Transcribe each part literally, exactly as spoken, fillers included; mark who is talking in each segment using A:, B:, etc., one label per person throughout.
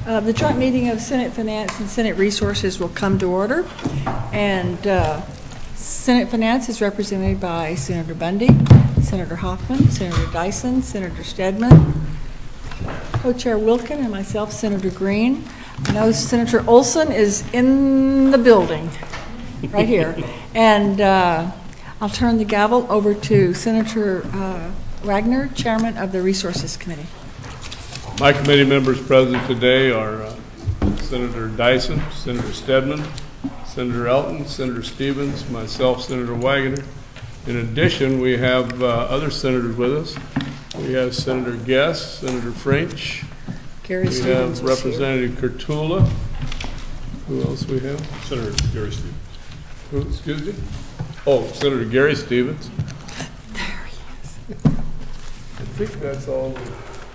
A: Uh, the joint meeting of Senate Finance and Senate Resources will come to order. And uh, Senate Finance is represented by Senator Bundy, Senator Hoffman, Senator Dyson, Senator Stedman, Co-Chair Wilkin, and myself, Senator Green. I know Senator Olson is in the building, right here. And uh, I'll turn the gavel over to Senator uh, Wagner, Chairman of the Resources Committee.
B: My committee members present today are uh, Senator Dyson, Senator Stedman, Senator Elton, Senator Stevens, myself, Senator Wagner. In addition, we have uh, other senators with us. We have Senator Guest, Senator French.
A: Gary
B: we
A: Stevens
B: have Representative Kurtula. Who else we have?
C: Senator Gary Stevens.
B: Who, excuse me? Oh, Senator Gary Stevens.
A: There he is.
B: I think that's all the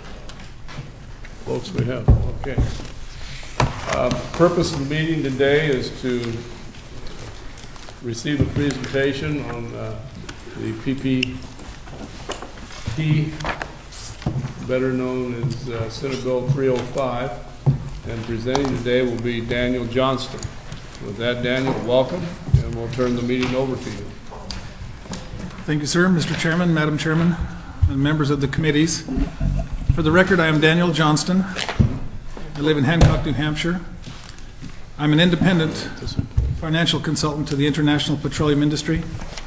B: folks we have. Okay. Uh, purpose of the meeting today is to receive a presentation on uh, the P P P, better known as uh, Senate Bill three oh five, and presenting today will be Daniel Johnston. With that, Daniel, welcome, and we'll turn the meeting over to you.
D: Thank you, sir. Mister Chairman, Madam Chairman, and members of the committees. For the record, I am Daniel Johnston. I live in Hancock, New Hampshire. I'm an independent financial consultant to the international petroleum industry.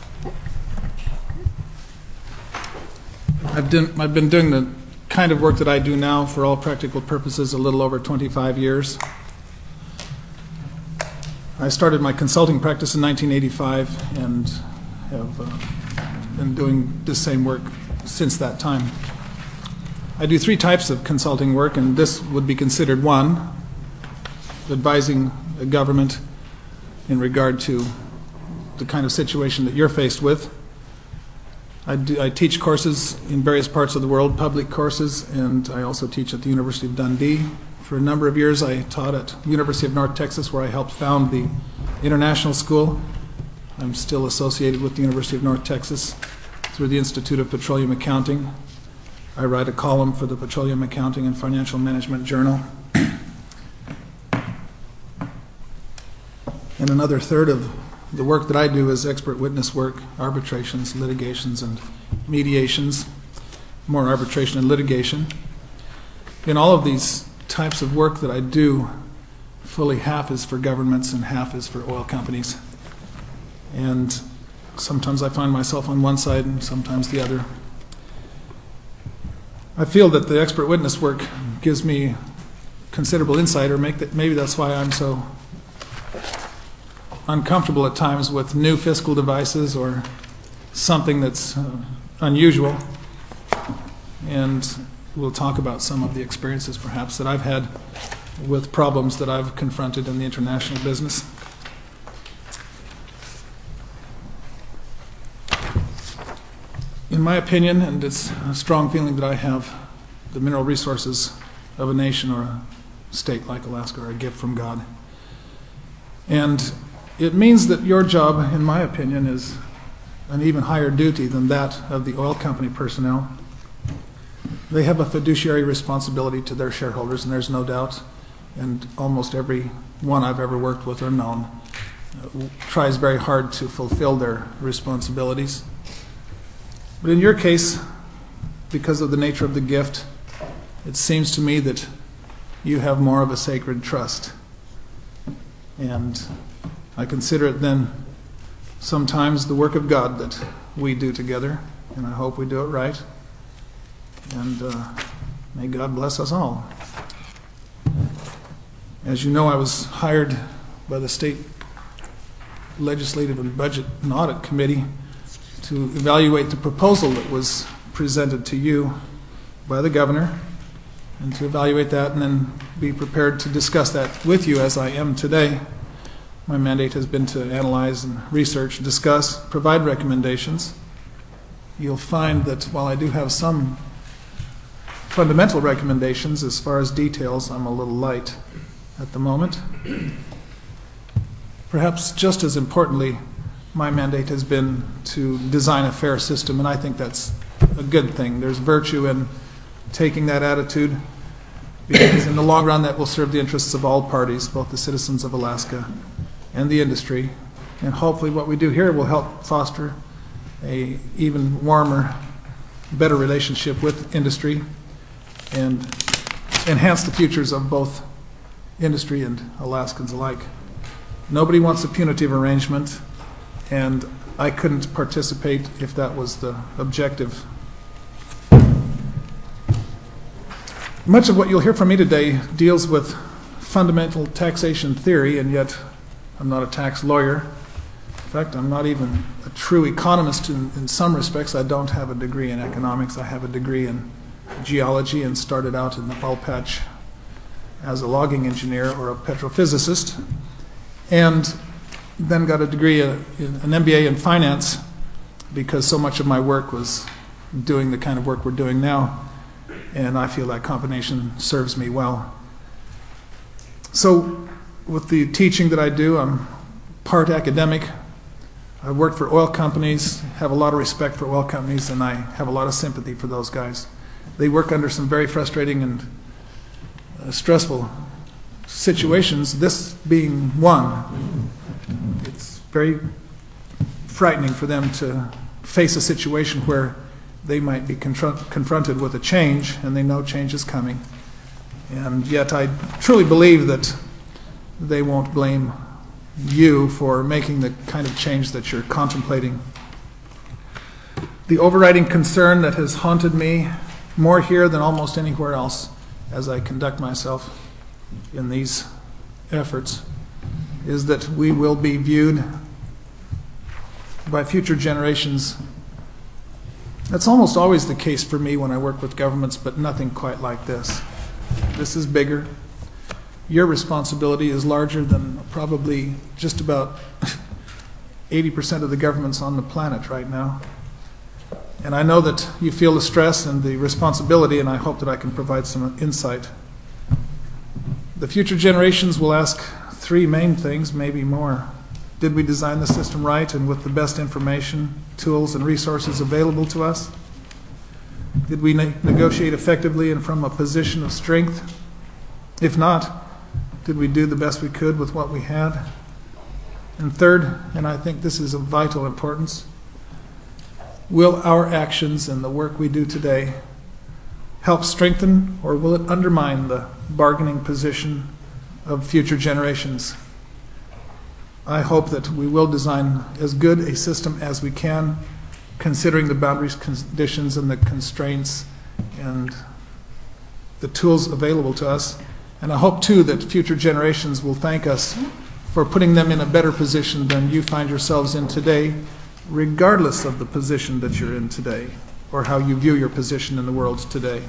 D: I've, done, I've been doing the kind of work that I do now for all practical purposes a little over twenty-five years. I started my consulting practice in nineteen eighty-five and have uh, been doing this same work since that time. I do three types of consulting work, and this would be considered one, advising a government in regard to the kind of situation that you're faced with. I, do, I teach courses in various parts of the world, public courses, and I also teach at the University of Dundee. For a number of years, I taught at the University of North Texas, where I helped found the International School. I'm still associated with the University of North Texas through the Institute of Petroleum Accounting. I write a column for the Petroleum Accounting and Financial Management Journal. And another third of the work that I do is expert witness work, arbitrations, litigations, and mediations, more arbitration and litigation. In all of these types of work that I do, fully half is for governments and half is for oil companies. And sometimes I find myself on one side and sometimes the other. I feel that the expert witness work gives me considerable insight, or make that, maybe that's why I'm so uncomfortable at times with new fiscal devices or something that's uh, unusual. And we'll talk about some of the experiences perhaps that I've had with problems that I've confronted in the international business. In my opinion, and it's a strong feeling that I have, the mineral resources of a nation or a state like Alaska are a gift from God. And it means that your job, in my opinion, is an even higher duty than that of the oil company personnel. They have a fiduciary responsibility to their shareholders, and there's no doubt, and almost every one I've ever worked with or known uh, tries very hard to fulfill their responsibilities. But in your case, because of the nature of the gift, it seems to me that you have more of a sacred trust. And I consider it then sometimes the work of God that we do together, and I hope we do it right. And uh, may God bless us all. As you know, I was hired by the State Legislative and Budget and Audit Committee to evaluate the proposal that was presented to you by the governor, and to evaluate that and then be prepared to discuss that with you as I am today. My mandate has been to analyze and research, discuss, provide recommendations. You'll find that while I do have some fundamental recommendations, as far as details, I'm a little light at the moment. Perhaps just as importantly, my mandate has been to design a fair system, and I think that's a good thing. There's virtue in taking that attitude. because in the long run that will serve the interests of all parties, both the citizens of Alaska and the industry. And hopefully what we do here will help foster a even warmer, better relationship with industry and enhance the futures of both industry and Alaskans alike. Nobody wants a punitive arrangement, and I couldn't participate if that was the objective. Much of what you'll hear from me today deals with fundamental taxation theory, and yet I'm not a tax lawyer. In fact, I'm not even a true economist in, in some respects. I don't have a degree in economics. I have a degree in geology and started out in the oil patch as a logging engineer or a petrophysicist, and then got a degree, in, an M B A in finance, because so much of my work was doing the kind of work we're doing now, and I feel that combination serves me well. So with the teaching that I do, I'm part academic. I work for oil companies, have a lot of respect for oil companies, and I have a lot of sympathy for those guys. They work under some very frustrating and uh, stressful situations, this being one. It's very frightening for them to face a situation where they might be confront- confronted with a change, and they know change is coming. And yet I truly believe that they won't blame you for making the kind of change that you're contemplating. The overriding concern that has haunted me more here than almost anywhere else as I conduct myself in these efforts is that we will be viewed by future generations. That's almost always the case for me when I work with governments, but nothing quite like this. This is bigger. Your responsibility is larger than probably just about eighty percent of the governments on the planet right now. And I know that you feel the stress and the responsibility, and I hope that I can provide some insight. The future generations will ask three main things, maybe more. Did we design the system right and with the best information, tools, and resources available to us? Did we ne- negotiate effectively and from a position of strength? If not, did we do the best we could with what we had? And third, and I think this is of vital importance, will our actions and the work we do today help strengthen or will it undermine the bargaining position of future generations? I hope that we will design as good a system as we can, considering the boundaries, conditions, and the constraints and the tools available to us. And I hope, too, that future generations will thank us for putting them in a better position than you find yourselves in today, regardless of the position that you're in today or how you view your position in the world today.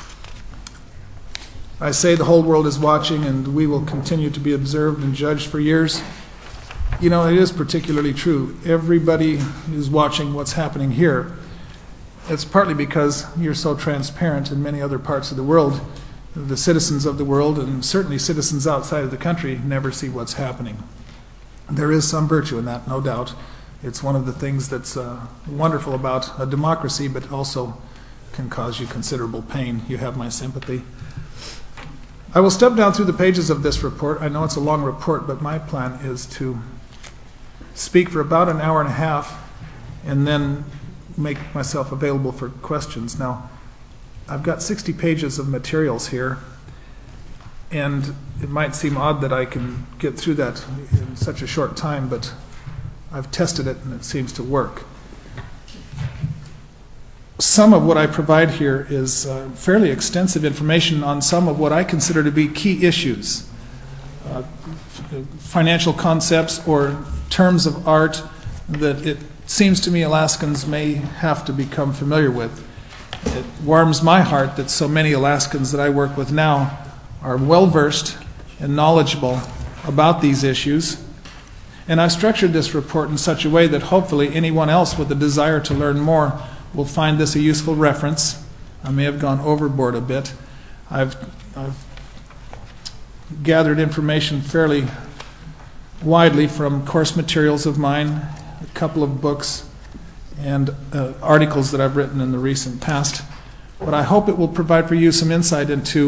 D: I say the whole world is watching, and we will continue to be observed and judged for years. You know, it is particularly true. Everybody is watching what's happening here. It's partly because you're so transparent in many other parts of the world. The citizens of the world, and certainly citizens outside of the country, never see what's happening. There is some virtue in that, no doubt. It's one of the things that's uh, wonderful about a democracy, but also can cause you considerable pain. You have my sympathy. I will step down through the pages of this report. I know it's a long report, but my plan is to speak for about an hour and a half and then make myself available for questions. Now, I've got sixty pages of materials here, and it might seem odd that I can get through that in such a short time, but I've tested it and it seems to work. Some of what I provide here is uh, fairly extensive information on some of what I consider to be key issues, uh, financial concepts or terms of art that it seems to me Alaskans may have to become familiar with. It warms my heart that so many Alaskans that I work with now are well-versed and knowledgeable about these issues. And I've structured this report in such a way that hopefully anyone else with a desire to learn more will find this a useful reference. I may have gone overboard a bit. I've, I've gathered information fairly widely from course materials of mine, a couple of books, and uh, articles that I've written in the recent past. But I hope it will provide for you some insight into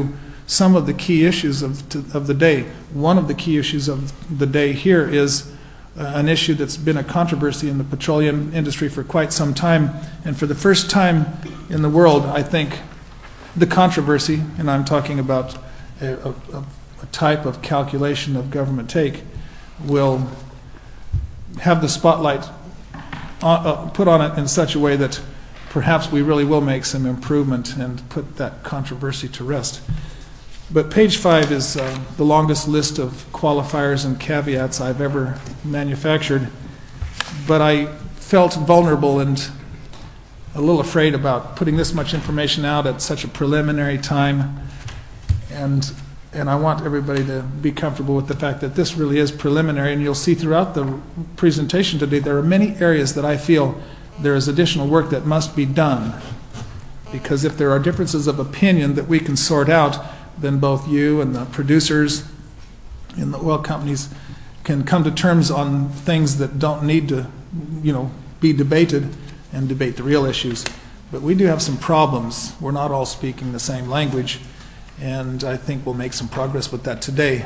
D: some of the key issues of, to, of the day. One of the key issues of the day here is uh, an issue that's been a controversy in the petroleum industry for quite some time. And for the first time in the world, I think the controversy, and I'm talking about a, a, a type of calculation of government take, will have the spotlight on, uh, put on it in such a way that perhaps we really will make some improvement and put that controversy to rest. But page five is uh, the longest list of qualifiers and caveats I've ever manufactured. But I felt vulnerable and a little afraid about putting this much information out at such a preliminary time. And and I want everybody to be comfortable with the fact that this really is preliminary. And you'll see throughout the presentation today, there are many areas that I feel there is additional work that must be done. Because if there are differences of opinion that we can sort out, then both you and the producers and the oil companies can come to terms on things that don't need to, you know, be debated and debate the real issues. But we do have some problems. We're not all speaking the same language, and I think we'll make some progress with that today.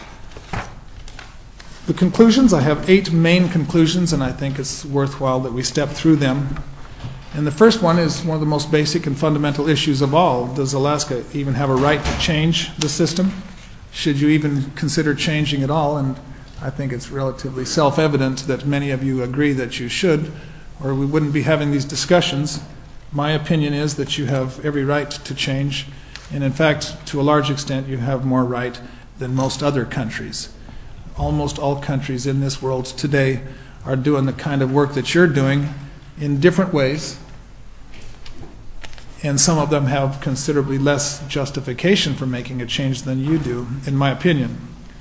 D: The conclusions, I have eight main conclusions, and I think it's worthwhile that we step through them. And the first one is one of the most basic and fundamental issues of all. Does Alaska even have a right to change the system? Should you even consider changing at all? And I think it's relatively self-evident that many of you agree that you should, or we wouldn't be having these discussions. My opinion is that you have every right to change, and in fact, to a large extent, you have more right than most other countries. Almost all countries in this world today are doing the kind of work that you're doing in different ways, and some of them have considerably less justification for making a change than you do, in my opinion.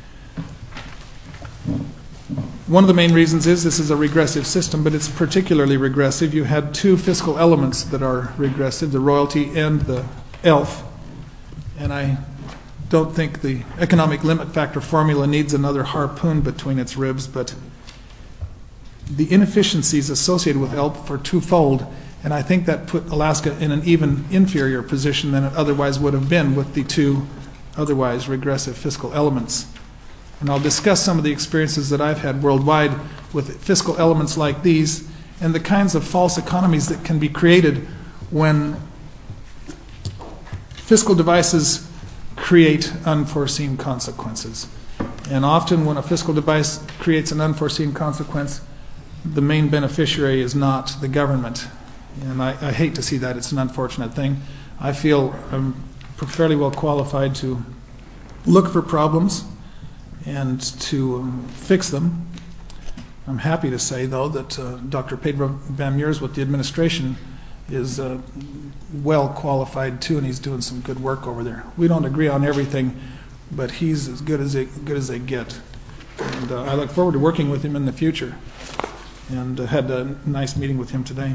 D: One of the main reasons is this is a regressive system, but it's particularly regressive. You had two fiscal elements that are regressive, the royalty and the E L F, and I don't think the economic limit factor formula needs another harpoon between its ribs, but the inefficiencies associated with E L F are twofold, and I think that put Alaska in an even inferior position than it otherwise would have been with the two otherwise regressive fiscal elements. And I'll discuss some of the experiences that I've had worldwide with fiscal elements like these and the kinds of false economies that can be created when fiscal devices create unforeseen consequences. And often when a fiscal device creates an unforeseen consequence, the main beneficiary is not the government. And I, I hate to see that. It's an unfortunate thing. I feel I'm fairly well qualified to look for problems and to um, fix them. I'm happy to say, though, that uh, Doctor Pedro Van Meurs with the administration is uh, well qualified too, and he's doing some good work over there. We don't agree on everything, but he's as good as they, good as they get. And uh, I look forward to working with him in the future. And uh, had a nice meeting with him today.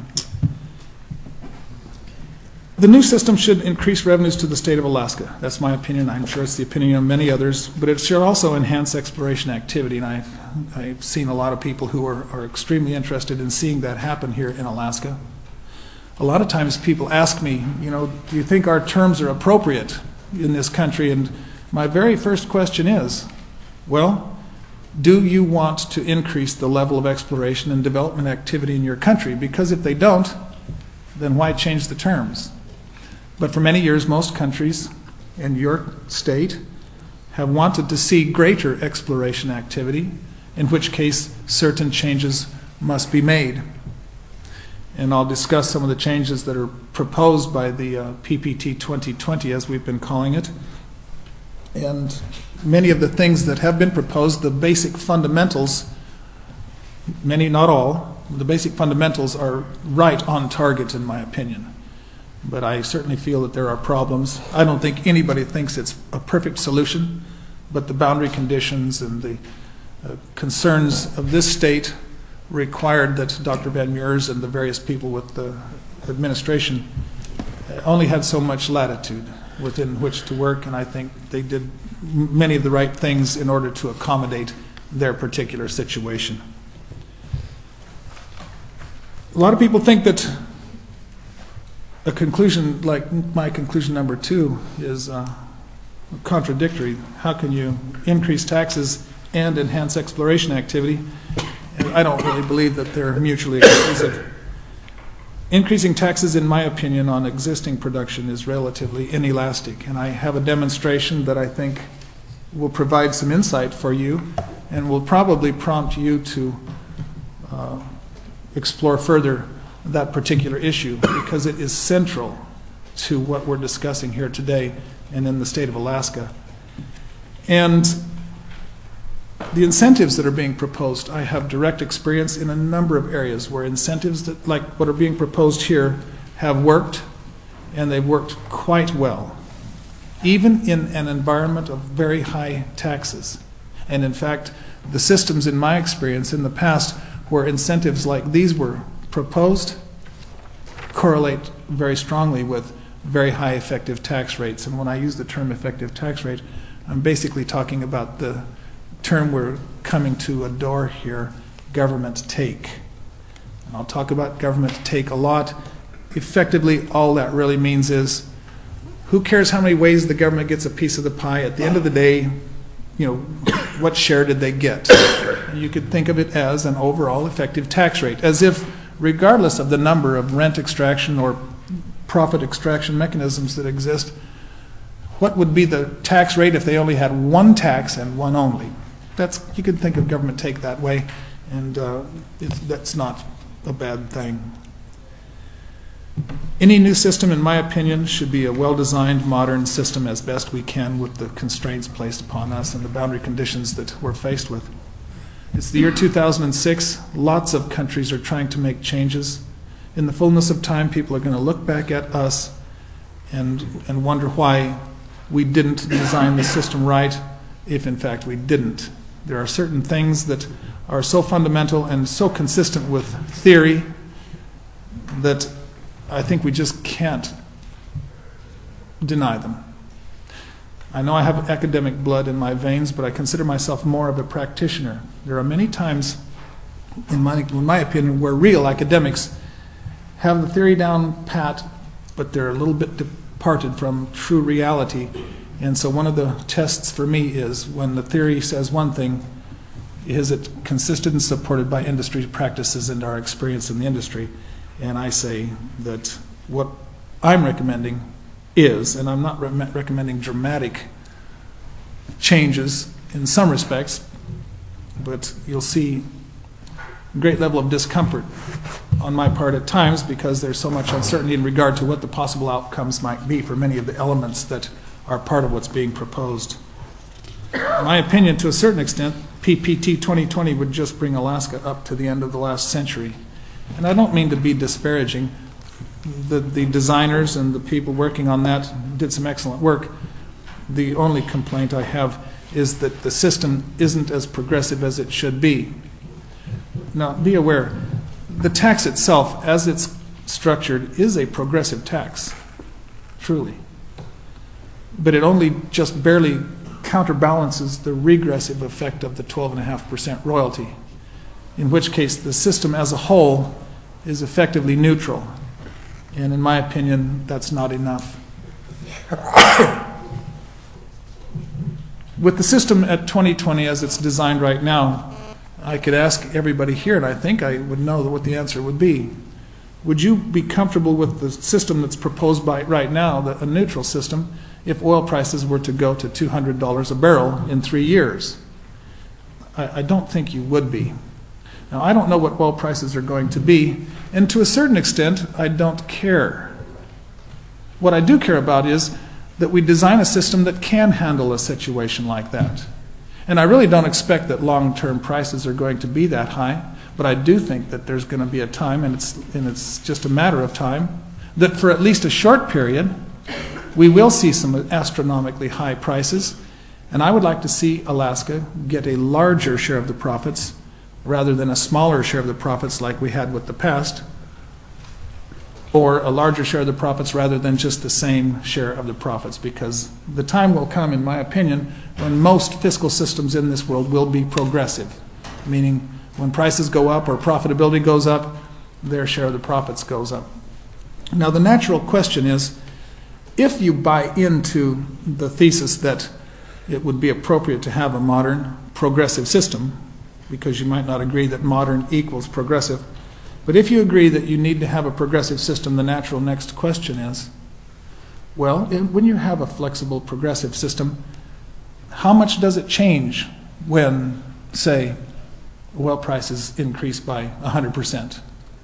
D: The new system should increase revenues to the state of Alaska. That's my opinion. I'm sure it's the opinion of many others. But it should also enhance exploration activity. And I've, I've seen a lot of people who are, are extremely interested in seeing that happen here in Alaska. A lot of times people ask me, you know, do you think our terms are appropriate in this country? And my very first question is, well, do you want to increase the level of exploration and development activity in your country? Because if they don't, then why change the terms? But for many years, most countries in your state have wanted to see greater exploration activity, in which case certain changes must be made. And I'll discuss some of the changes that are proposed by the uh, P P T twenty twenty, as we've been calling it. And many of the things that have been proposed, the basic fundamentals, many, not all, the basic fundamentals are right on target in my opinion. But I certainly feel that there are problems. I don't think anybody thinks it's a perfect solution, but the boundary conditions and the uh, concerns of this state required that Doctor Van Meurs and the various people with the administration only had so much latitude within which to work, and I think they did many of the right things in order to accommodate their particular situation. A lot of people think that a conclusion like my conclusion number two is uh, contradictory. How can you increase taxes and enhance exploration activity? And I don't really believe that they're mutually exclusive. Increasing taxes, in my opinion, on existing production is relatively inelastic, and I have a demonstration that I think will provide some insight for you and will probably prompt you to uh, explore further that particular issue, because it is central to what we're discussing here today and in the state of Alaska. And the incentives that are being proposed, I have direct experience in a number of areas where incentives that, like what are being proposed here, have worked, and they've worked quite well, even in an environment of very high taxes. And in fact, the systems in my experience in the past where incentives like these were proposed correlate very strongly with very high effective tax rates. And when I use the term effective tax rate, I'm basically talking about the term we're coming to adore here, government take. And I'll talk about government take a lot. Effectively, all that really means is, who cares how many ways the government gets a piece of the pie? At the end of the day, you know, what share did they get? You could think of it as an overall effective tax rate, as if regardless of the number of rent extraction or profit extraction mechanisms that exist, what would be the tax rate if they only had one tax and one only? That's, you could think of government take that way, and uh, it's, that's not a bad thing. Any new system, in my opinion, should be a well-designed, modern system as best we can with the constraints placed upon us and the boundary conditions that we're faced with. It's the year two thousand six. Lots of countries are trying to make changes. In the fullness of time, people are going to look back at us and, and wonder why we didn't design the system right, if in fact we didn't. There are certain things that are so fundamental and so consistent with theory that I think we just can't deny them. I know I have academic blood in my veins, but I consider myself more of a practitioner. There are many times, in my, in my opinion, where real academics have the theory down pat, but they're a little bit departed from true reality. And so one of the tests for me is, when the theory says one thing, is it consistent and supported by industry practices and our experience in the industry? And I say that what I'm recommending is, and I'm not re- recommending dramatic changes in some respects, but you'll see a great level of discomfort on my part at times, because there's so much uncertainty in regard to what the possible outcomes might be for many of the elements that are part of what's being proposed. In my opinion, to a certain extent, P P T twenty twenty would just bring Alaska up to the end of the last century. And I don't mean to be disparaging. The, the designers and the people working on that did some excellent work. The only complaint I have is that the system isn't as progressive as it should be. Now, be aware, the tax itself, as it's structured, is a progressive tax, truly. But it only just barely counterbalances the regressive effect of the twelve point five percent royalty, in which case the system as a whole is effectively neutral. And in my opinion, that's not enough. With the system at twenty twenty as it's designed right now, I could ask everybody here, and I think I would know what the answer would be. Would you be comfortable with the system that's proposed by right now, the, a neutral system, if oil prices were to go to two hundred dollars a barrel in three years? I, I don't think you would be. Now, I don't know what oil prices are going to be, and to a certain extent, I don't care. What I do care about is that we design a system that can handle a situation like that. And I really don't expect that long-term prices are going to be that high, but I do think that there's going to be a time, and it's, and it's just a matter of time, that for at least a short period, we will see some astronomically high prices, and I would like to see Alaska get a larger share of the profits rather than a smaller share of the profits like we had with the past, or a larger share of the profits rather than just the same share of the profits, because the time will come, in my opinion, when most fiscal systems in this world will be progressive, meaning when prices go up or profitability goes up, their share of the profits goes up. Now, the natural question is, if you buy into the thesis that it would be appropriate to have a modern progressive system, because you might not agree that modern equals progressive, but if you agree that you need to have a progressive system, the natural next question is, well, when you have a flexible progressive system, how much does it change when, say, oil prices increase by one hundred percent?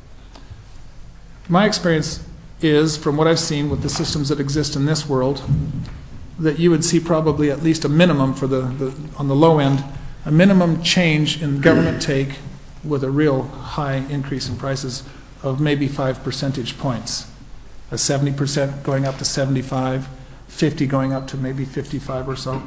D: My experience is, from what I've seen with the systems that exist in this world, that you would see probably at least a minimum for the, the on the low end, a minimum change in government take with a real high increase in prices of maybe five percentage points. A seventy percent going up to seventy-five, fifty going up to maybe fifty-five or so.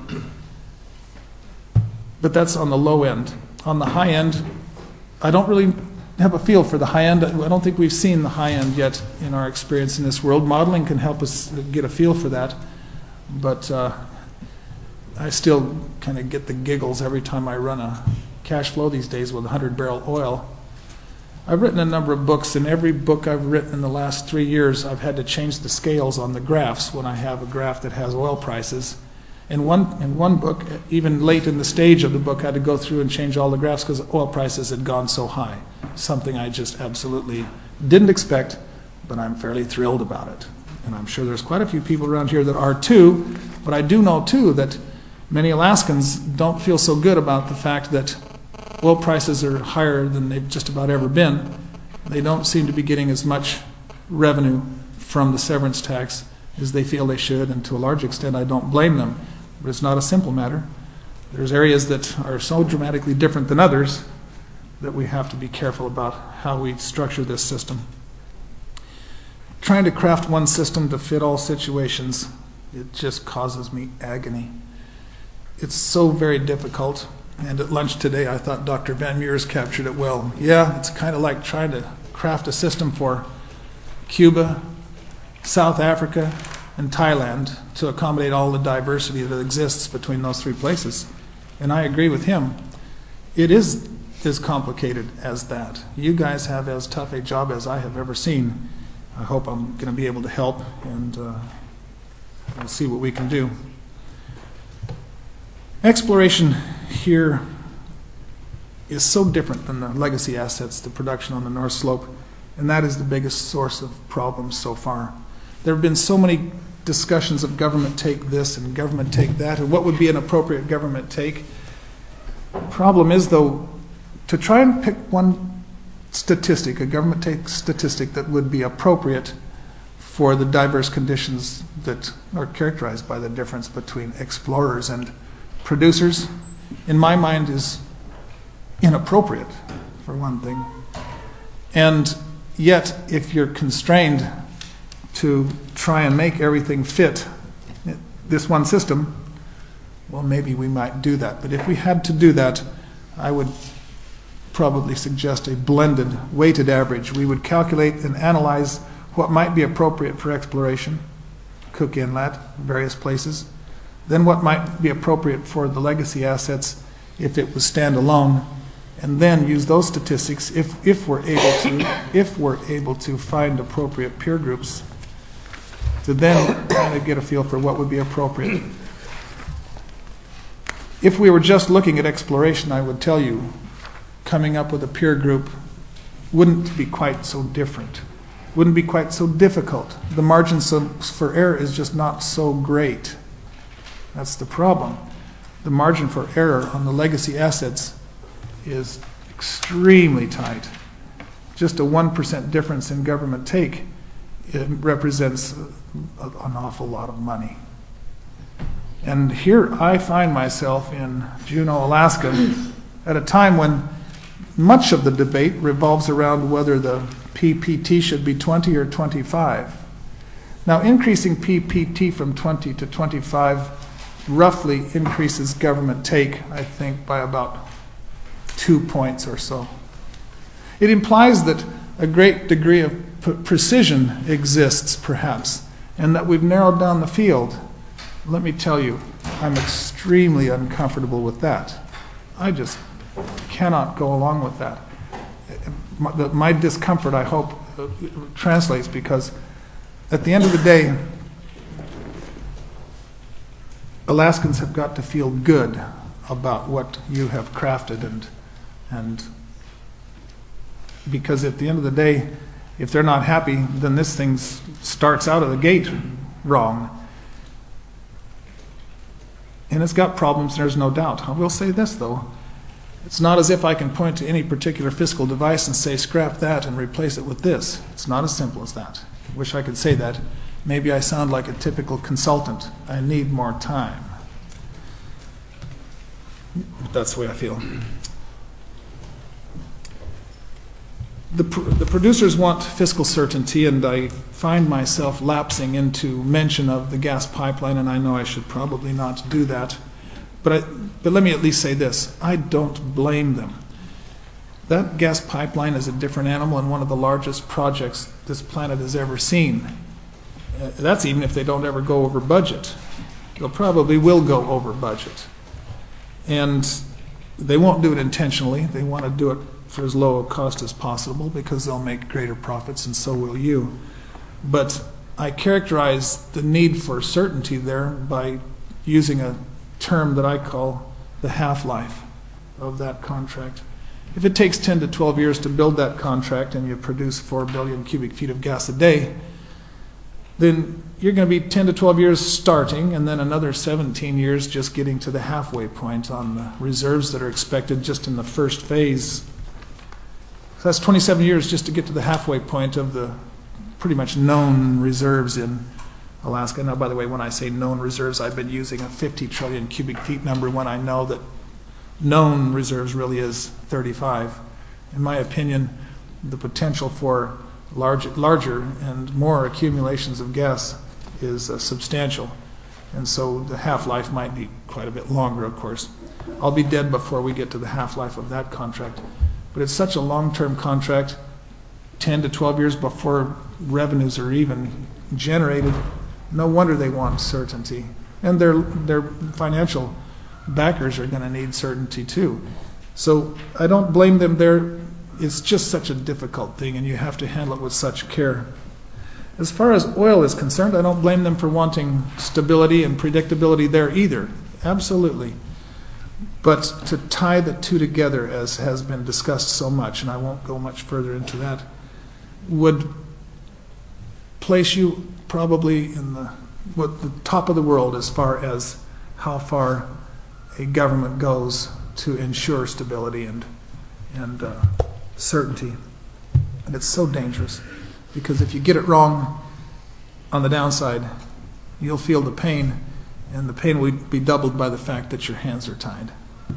D: But that's on the low end. On the high end, I don't really have a feel for the high end. I don't think we've seen the high end yet in our experience in this world. Modeling can help us get a feel for that. But uh, I still kind of get the giggles every time I run a cash flow these days with one hundred barrel oil. I've written a number of books, and every book I've written in the last three years, I've had to change the scales on the graphs when I have a graph that has oil prices. In one, in one book, even late in the stage of the book, I had to go through and change all the graphs because oil prices had gone so high. Something I just absolutely didn't expect, but I'm fairly thrilled about it. And I'm sure there's quite a few people around here that are too, but I do know too that many Alaskans don't feel so good about the fact that oil prices are higher than they've just about ever been. They don't seem to be getting as much revenue from the severance tax as they feel they should, and to a large extent I don't blame them. But it's not a simple matter. There's areas that are so dramatically different than others that we have to be careful about how we structure this system. Trying to craft one system to fit all situations, it just causes me agony. It's so very difficult. And at lunch today, I thought Doctor Van Meers captured it well. Yeah, it's kind of like trying to craft a system for Cuba, South Africa, and Thailand to accommodate all the diversity that exists between those three places. And I agree with him. It is as complicated as that. You guys have as tough a job as I have ever seen. I hope I'm going to be able to help, and uh, we'll see what we can do. Exploration here is so different than the legacy assets, the production on the North Slope, and that is the biggest source of problems so far. There have been so many discussions of government take this and government take that, and what would be an appropriate government take. The problem is, though, to try and pick one statistic, a government take statistic that would be appropriate for the diverse conditions that are characterized by the difference between explorers and producers, in my mind, is inappropriate, for one thing. And yet, if you're constrained to try and make everything fit this one system, well, maybe we might do that. But if we had to do that, I would probably suggest a blended, weighted average. We would calculate and analyze what might be appropriate for exploration, Cook Inlet, various places, then what might be appropriate for the legacy assets if it was standalone, and then use those statistics if, if we're able to, if we're able to find appropriate peer groups, to then kind of get a feel for what would be appropriate. If we were just looking at exploration, I would tell you, coming up with a peer group wouldn't be quite so different, wouldn't be quite so difficult. The margin for error is just not so great. That's the problem. The margin for error on the legacy assets is extremely tight. Just a one percent difference in government take, it represents a, an awful lot of money. And here I find myself in Juneau, Alaska, at a time when much of the debate revolves around whether the P P T should be twenty or twenty-five. Now, increasing P P T from twenty to twenty-five roughly increases government take, I think, by about two points or so. It implies that a great degree of p- precision exists, perhaps, and that we've narrowed down the field. Let me tell you, I'm extremely uncomfortable with that. I just cannot go along with that. My, the, my discomfort, I hope, uh, translates, because at the end of the day, Alaskans have got to feel good about what you have crafted, and and because at the end of the day, if they're not happy, then this thing starts out of the gate wrong. And it's got problems, there's no doubt. I will say this, though. It's not as if I can point to any particular fiscal device and say, scrap that and replace it with this. It's not as simple as that. I wish I could say that. Maybe I sound like a typical consultant. I need more time. But that's the way I feel. The, the producers want fiscal certainty, and I find myself lapsing into mention of the gas pipeline, and I know I should probably not do that. But, I, but let me at least say this. I don't blame them. That gas pipeline is a different animal and one of the largest projects this planet has ever seen. Uh, that's even if they don't ever go over budget. They'll probably will go over budget. And they won't do it intentionally. They want to do it for as low a cost as possible because they'll make greater profits, and so will you. But I characterize the need for certainty there by using a term that I call the half-life of that contract. If it takes ten to twelve years to build that contract and you produce four billion cubic feet of gas a day, then you're going to be ten to twelve years starting, and then another seventeen years just getting to the halfway point on the reserves that are expected just in the first phase. So that's twenty-seven years just to get to the halfway point of the pretty much known reserves in Alaska. Now, by the way, when I say known reserves, I've been using a fifty trillion cubic feet number when I know that known reserves really is thirty-five. In my opinion, the potential for large, larger and more accumulations of gas is uh, substantial. And so the half-life might be quite a bit longer, of course. I'll be dead before we get to the half-life of that contract. But it's such a long-term contract, ten to twelve years before revenues are even generated. No wonder they want certainty. And their, their financial backers are going to need certainty too. So I don't blame them there. It's just such a difficult thing, and you have to handle it with such care. As far as oil is concerned, I don't blame them for wanting stability and predictability there either. Absolutely. But to tie the two together, as has been discussed so much, and I won't go much further into that, would place you probably in the, what, the top of the world as far as how far a government goes to ensure stability and, and uh, certainty. And it's so dangerous, because if you get it wrong on the downside, you'll feel the pain, and the pain will be doubled by the fact that your hands are tied.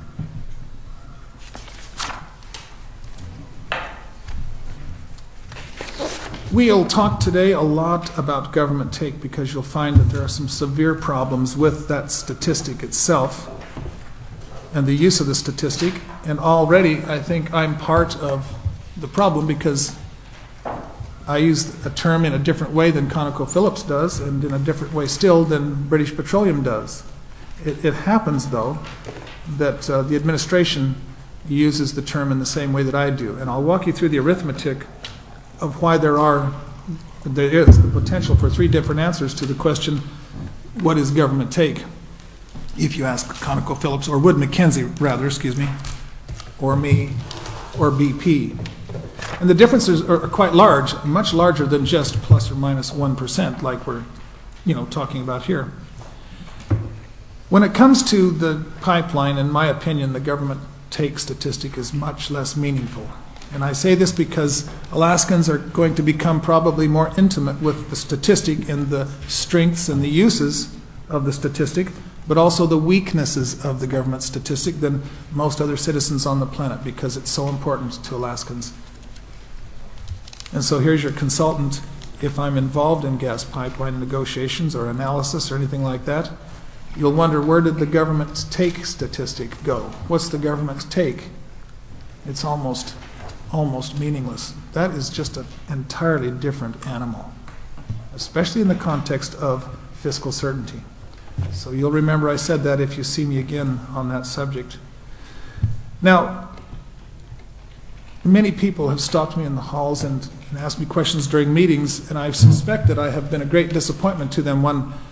D: We'll talk today a lot about government take, because you'll find that there are some severe problems with that statistic itself and the use of the statistic. And already I think I'm part of the problem, because I use a term in a different way than ConocoPhillips does, and in a different way still than British Petroleum does. It, it happens, though, that uh, the administration uses the term in the same way that I do. And I'll walk you through the arithmetic of why there are, there is the potential for three different answers to the question, what is government take? If you ask ConocoPhillips, or Wood Mackenzie rather, excuse me, or me, or B P. And the differences are quite large, much larger than just plus or minus one percent like we're, you know, talking about here. When it comes to the pipeline, in my opinion, the government take statistic is much less meaningful. And I say this because Alaskans are going to become probably more intimate with the statistic and the strengths and the uses of the statistic, but also the weaknesses of the government statistic than most other citizens on the planet, because it's so important to Alaskans. And so here's your consultant. If I'm involved in gas pipeline negotiations or analysis or anything like that, you'll wonder, where did the government take statistic go? What's the government's take? It's almost almost meaningless. That is just an entirely different animal, especially in the context of fiscal certainty. So you'll remember I said that if you see me again on that subject. Now, many people have stopped me in the halls and, and asked me questions during meetings, and I suspect that I have been a great disappointment to them when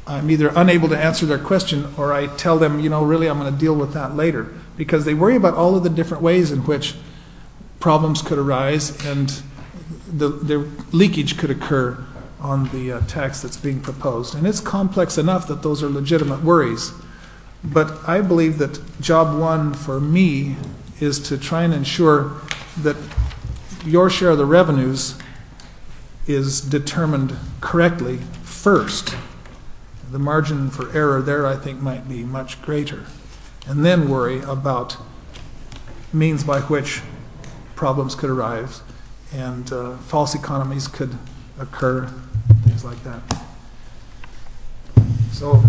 D: I'm either unable to answer their question or I tell them, you know, really I'm going to deal with that later, because they worry about all of the different ways in which problems could arise and the, the leakage could occur on the uh, tax that's being proposed. And it's complex enough that those are legitimate worries. But I believe that job one for me is to try and ensure that your share of the revenues is determined correctly first. The margin for error there, I think, might be much greater. And then worry about means by which problems could arise and uh, false economies could occur, things like that. So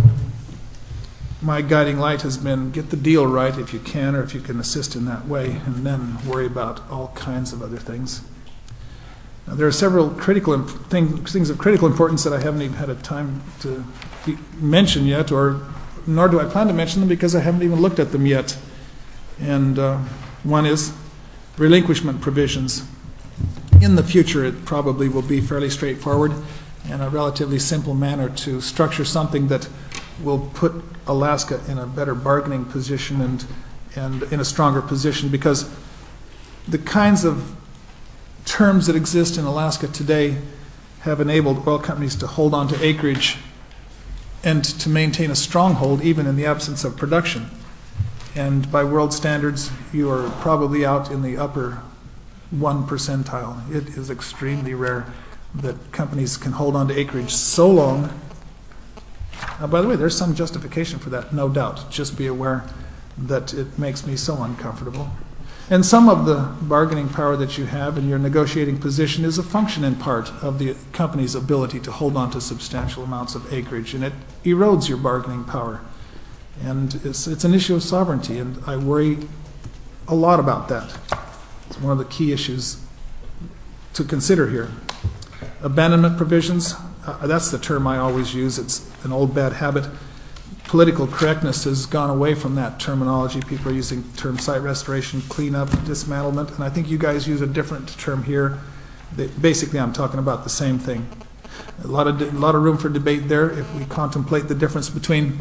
D: my guiding light has been get the deal right if you can, or if you can assist in that way, and then worry about all kinds of other things. Now, there are several critical imp- thing, things of critical importance that I haven't even had a time to be, mention yet, or nor do I plan to mention them because I haven't even looked at them yet. And uh, one is relinquishment provisions. In the future, it probably will be fairly straightforward and a relatively simple manner to structure something that will put Alaska in a better bargaining position and and in a stronger position, because the kinds of terms that exist in Alaska today have enabled oil companies to hold on to acreage and to maintain a stronghold even in the absence of production. And by world standards, you are probably out in the upper one percentile. It is extremely rare that companies can hold on to acreage so long. Now, by the way, there's some justification for that, no doubt. Just be aware that it makes me so uncomfortable. And some of the bargaining power that you have in your negotiating position is a function in part of the company's ability to hold on to substantial amounts of acreage, and it erodes your bargaining power. And it's, it's an issue of sovereignty, and I worry a lot about that. It's one of the key issues to consider here. Abandonment provisions, uh, that's the term I always use. It's an old bad habit. Political correctness has gone away from that terminology. People are using the term site restoration, cleanup, dismantlement, and I think you guys use a different term here. They, basically, I'm talking about the same thing. A lot of, a lot of room for debate there if we contemplate the difference between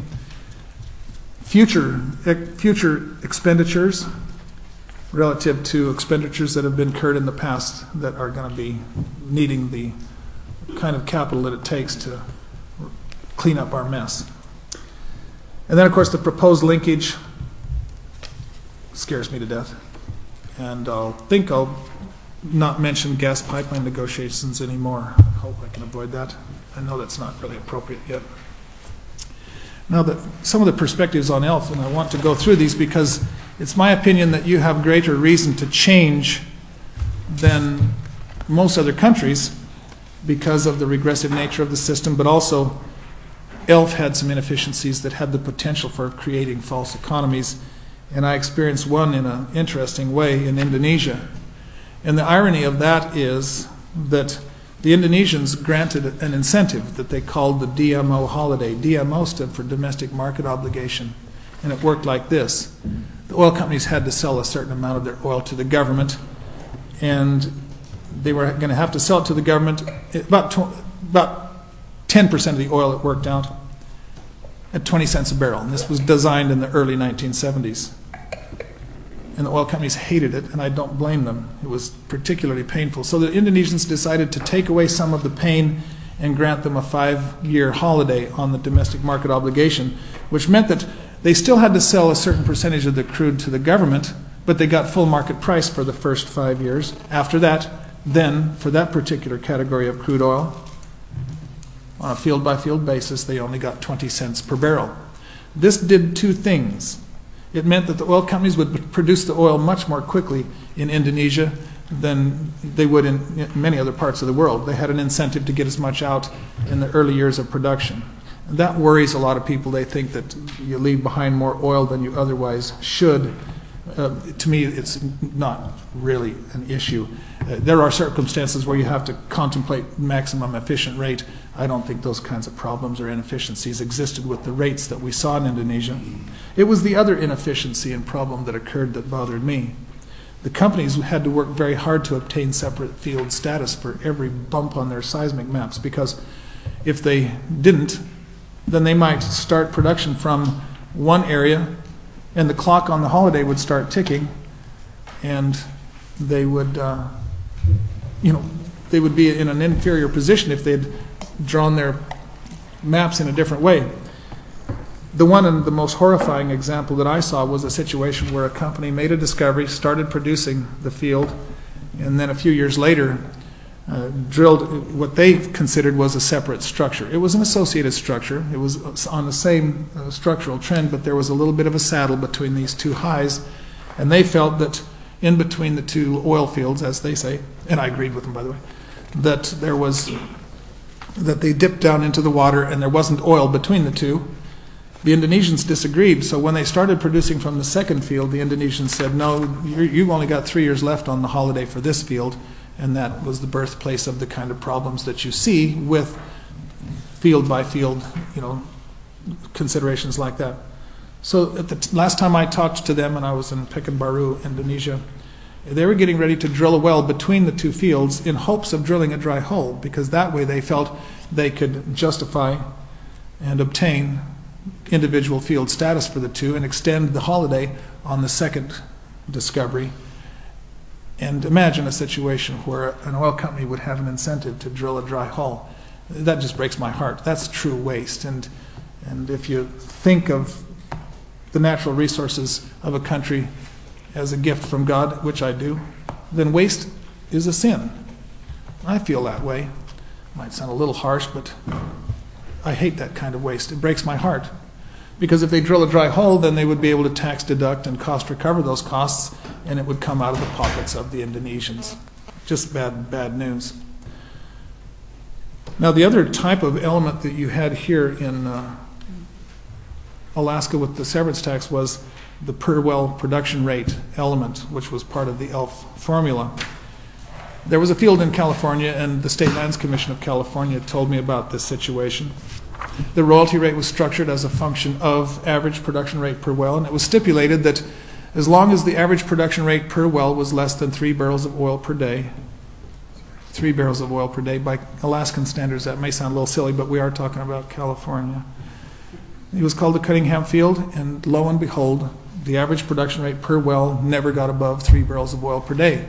D: future, future expenditures relative to expenditures that have been incurred in the past that are going to be needing the kind of capital that it takes to clean up our mess. And then, of course, the proposed linkage scares me to death. And I'll think I'll not mention gas pipeline negotiations anymore. I hope I can avoid that. I know that's not really appropriate yet. Now, that some of the perspectives on E L F, and I want to go through these because it's my opinion that you have greater reason to change than most other countries because of the regressive nature of the system, but also E L F had some inefficiencies that had the potential for creating false economies, and I experienced one in an interesting way in Indonesia. And the irony of that is that the Indonesians granted an incentive that they called the D M O holiday. D M O stood for domestic market obligation, and it worked like this. The oil companies had to sell a certain amount of their oil to the government, and they were going to have to sell it to the government about tw- about ten percent of the oil it worked out at twenty cents a barrel. And this was designed in the early nineteen seventies. And the oil companies hated it, and I don't blame them. It was particularly painful. So the Indonesians decided to take away some of the pain and grant them a five-year holiday on the domestic market obligation, which meant that they still had to sell a certain percentage of the crude to the government, but they got full market price for the first five years. After that, then, for that particular category of crude oil, on a field-by-field basis, they only got twenty cents per barrel. This did two things. It meant that the oil companies would produce the oil much more quickly in Indonesia than they would in many other parts of the world. They had an incentive to get as much out in the early years of production. And that worries a lot of people. They think that you leave behind more oil than you otherwise should. Uh, to me, it's not really an issue. Uh, there are circumstances where you have to contemplate maximum efficient rate. I don't think those kinds of problems or inefficiencies existed with the rates that we saw in Indonesia. It was the other inefficiency and problem that occurred that bothered me. The companies had to work very hard to obtain separate field status for every bump on their seismic maps, because if they didn't, then they might start production from one area, and the clock on the holiday would start ticking, and they would, uh, you know, they would be in an inferior position if they'd drawn their maps in a different way. The one and the most horrifying example that I saw was a situation where a company made a discovery, started producing the field, and then a few years later uh, drilled what they considered was a separate structure. It was an associated structure. It was on the same uh, structural trend, but there was a little bit of a saddle between these two highs, and they felt that in between the two oil fields, as they say, and I agreed with them, by the way, that there was, that they dipped down into the water and there wasn't oil between the two. The Indonesians disagreed, so when they started producing from the second field, the Indonesians said, no, you're, you've only got three years left on the holiday for this field, and that was the birthplace of the kind of problems that you see with field by field, you know, considerations like that. So at the t- last time I talked to them, and I was in Pekanbaru, Indonesia, they were getting ready to drill a well between the two fields in hopes of drilling a dry hole, because that way they felt they could justify and obtain individual field status for the two and extend the holiday on the second discovery. And imagine a situation where an oil company would have an incentive to drill a dry hole. That just breaks my heart. That's true waste. And and if you think of the natural resources of a country as a gift from God, which I do, then waste is a sin. I feel that way. Might sound a little harsh, but I hate that kind of waste. It breaks my heart. Because if they drill a dry hole, then they would be able to tax deduct and cost recover those costs, and it would come out of the pockets of the Indonesians. Just bad, bad news. Now, the other type of element that you had here in uh, Alaska with the severance tax was the per well production rate element, which was part of the E L F formula. There was a field in California, and the State Lands Commission of California told me about this situation. The royalty rate was structured as a function of average production rate per well, and it was stipulated that as long as the average production rate per well was less than three barrels of oil per day, three barrels of oil per day, by Alaskan standards that may sound a little silly, but we are talking about California. It was called the Cunningham Field, and lo and behold, the average production rate per well never got above three barrels of oil per day.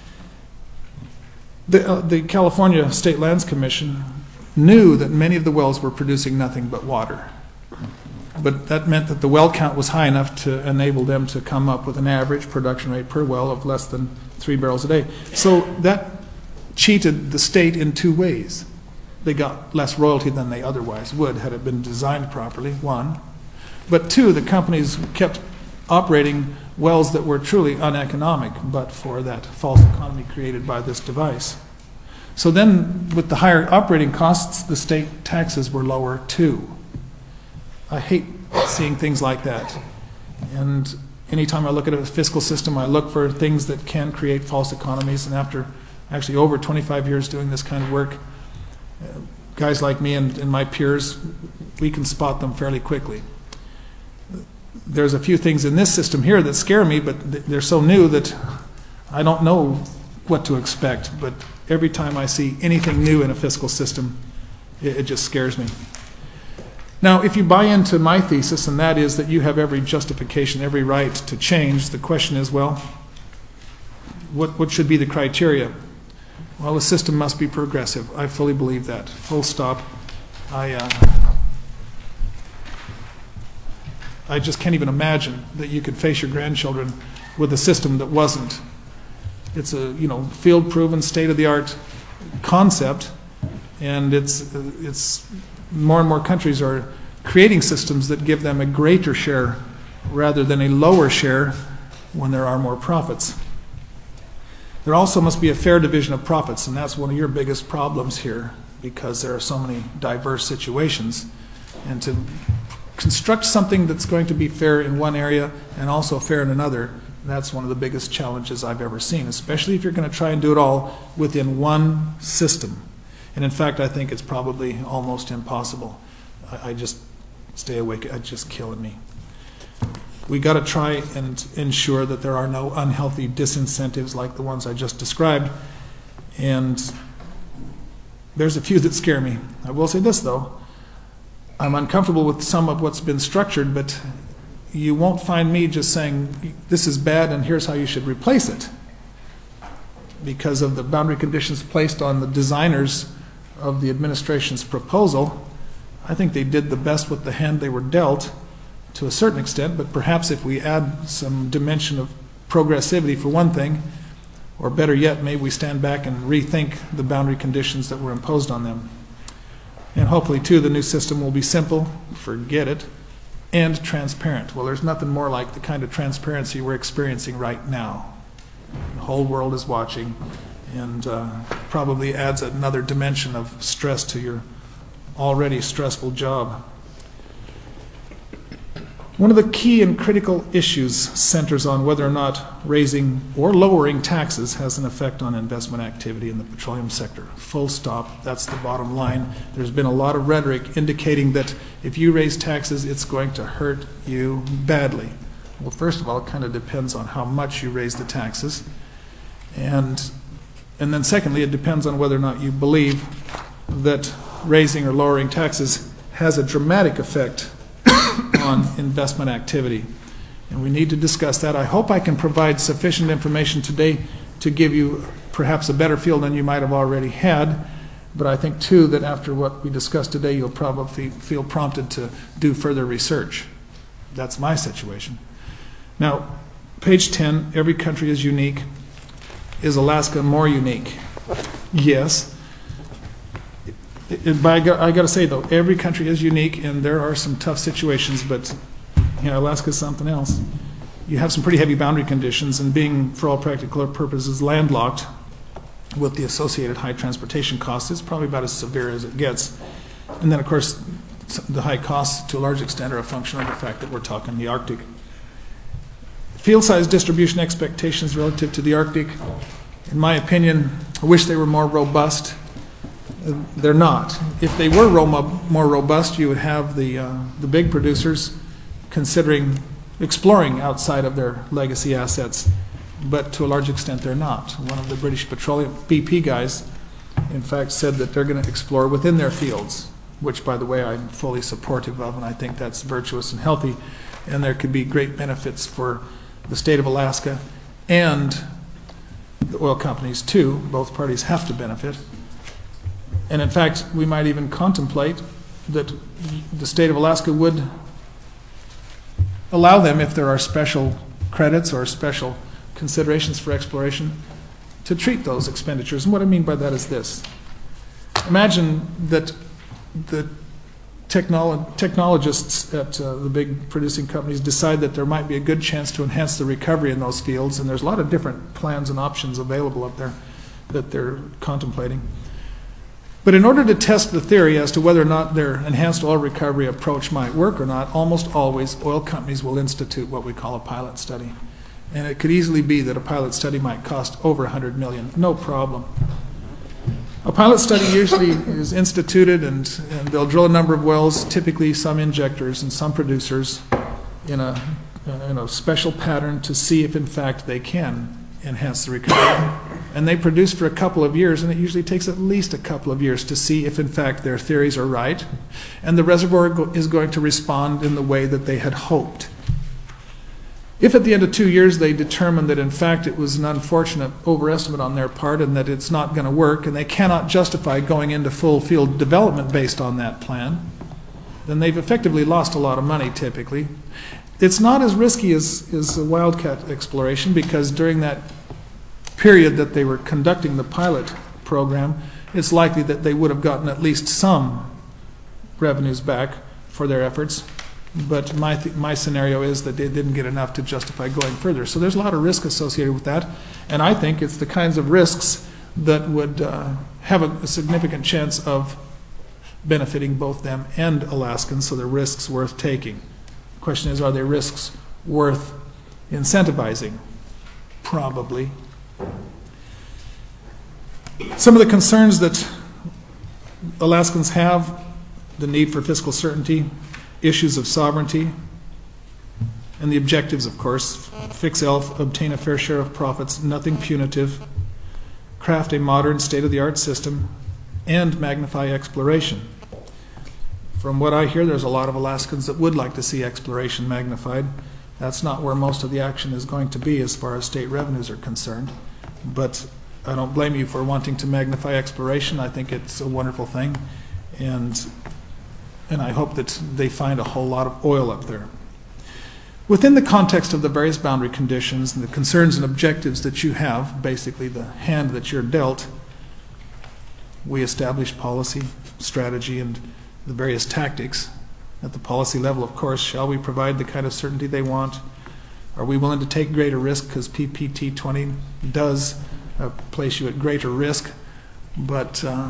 D: The, uh, the California State Lands Commission knew that many of the wells were producing nothing but water. But that meant that the well count was high enough to enable them to come up with an average production rate per well of less than three barrels a day. So that cheated the state in two ways. They got less royalty than they otherwise would had it been designed properly, one. But two, the companies kept operating wells that were truly uneconomic, but for that false economy created by this device. So then, with the higher operating costs, the state taxes were lower too. I hate seeing things like that. And anytime I look at a fiscal system, I look for things that can create false economies. And after actually over twenty-five years doing this kind of work, uh, guys like me and, and my peers, we can spot them fairly quickly. There's a few things in this system here that scare me, but they're so new that I don't know what to expect. But every time I see anything new in a fiscal system, it, it just scares me. Now, if you buy into my thesis, and that is that you have every justification, every right to change, the question is, well, what, what should be the criteria? Well, the system must be progressive. I fully believe that. Full stop. I, uh, I just can't even imagine that you could face your grandchildren with a system that wasn't. It's a, you know, field-proven, state-of-the-art concept, and it's it's more and more countries are creating systems that give them a greater share rather than a lower share when there are more profits. There also must be a fair division of profits, and that's one of your biggest problems here because there are so many diverse situations. And to construct something that's going to be fair in one area and also fair in another, that's one of the biggest challenges I've ever seen, especially if you're going to try and do it all within one system. And in fact, I think it's probably almost impossible. I, I just stay awake. It's just killing me. We got to try and ensure that there are no unhealthy disincentives like the ones I just described. And there's a few that scare me. I will say this, though. I'm uncomfortable with some of what's been structured, but you won't find me just saying, this is bad and here's how you should replace it, because of the boundary conditions placed on the designers of the administration's proposal. I think they did the best with the hand they were dealt to a certain extent, but perhaps if we add some dimension of progressivity for one thing, or better yet, maybe we stand back and rethink the boundary conditions that were imposed on them. And hopefully, too, the new system will be simple, forget it, and transparent. Well, there's nothing more like the kind of transparency we're experiencing right now. The whole world is watching, and uh, probably adds another dimension of stress to your already stressful job. One of the key and critical issues centers on whether or not raising or lowering taxes has an effect on investment activity in the petroleum sector. Full stop. That's the bottom line. There's been a lot of rhetoric indicating that if you raise taxes, it's going to hurt you badly. Well, first of all, it kind of depends on how much you raise the taxes. And, and then secondly, it depends on whether or not you believe that raising or lowering taxes has a dramatic effect on investment activity. And we need to discuss that. I hope I can provide sufficient information today to give you perhaps a better feel than you might have already had. But I think, too, that after what we discussed today, you'll probably feel prompted to do further research. That's my situation. Now, page ten, every country is unique. Is Alaska more unique? Yes. It, but I got, I got to say, though, every country is unique, and there are some tough situations, but you know, Alaska is something else. You have some pretty heavy boundary conditions, and being, for all practical purposes, landlocked with the associated high transportation costs, it's probably about as severe as it gets. And then, of course, the high costs, to a large extent, are a function of the fact that we're talking the Arctic. Field size distribution expectations relative to the Arctic, in my opinion, I wish they were more robust. They're not. If they were more robust, you would have the uh, the big producers considering exploring outside of their legacy assets, but to a large extent they're not. One of the British Petroleum B P guys, in fact, said that they're going to explore within their fields, which, by the way, I'm fully supportive of, and I think that's virtuous and healthy, and there could be great benefits for the state of Alaska and the oil companies too. Both parties have to benefit. And in fact, we might even contemplate that the state of Alaska would allow them, if there are special credits or special considerations for exploration, to treat those expenditures. And what I mean by that is this. Imagine that the technolo- technologists at uh, the big producing companies decide that there might be a good chance to enhance the recovery in those fields, and there's a lot of different plans and options available up there that they're contemplating. But in order to test the theory as to whether or not their enhanced oil recovery approach might work or not, almost always oil companies will institute what we call a pilot study. And it could easily be that a pilot study might cost over one hundred million dollars, no problem. A pilot study usually is instituted, and, and they'll drill a number of wells, typically some injectors and some producers, in a, in a special pattern to see if in fact they can enhance the recovery. And they produce for a couple of years, and it usually takes at least a couple of years to see if in fact their theories are right and the reservoir go- is going to respond in the way that they had hoped. If at the end of two years they determine that in fact it was an unfortunate overestimate on their part and that it's not going to work and they cannot justify going into full field development based on that plan, then they've effectively lost a lot of money typically. It's not as risky as, as a wildcat exploration, because during that period that they were conducting the pilot program, it's likely that they would have gotten at least some revenues back for their efforts. But my th- my scenario is that they didn't get enough to justify going further. So there's a lot of risk associated with that. And I think it's the kinds of risks that would uh, have a, a significant chance of benefiting both them and Alaskans, so they're risks worth taking. The question is, are they risks worth incentivizing? Probably. Some of the concerns that Alaskans have, the need for fiscal certainty, issues of sovereignty, and the objectives, of course: fix E L F, obtain a fair share of profits, nothing punitive, craft a modern state-of-the-art system, and magnify exploration. From what I hear, there's a lot of Alaskans that would like to see exploration magnified. That's not where most of the action is going to be as far as state revenues are concerned. But I don't blame you for wanting to magnify exploration. I think it's a wonderful thing. And, and I hope that they find a whole lot of oil up there. Within the context of the various boundary conditions and the concerns and objectives that you have, basically the hand that you're dealt, we establish policy, strategy, and the various tactics. At the policy level, of course, shall we provide the kind of certainty they want? Are we willing to take greater risk? Because P P T twenty does uh, place you at greater risk, but uh,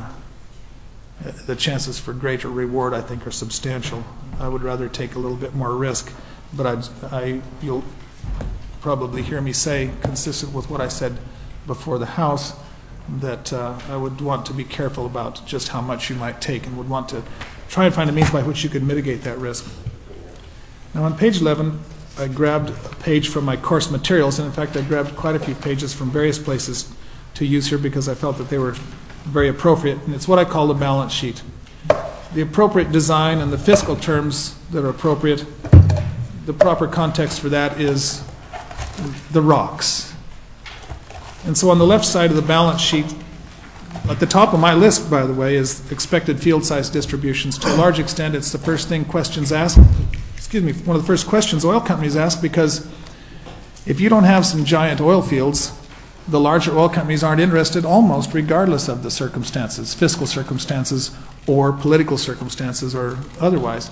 D: the chances for greater reward, I think, are substantial. I would rather take a little bit more risk, but I'd, I, you'll probably hear me say, consistent with what I said before the House, that uh, I would want to be careful about just how much you might take and would want to try and find a means by which you could mitigate that risk. Now on page eleven, I grabbed a page from my course materials, and in fact I grabbed quite a few pages from various places to use here because I felt that they were very appropriate, and it's what I call the balance sheet. The appropriate design and the fiscal terms that are appropriate, the proper context for that is the rocks. And so on the left side of the balance sheet, at the top of my list, by the way, is expected field size distributions. To a large extent, it's the first thing questions ask. Excuse me, one of the first questions oil companies ask, because if you don't have some giant oil fields, the larger oil companies aren't interested almost regardless of the circumstances, fiscal circumstances or political circumstances or otherwise.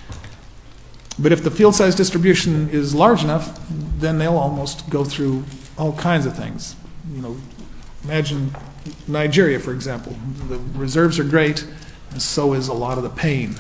D: But if the field size distribution is large enough, then they'll almost go through all kinds of things. You know, imagine Nigeria, for example. The reserves are great, and so is a lot of the pain.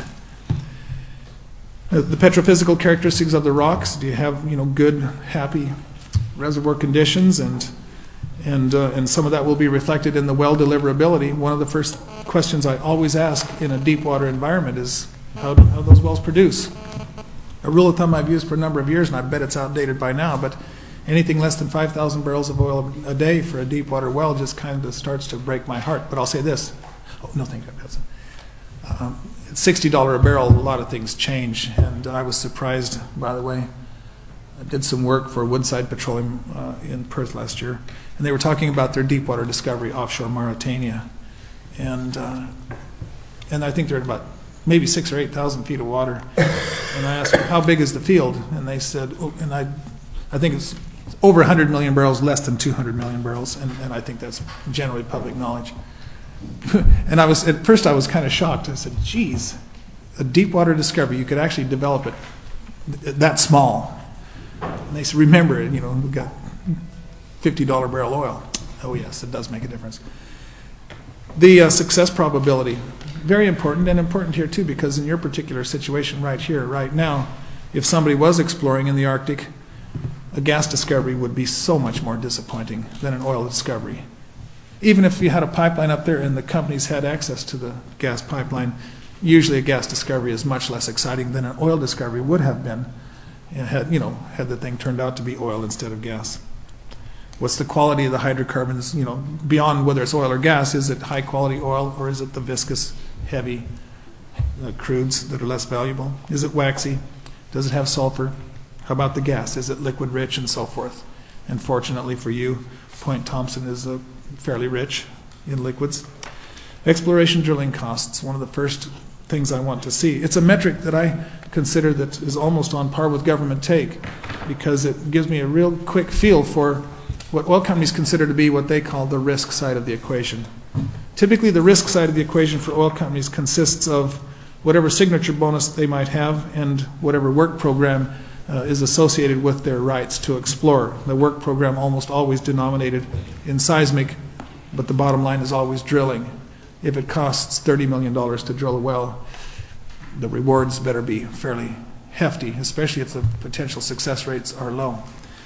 D: Uh, the petrophysical characteristics of the rocks. Do you have, you know, good, happy reservoir conditions? And and uh, and some of that will be reflected in the well deliverability. One of the first questions I always ask in a deep water environment is how do, how those wells produce. A rule of thumb I've used for a number of years, and I bet it's outdated by now, but anything less than five thousand barrels of oil a day for a deep water well just kind of starts to break my heart. But I'll say this. Oh, no, thank you. Um, at sixty dollars a barrel, a lot of things change. And I was surprised, by the way. I did some work for Woodside Petroleum uh, in Perth last year, and they were talking about their deep water discovery offshore Mauritania. And, uh, and I think they're at about maybe six or eight thousand feet of water. And I asked them, how big is the field? And they said, oh, and I, I think it's over one hundred million barrels, less than two hundred million barrels, and, and I think that's generally public knowledge. And I was, at first I was kind of shocked. I said, geez, a deep water discovery, you could actually develop it that small. And they said, remember, you know, we've got fifty dollars barrel oil. Oh yes, it does make a difference. The uh, success probability, very important, and important here too, because in your particular situation right here, right now, if somebody was exploring in the Arctic, a gas discovery would be so much more disappointing than an oil discovery. Even if you had a pipeline up there and the companies had access to the gas pipeline, usually a gas discovery is much less exciting than an oil discovery would have been, had, you know, had the thing turned out to be oil instead of gas. What's the quality of the hydrocarbons, you know, beyond whether it's oil or gas? Is it high quality oil, or is it the viscous, heavy uh, crudes that are less valuable? Is it waxy? Does it have sulfur? How about the gas? Is it liquid rich, and so forth? And fortunately for you, Point Thompson is uh, fairly rich in liquids. Exploration drilling costs, one of the first things I want to see. It's a metric that I consider that is almost on par with government take, because it gives me a real quick feel for what oil companies consider to be what they call the risk side of the equation. Typically, the risk side of the equation for oil companies consists of whatever signature bonus they might have and whatever work program uh, is associated with their rights to explore. The work program almost always denominated in seismic, but the bottom line is always drilling. If it costs thirty million dollars to drill a well, the rewards better be fairly hefty, especially if the potential success rates are low.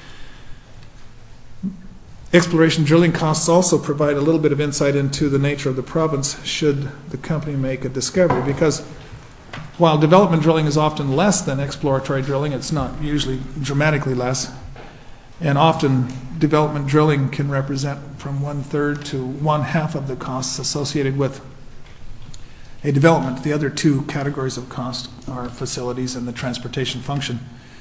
D: Exploration drilling costs also provide a little bit of insight into the nature of the province should the company make a discovery, because while development drilling is often less than exploratory drilling, it's not usually dramatically less, and often development drilling can represent from one third to one half of the costs associated with a development. The other two categories of cost are facilities and the transportation function.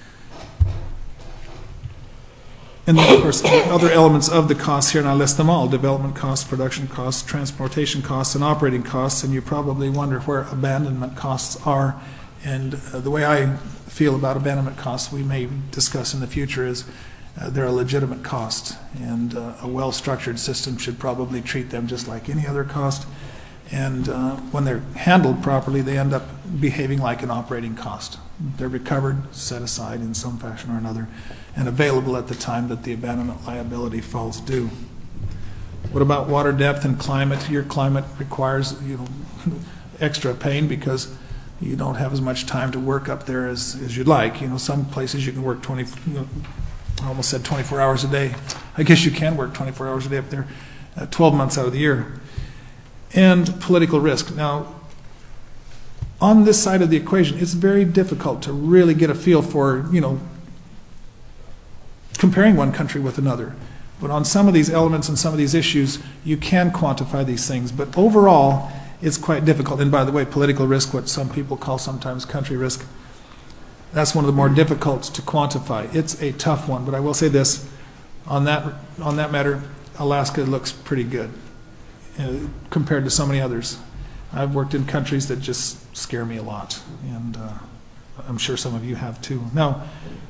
D: And then, of course, the other elements of the costs here, and I list them all: development costs, production costs, transportation costs, and operating costs. And you probably wonder where abandonment costs are. And uh, the way I feel about abandonment costs, we may discuss in the future, is uh, they're a legitimate cost. And uh, a well-structured system should probably treat them just like any other cost. And uh, when they're handled properly, they end up behaving like an operating cost. They're recovered, set aside in some fashion or another, and available at the time that the abandonment liability falls due. What about water depth and climate? Your climate requires, you know, extra pain because you don't have as much time to work up there as, as you'd like. You know, some places you can work twenty, you know, I almost said twenty-four hours a day. I guess you can work twenty-four hours a day up there, uh, twelve months out of the year. And political risk. Now, on this side of the equation, it's very difficult to really get a feel for, you know, comparing one country with another. But on some of these elements and some of these issues, you can quantify these things. But overall, it's quite difficult. And by the way, political risk, what some people call sometimes country risk, that's one of the more difficult to quantify. It's a tough one. But I will say this, on that, on that matter, Alaska looks pretty good uh, compared to so many others. I've worked in countries that just scare me a lot. And uh, I'm sure some of you have too. Now,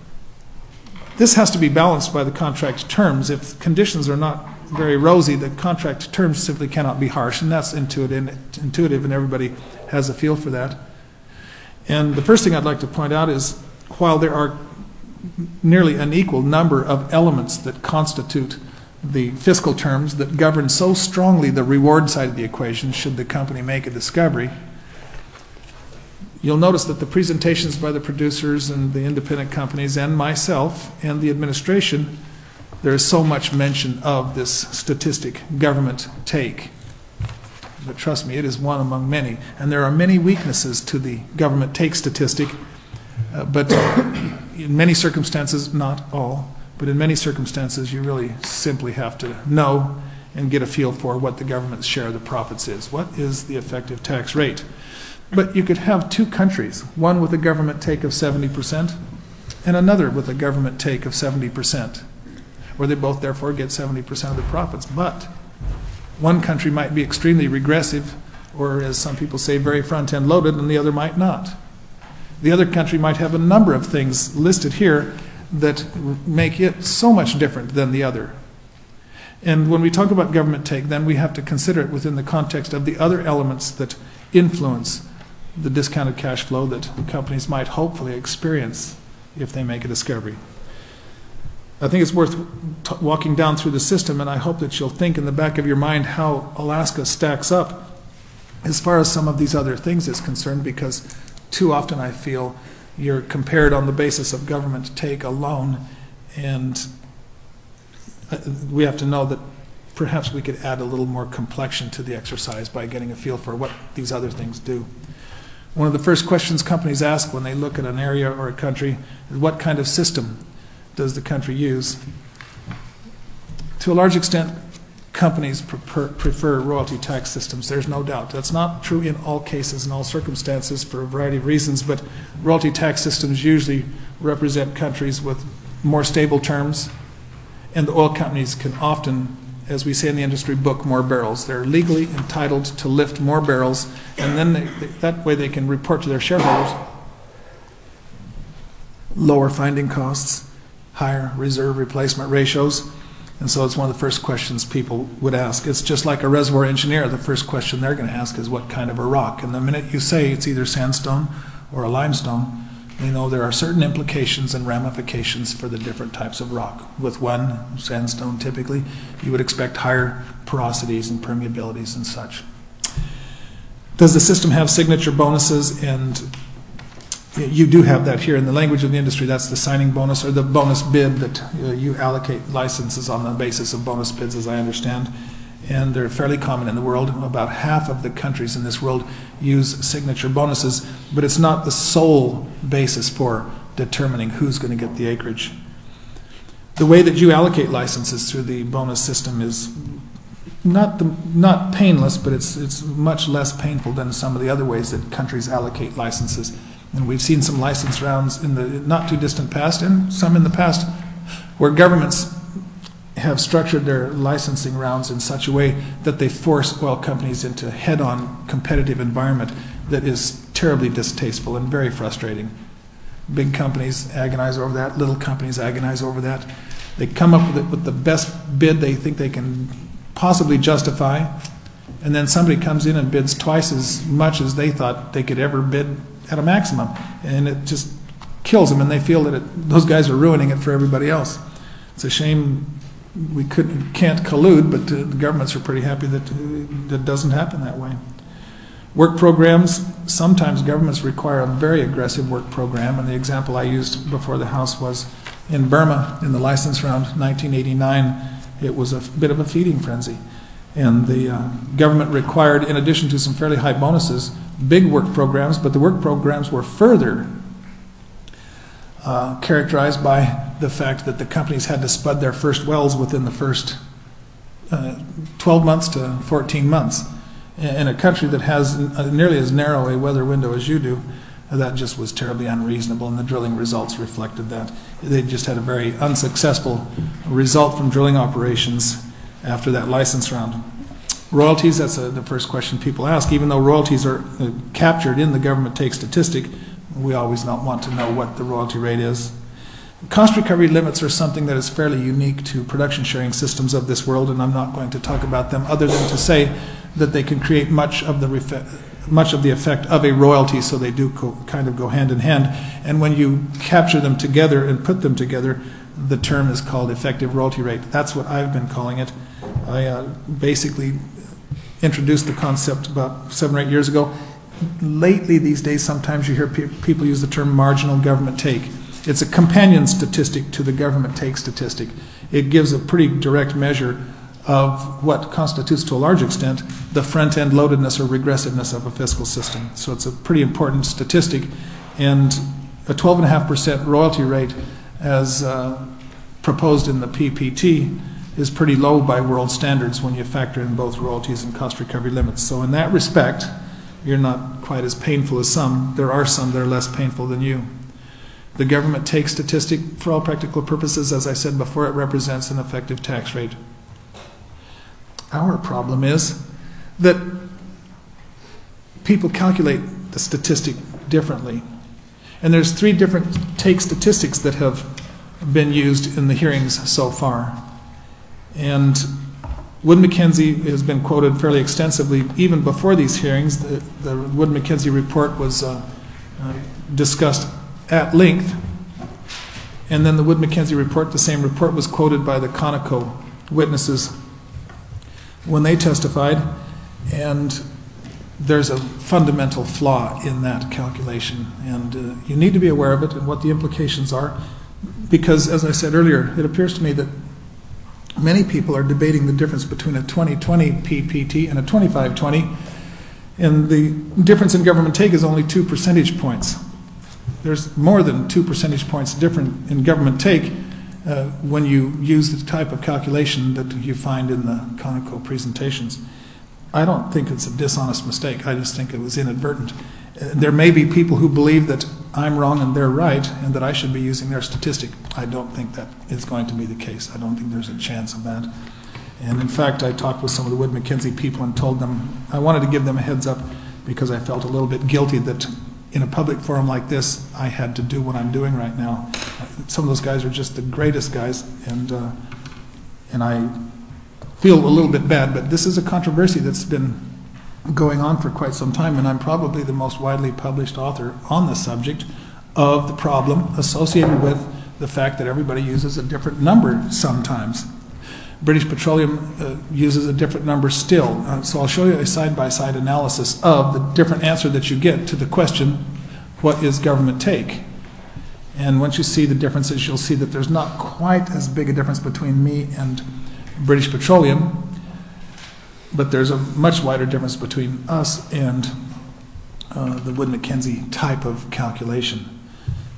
D: this has to be balanced by the contract terms. If conditions are not very rosy, the contract terms simply cannot be harsh, and that's intuitive, intuitive, and everybody has a feel for that. And the first thing I'd like to point out is, while there are nearly an equal number of elements that constitute the fiscal terms that govern so strongly the reward side of the equation should the company make a discovery, you'll notice that the presentations by the producers and the independent companies and myself and the administration, there is so much mention of this statistic, government take. But trust me, it is one among many. And there are many weaknesses to the government take statistic, uh, but in many circumstances, not all, but in many circumstances you really simply have to know and get a feel for what the government's share of the profits is. What is the effective tax rate? But you could have two countries, one with a government take of seventy percent and another with a government take of seventy percent, where they both therefore get seventy percent of the profits. But one country might be extremely regressive, or as some people say, very front-end loaded, and the other might not. The other country might have a number of things listed here that make it so much different than the other. And when we talk about government take, then we have to consider it within the context of the other elements that influence the discounted cash flow that companies might hopefully experience if they make a discovery. I think it's worth t- walking down through the system, and I hope that you'll think in the back of your mind how Alaska stacks up as far as some of these other things is concerned, because too often I feel you're compared on the basis of government take alone, and we have to know that perhaps we could add a little more complexion to the exercise by getting a feel for what these other things do. One of the first questions companies ask when they look at an area or a country is, what kind of system does the country use? To a large extent, companies prefer, prefer royalty tax systems. There's no doubt. That's not true in all cases, in all circumstances, for a variety of reasons, but royalty tax systems usually represent countries with more stable terms, and the oil companies can often, as we say in the industry, book more barrels. They're legally entitled to lift more barrels, and then they, they, that way they can report to their shareholders lower finding costs, higher reserve replacement ratios. And so it's one of the first questions people would ask. It's just like a reservoir engineer. The first question they're going to ask is, what kind of a rock? And the minute you say it's either sandstone or a limestone, they know there are certain implications and ramifications for the different types of rock. With one, sandstone typically, you would expect higher porosities and permeabilities and such. Does the system have signature bonuses? And you do have that here in the language of the industry. That's the signing bonus, or the bonus bid that uh, you allocate licenses on the basis of bonus bids, as I understand. And they're fairly common in the world. About half of the countries in this world use signature bonuses, but it's not the sole basis for determining who's going to get the acreage. The way that you allocate licenses through the bonus system is not the, not painless, but it's it's much less painful than some of the other ways that countries allocate licenses. And we've seen some license rounds in the not too distant past, and some in the past, where governments have structured their licensing rounds in such a way that they force oil companies into a head-on competitive environment that is terribly distasteful and very frustrating. Big companies agonize over that. Little companies agonize over that. They come up with, it, with the best bid they think they can possibly justify, and then somebody comes in and bids twice as much as they thought they could ever bid at a maximum, and it just kills them, and they feel that it, those guys are ruining it for everybody else. It's a shame we couldn't, can't collude, but uh, the governments are pretty happy that uh, that doesn't happen that way. Work programs, sometimes governments require a very aggressive work program, and the example I used before the House was in Burma in the license round nineteen eighty-nine. It was a bit of a feeding frenzy, and the uh, government required, in addition to some fairly high bonuses, big work programs, but the work programs were further uh, characterized by the fact that the companies had to spud their first wells within the first uh, twelve months to fourteen months. In a country that has nearly as narrow a weather window as you do, that just was terribly unreasonable, and the drilling results reflected that. They just had a very unsuccessful result from drilling operations after that license round. Royalties, that's a, the first question people ask. Even though royalties are uh, captured in the government take statistic, we always not want to know what the royalty rate is. Cost recovery limits are something that is fairly unique to production sharing systems of this world, and I'm not going to talk about them other than to say that they can create much of the refe- much of the effect of a royalty, so they do co- kind of go hand in hand. And when you capture them together and put them together, the term is called effective royalty rate. That's what I've been calling it. I uh, basically introduced the concept about seven or eight years ago. Lately, these days, sometimes you hear pe- people use the term marginal government take. It's a companion statistic to the government take statistic. It gives a pretty direct measure of what constitutes, to a large extent, the front-end loadedness or regressiveness of a fiscal system. So it's a pretty important statistic, and a twelve point five percent royalty rate as uh, proposed in the P P T is pretty low by world standards when you factor in both royalties and cost recovery limits. So in that respect, you're not quite as painful as some. There are some that are less painful than you. The government take statistic, for all practical purposes, as I said before, it represents an effective tax rate. Our problem is that people calculate the statistic differently. And there's three different take statistics that have been used in the hearings so far. And Wood Mackenzie has been quoted fairly extensively even before these hearings. The, the Wood Mackenzie report was uh, uh, discussed at length. And then the Wood Mackenzie report, the same report, was quoted by the Conoco witnesses when they testified, and there's a fundamental flaw in that calculation, and uh, you need to be aware of it and what the implications are, because, as I said earlier, it appears to me that many people are debating the difference between a twenty twenty P P T and a twenty-five twenty, and the difference in government take is only two percentage points. There's more than two percentage points different in government take Uh, when you use the type of calculation that you find in the Conoco presentations. I don't think it's a dishonest mistake. I just think it was inadvertent. Uh, there may be people who believe that I'm wrong and they're right and that I should be using their statistic. I don't think that is going to be the case. I don't think there's a chance of that. And in fact, I talked with some of the Wood Mackenzie people and told them, I wanted to give them a heads up because I felt a little bit guilty that in a public forum like this, I had to do what I'm doing right now. Some of those guys are just the greatest guys, and uh, and I feel a little bit bad, but this is a controversy that's been going on for quite some time, and I'm probably the most widely published author on the subject of the problem associated with the fact that everybody uses a different number sometimes. British Petroleum uh, uses a different number still. Uh, so I'll show you a side-by-side analysis of the different answer that you get to the question, what is government take? And once you see the differences, you'll see that there's not quite as big a difference between me and British Petroleum, but there's a much wider difference between us and uh, the Wood Mackenzie type of calculation.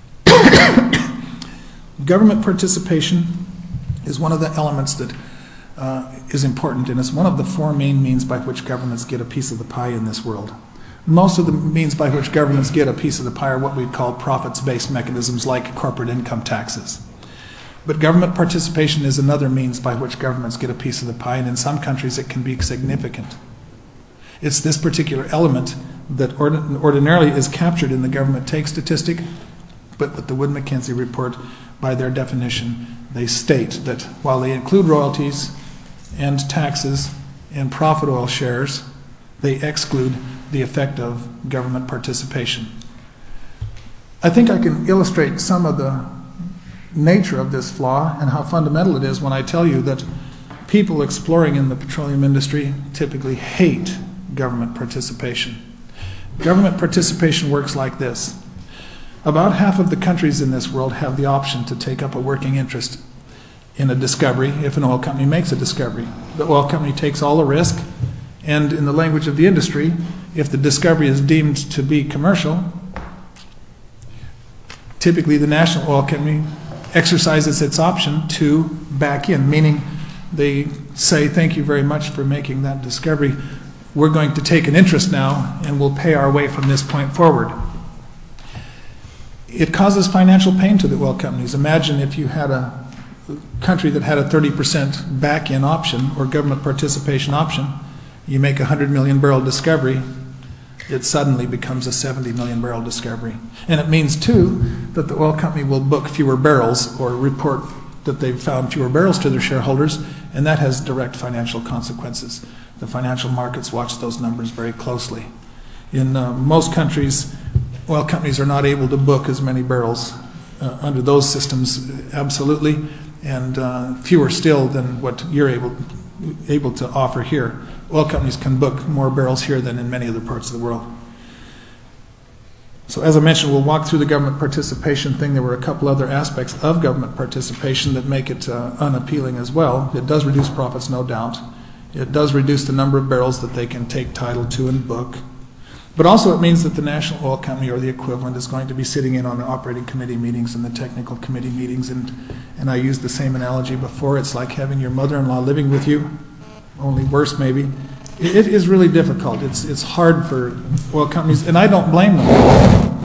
D: Government participation is one of the elements that uh, is important, and it's one of the four main means by which governments get a piece of the pie in this world. Most of the means by which governments get a piece of the pie are what we'd call profits-based mechanisms like corporate income taxes. But government participation is another means by which governments get a piece of the pie, and in some countries it can be significant. It's this particular element that ordin- ordinarily is captured in the government take statistic, but with the Wood Mackenzie report, by their definition, they state that while they include royalties and taxes and profit oil shares, they exclude the effect of government participation. I think I can illustrate some of the nature of this flaw and how fundamental it is when I tell you that people exploring in the petroleum industry typically hate government participation. Government participation works like this. About half of the countries in this world have the option to take up a working interest in a discovery if an oil company makes a discovery. The oil company takes all the risk, and in the language of the industry, if the discovery is deemed to be commercial, typically the national oil company exercises its option to back in, meaning they say, thank you very much for making that discovery. We're going to take an interest now and we'll pay our way from this point forward. It causes financial pain to the oil companies. Imagine if you had a country that had a thirty percent back-in option or government participation option. You make a one hundred million barrel discovery, it suddenly becomes a seventy million barrel discovery. And it means, too, that the oil company will book fewer barrels or report that they've found fewer barrels to their shareholders, and that has direct financial consequences. The financial markets watch those numbers very closely. In uh, most countries, oil companies are not able to book as many barrels uh, under those systems, absolutely, and uh, fewer still than what you're able, able to offer here. Oil companies can book more barrels here than in many other parts of the world. So as I mentioned, we'll walk through the government participation thing. There were a couple other aspects of government participation that make it uh, unappealing as well. It does reduce profits, no doubt. It does reduce the number of barrels that they can take title to and book. But also it means that the national oil company or the equivalent is going to be sitting in on the operating committee meetings and the technical committee meetings. And, and I used the same analogy before. It's like having your mother-in-law living with you, only worse maybe. It, it is really difficult. It's, it's hard for oil companies, and I don't blame them.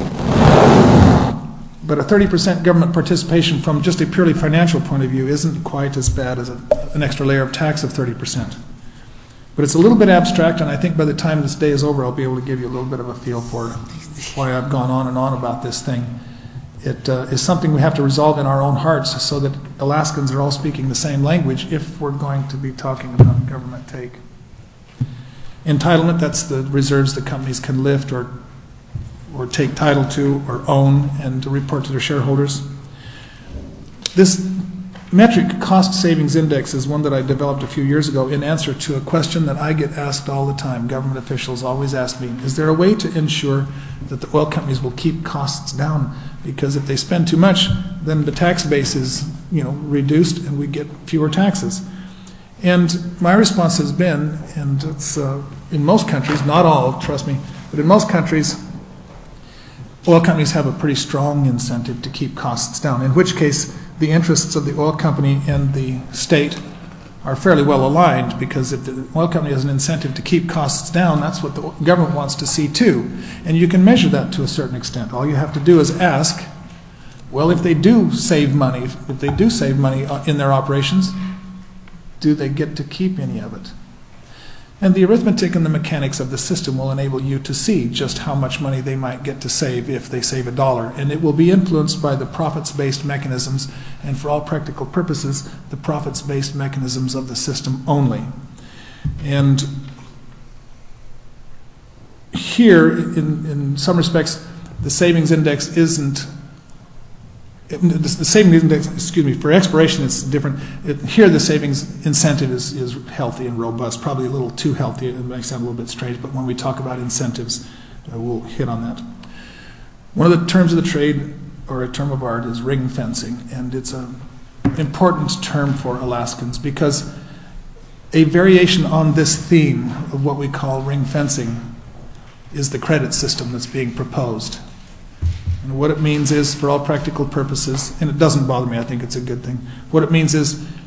D: But a thirty percent government participation from just a purely financial point of view isn't quite as bad as a, an extra layer of tax of thirty percent. But it's a little bit abstract, and I think by the time this day is over, I'll be able to give you a little bit of a feel for why I've gone on and on about this thing. It uh, is something we have to resolve in our own hearts so that Alaskans are all speaking the same language if we're going to be talking about government take. Entitlement, that's the reserves that companies can lift or, or take title to or own and to report to their shareholders. This metric cost savings index is one that I developed a few years ago in answer to a question that I get asked all the time. Government officials always ask me, is there a way to ensure that the oil companies will keep costs down? Because if they spend too much, then the tax base is, you know, reduced and we get fewer taxes. And my response has been, and it's uh, in most countries, not all, trust me, but in most countries, oil companies have a pretty strong incentive to keep costs down, in which case the interests of the oil company and the state are fairly well aligned, because if the oil company has an incentive to keep costs down, that's what the government wants to see too. And you can measure that to a certain extent. All you have to do is ask, well, if they do save money, if they do save money in their operations, do they get to keep any of it? And the arithmetic and the mechanics of the system will enable you to see just how much money they might get to save if they save a dollar. And it will be influenced by the profits-based mechanisms, and for all practical purposes, the profits-based mechanisms of the system only. And here, in, in some respects, the savings index isn't The savings index, excuse me, for exploration it's different. It, here the savings incentive is, is healthy and robust, probably a little too healthy. It might sound a little bit strange, but when we talk about incentives, uh, we'll hit on that. One of the terms of the trade, or a term of art, is ring fencing, and it's an important term for Alaskans because a variation on this theme of what we call ring fencing is the credit system that's being proposed. And what it means is, for all practical purposes, and it doesn't bother me, I think it's a good thing, what it means is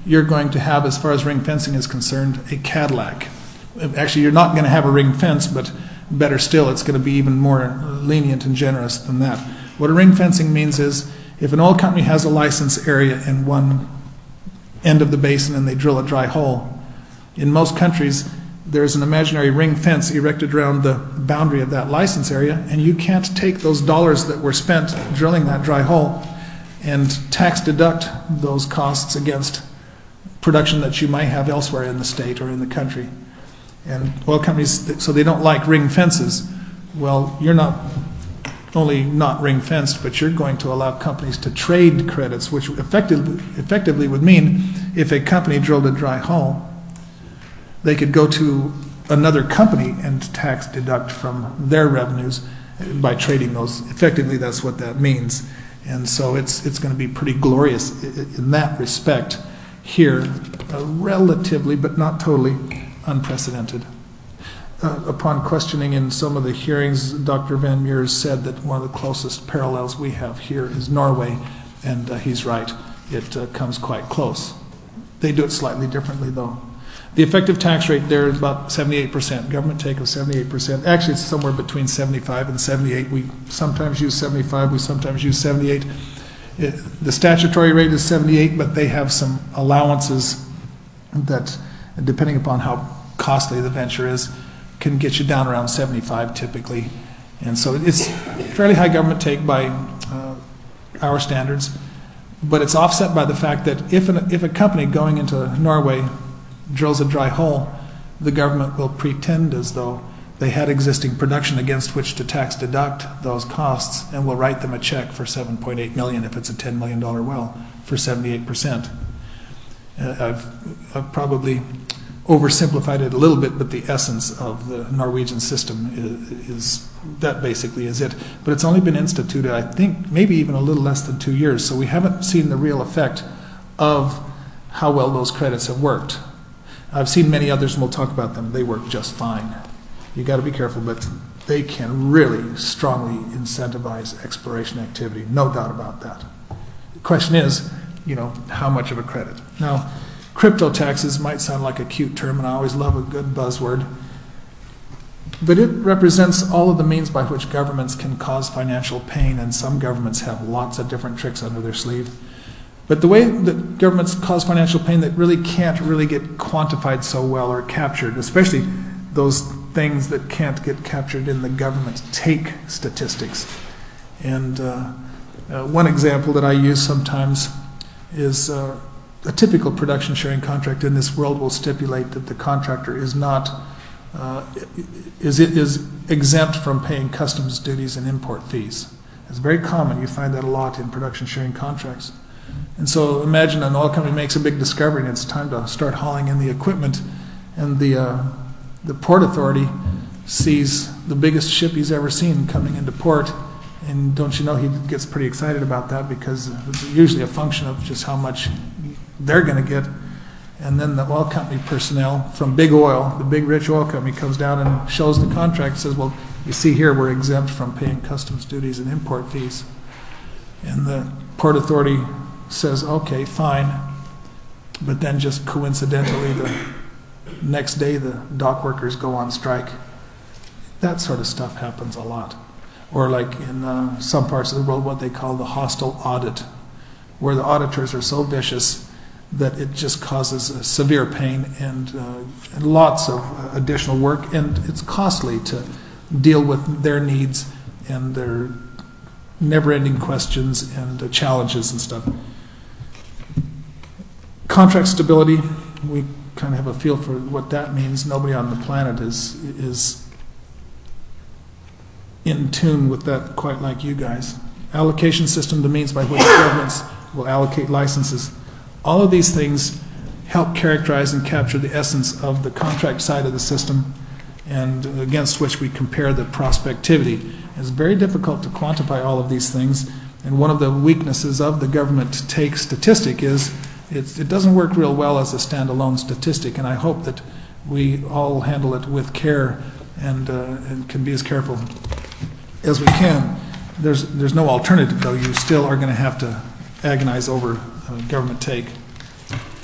D: you're going to have, as far as ring fencing is concerned, a Cadillac. Actually, you're not going to have a ring fence, but better still, it's going to be even more lenient and generous than that. What a ring fencing means is, if an oil company has a license area in one end of the basin and they drill a dry hole, in most countries, there's an imaginary ring fence erected around the boundary of that license area, and you can't take those dollars that were spent drilling that dry hole and tax deduct those costs against production that you might have elsewhere in the state or in the country. And oil companies, so they don't like ring fences. Well, you're not only not ring fenced, but you're going to allow companies to trade credits, which effectively, effectively would mean if a company drilled a dry hole, they could go to another company and tax deduct from their revenues by trading those. Effectively, that's what that means. And so it's it's going to be pretty glorious in that respect here, uh, relatively, but not totally, unprecedented. Uh, upon questioning in some of the hearings, Doctor Van Meers said that one of the closest parallels we have here is Norway, and uh, he's right. It uh, comes quite close. They do it slightly differently, though. The effective tax rate there is about seventy-eight percent, government take of seventy-eight percent. Actually, it's somewhere between seventy-five and seventy-eight. We sometimes use seventy-five, we sometimes use seventy-eight. It, the statutory rate is seventy-eight, but they have some allowances that, depending upon how costly the venture is, can get you down around seventy-five typically. And so it's fairly high government take by uh, our standards, but it's offset by the fact that if, an, if a company going into Norway drills a dry hole, the government will pretend as though they had existing production against which to tax deduct those costs, and will write them a check for seven point eight million dollars if it's a ten million dollar well for seventy-eight percent. Uh, I've, I've probably oversimplified it a little bit, but the essence of the Norwegian system is, is that basically is it. But it's only been instituted, I think, maybe even a little less than two years, so we haven't seen the real effect of how well those credits have worked. I've seen many others, and we'll talk about them. They work just fine. You got to be careful, but they can really strongly incentivize exploration activity, no doubt about that. The question is, you know, how much of a credit? Now, crypto taxes might sound like a cute term, and I always love a good buzzword, but it represents all of the means by which governments can cause financial pain, and some governments have lots of different tricks under their sleeve. But the way that governments cause financial pain that really can't really get quantified so well or captured, especially those things that can't get captured in the government take statistics. And uh, uh, one example that I use sometimes is uh, a typical production sharing contract in this world will stipulate that the contractor is not uh, is it is exempt from paying customs duties and import fees. It's very common. You find that a lot in production sharing contracts. And so imagine an oil company makes a big discovery and it's time to start hauling in the equipment, and the uh, the port authority sees the biggest ship he's ever seen coming into port, and don't you know he gets pretty excited about that, because it's usually a function of just how much they're going to get. And then the oil company personnel from Big Oil, the big rich oil company, comes down and shows the contract and says, well, you see here we're exempt from paying customs duties and import fees. And the port authority says, okay, fine. But then just coincidentally, the next day the dock workers go on strike. That sort of stuff happens a lot. Or like in uh, some parts of the world, what they call the hostile audit, where the auditors are so vicious that it just causes uh, severe pain and, uh, and lots of uh, additional work, and it's costly to deal with their needs and their never-ending questions and uh, challenges and stuff. Contract stability, we kind of have a feel for what that means. Nobody on the planet is is in tune with that quite like you guys. Allocation system, the means by which governments will allocate licenses. All of these things help characterize and capture the essence of the contract side of the system, and against which we compare the prospectivity. It's very difficult to quantify all of these things, and one of the weaknesses of the government take statistic is It's, it doesn't work real well as a standalone statistic, and I hope that we all handle it with care and, uh, and can be as careful as we can. There's, there's no alternative, though. You still are going to have to agonize over uh, government take.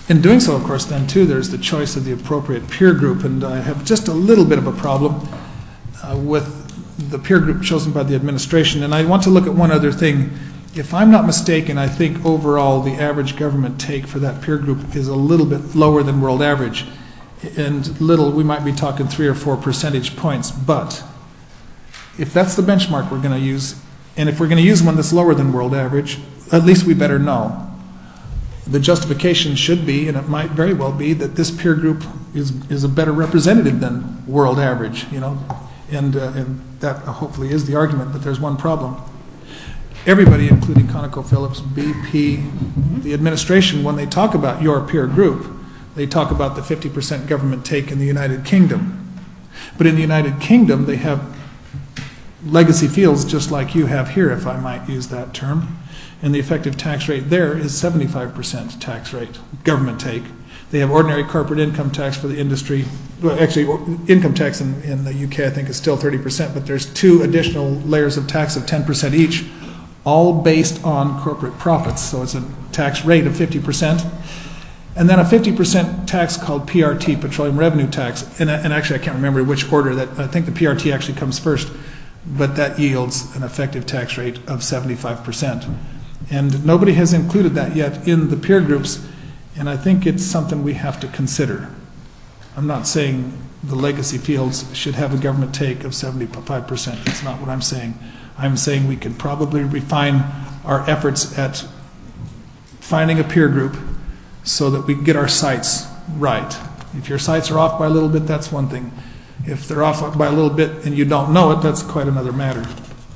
D: In doing so, of course, then too, there's the choice of the appropriate peer group, and I have just a little bit of a problem uh, with the peer group chosen by the administration. And I want to look at one other thing. If I'm not mistaken, I think overall the average government take for that peer group is a little bit lower than world average. And little, we might be talking three or four percentage points. But if that's the benchmark we're going to use, and if we're going to use one that's lower than world average, at least we better know. The justification should be, and it might very well be, that this peer group is is a better representative than world average, you know, and uh, and that hopefully is the argument. But there's one problem. Everybody, including ConocoPhillips, B P, the administration, when they talk about your peer group, they talk about the fifty percent government take in the United Kingdom. But in the United Kingdom, they have legacy fields just like you have here, if I might use that term. And the effective tax rate there is seventy-five percent tax rate, government take. They have ordinary corporate income tax for the industry. Well, actually, income tax in, in the U K, I think, is still thirty percent, but there's two additional layers of tax of ten percent each, all based on corporate profits. So it's a tax rate of fifty percent. And then a fifty percent tax called P R T, Petroleum Revenue Tax. And, and actually, I can't remember which order. That I think the P R T actually comes first, but that yields an effective tax rate of seventy-five percent. And nobody has included that yet in the peer groups, and I think it's something we have to consider. I'm not saying the legacy fields should have a government take of seventy-five percent. That's not what I'm saying. I'm saying we could probably refine our efforts at finding a peer group so that we can get our sights right. If your sights are off by a little bit, that's one thing. If they're off by a little bit and you don't know it, that's quite another matter.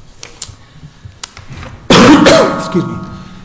D: Excuse me.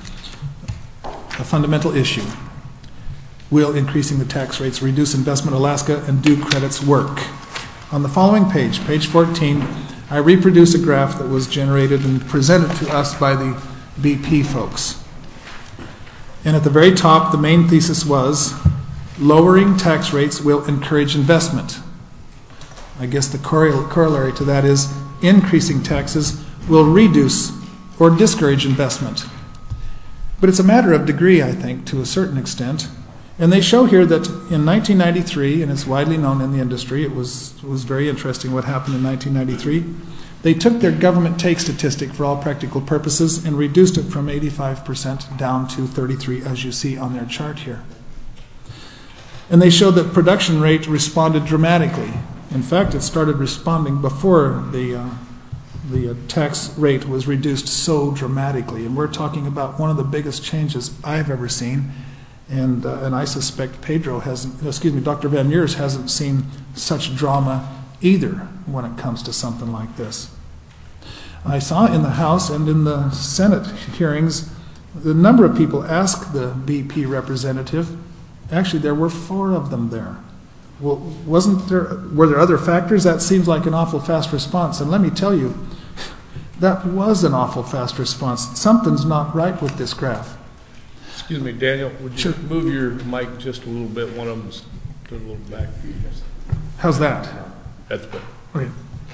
D: A fundamental issue. Will increasing the tax rates reduce investment in Alaska and do credits work? On the following page, page fourteen, I reproduce a graph that was generated and presented to us by the B P folks. And at the very top, the main thesis was lowering tax rates will encourage investment. I guess the corollary to that is increasing taxes will reduce or discourage investment. But it's a matter of degree, I think, to a certain extent. And they show here that in nineteen ninety-three, and it's widely known in the industry, it was, it was very interesting what happened in nineteen ninety-three, they took their government take statistic for all practical purposes and reduced it from eighty-five percent down to thirty-three, as you see on their chart here. And they showed that production rate responded dramatically. In fact, it started responding before the uh, the uh, tax rate was reduced so dramatically. And we're talking about one of the biggest changes I've ever seen. And uh, and I suspect Pedro hasn't, excuse me, Doctor Van Meers hasn't seen such drama either when it comes to something like this. I saw in the House and in the Senate hearings, the number of people asked the B P representative. Actually, there were four of them there. Well, wasn't there, were there other factors? That seems like an awful fast response. And let me tell you, that was an awful fast response. Something's not right with this graph.
B: Excuse me, Daniel, would you
D: Sure.
B: move your mic just a little bit? One of them's a little back.
D: How's that?
B: That's better.
D: Okay.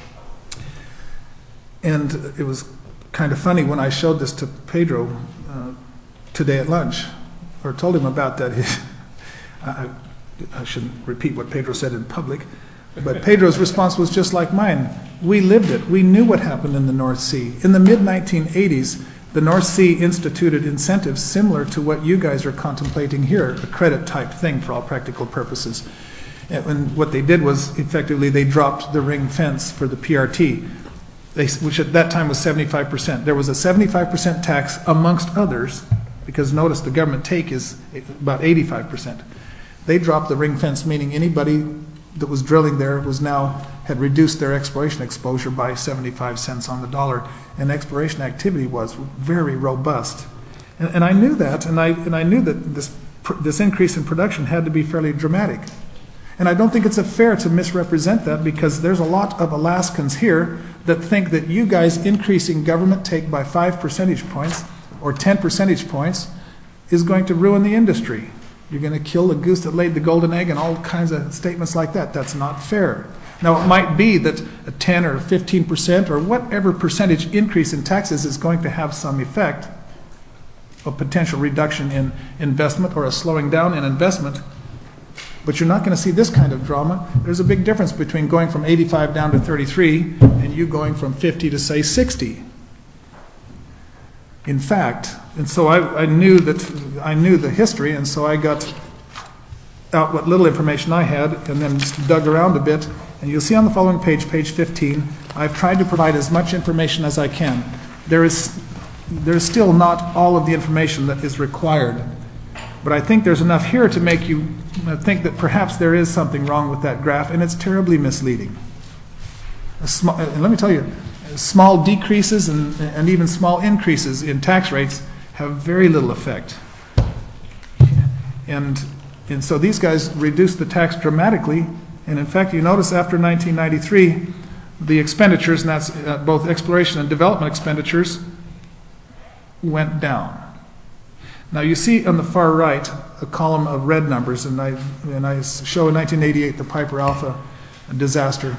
D: And it was kind of funny when I showed this to Pedro uh, today at lunch, or told him about that. He, I, I shouldn't repeat what Pedro said in public, but Pedro's response was just like mine. We lived it. We knew what happened in the North Sea. In the mid nineteen eighties, the North Sea instituted incentives similar to what you guys are contemplating here, a credit type thing for all practical purposes. And what they did was, effectively, they dropped the ring fence for the P R T, they, which at that time was seventy-five percent. There was a seventy-five percent tax amongst others, because notice the government take is about eighty-five percent. They dropped the ring fence, meaning anybody that was drilling there was now had reduced their exploration exposure by seventy-five cents on the dollar, and exploration activity was very robust. And, and I knew that, and I and I knew that this this increase in production had to be fairly dramatic. And I don't think it's fair to misrepresent that, because there's a lot of Alaskans here that think that you guys increasing government take by five percentage points or ten percentage points is going to ruin the industry. You're going to kill the goose that laid the golden egg, and all kinds of statements like that. That's not fair. Now, it might be that a ten or fifteen percent or whatever percentage increase in taxes is going to have some effect, a potential reduction in investment or a slowing down in investment. But you're not going to see this kind of drama. There's a big difference between going from eighty-five down to thirty-three and you going from fifty to, say, sixty. In fact, and so I, I knew that I knew the history, and so I got out what little information I had and then just dug around a bit. And you'll see on the following page, page fifteen, I've tried to provide as much information as I can. There is there's still not all of the information that is required. But I think there's enough here to make you think that perhaps there is something wrong with that graph, and it's terribly misleading. A sm- and let me tell you, small decreases and, and even small increases in tax rates have very little effect. And, and so these guys reduced the tax dramatically, and in fact, you notice after nineteen ninety-three, the expenditures, and that's uh, both exploration and development expenditures, went down. Now you see on the far right a column of red numbers, and I and I show in nineteen eighty-eight the Piper Alpha disaster.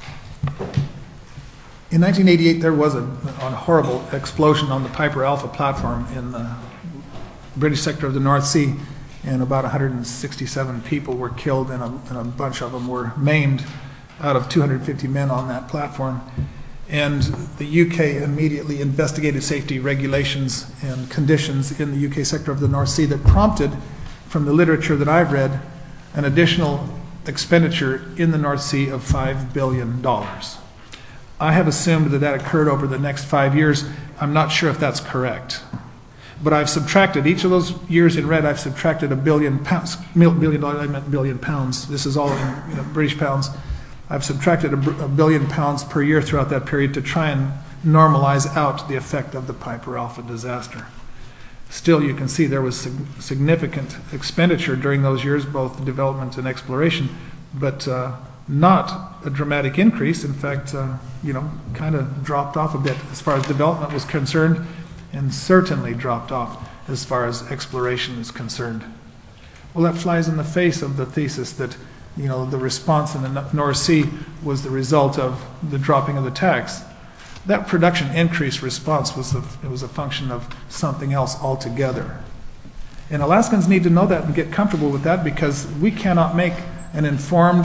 D: In nineteen eighty-eight there was a, a horrible explosion on the Piper Alpha platform in the British sector of the North Sea, and about one hundred sixty-seven people were killed, and a, and a bunch of them were maimed out of two hundred fifty men on that platform. And the U K immediately investigated safety regulations and conditions in the U K sector of the North Sea that prompted, from the literature that I've read, an additional expenditure in the North Sea of five billion dollars. I have assumed that that occurred over the next five years. I'm not sure if that's correct. But I've subtracted, each of those years in red, I've subtracted a billion pounds, billion dollars, I meant billion pounds. This is all in you know, British pounds. I've subtracted a, a billion pounds per year throughout that period to try and normalize out the effect of the Piper Alpha disaster. Still, you can see there was sig- significant expenditure during those years, both development and exploration, but uh, not a dramatic increase. In fact, uh, you know, kind of dropped off a bit as far as development was concerned, and certainly dropped off as far as exploration is concerned. Well, that flies in the face of the thesis that you know, the response in the North Sea was the result of the dropping of the tax. That production increase response was a, it was a function of something else altogether. And Alaskans need to know that and get comfortable with that, because we cannot make an informed,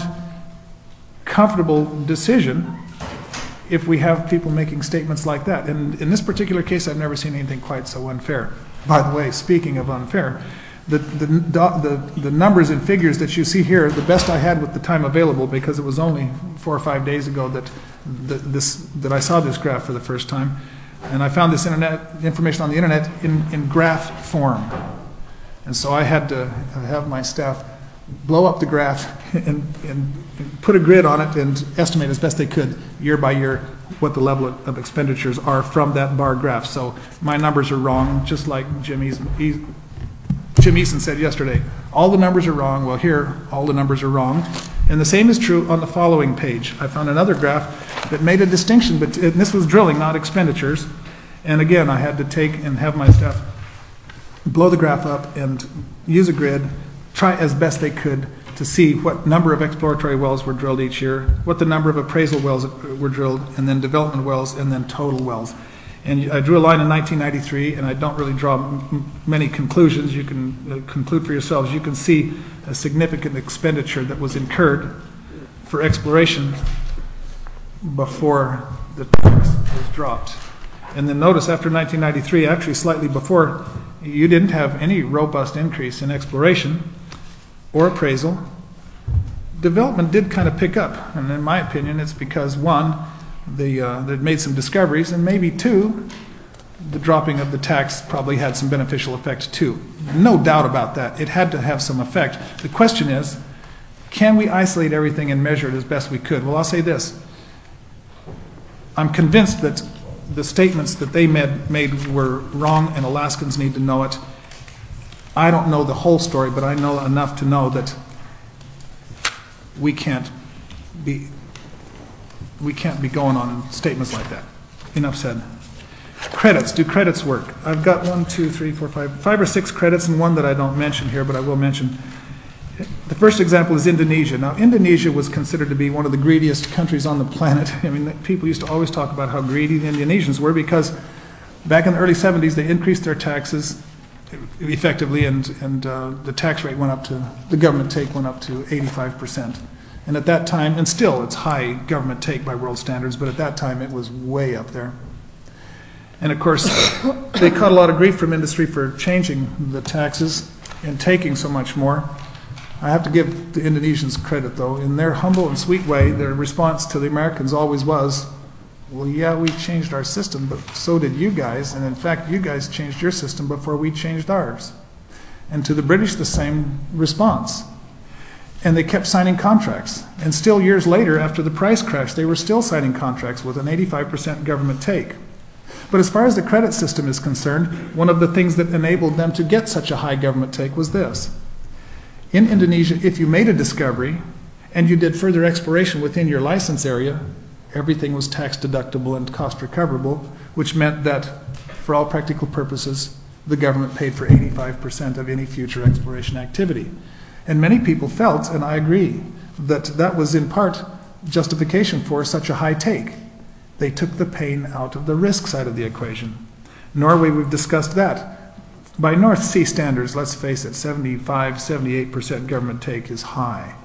D: comfortable decision if we have people making statements like that. And in this particular case, I've never seen anything quite so unfair. By the way, speaking of unfair, The, the, the, the numbers and figures that you see here, the best I had with the time available, because it was only four or five days ago that, the, this, that I saw this graph for the first time. And I found this internet information on the internet in, in graph form. And so I had to have my staff blow up the graph and, and put a grid on it and estimate as best they could year by year what the level of, of expenditures are from that bar graph. So my numbers are wrong, just like Jimmy's. Jim Eason said yesterday, all the numbers are wrong. Well, here, all the numbers are wrong. And the same is true on the following page. I found another graph that made a distinction, but and this was drilling, not expenditures. And again, I had to take and have my staff blow the graph up and use a grid, try as best they could to see what number of exploratory wells were drilled each year, what the number of appraisal wells were drilled, and then development wells, and then total wells. And I drew a line in nineteen ninety-three, and I don't really draw m- many conclusions. You can uh, conclude for yourselves. You can see a significant expenditure that was incurred for exploration before the tax was dropped. And then notice after nineteen ninety-three, actually slightly before, you didn't have any robust increase in exploration or appraisal. Development did kind of pick up, and in my opinion, it's because, one, The, uh, they'd made some discoveries, and maybe two, the dropping of the tax probably had some beneficial effect too. No doubt about that. It had to have some effect. The question is, can we isolate everything and measure it as best we could? Well, I'll say this. I'm convinced that the statements that they made, made were wrong, and Alaskans need to know it. I don't know the whole story, but I know enough to know that we can't be... We can't be going on statements like that. Enough said. Credits. Do credits work? I've got one, two, three, four, five, five or six credits, and one that I don't mention here, but I will mention. The first example is Indonesia. Now, Indonesia was considered to be one of the greediest countries on the planet. I mean, people used to always talk about how greedy the Indonesians were, because back in the early seventies, they increased their taxes effectively, and, and uh, the tax rate went up to, the government take went up to eighty-five percent. And at that time, and still it's high government take by world standards, but at that time it was way up there. And of course, they caught a lot of grief from industry for changing the taxes and taking so much more. I have to give the Indonesians credit, though. In their humble and sweet way, their response to the Americans always was, well, yeah, we changed our system, but so did you guys. And in fact, you guys changed your system before we changed ours. And to the British, the same response. And they kept signing contracts. And still years later, after the price crash, they were still signing contracts with an eighty-five percent government take. But as far as the credit system is concerned, one of the things that enabled them to get such a high government take was this. In Indonesia, if you made a discovery and you did further exploration within your license area, everything was tax deductible and cost recoverable, which meant that for all practical purposes, the government paid for eighty-five percent of any future exploration activity. And many people felt, and I agree, that that was in part justification for such a high take. They took the pain out of the risk side of the equation. Norway, we've discussed that. By North Sea standards, let's face it, seventy-five, seventy-eight percent government take is high.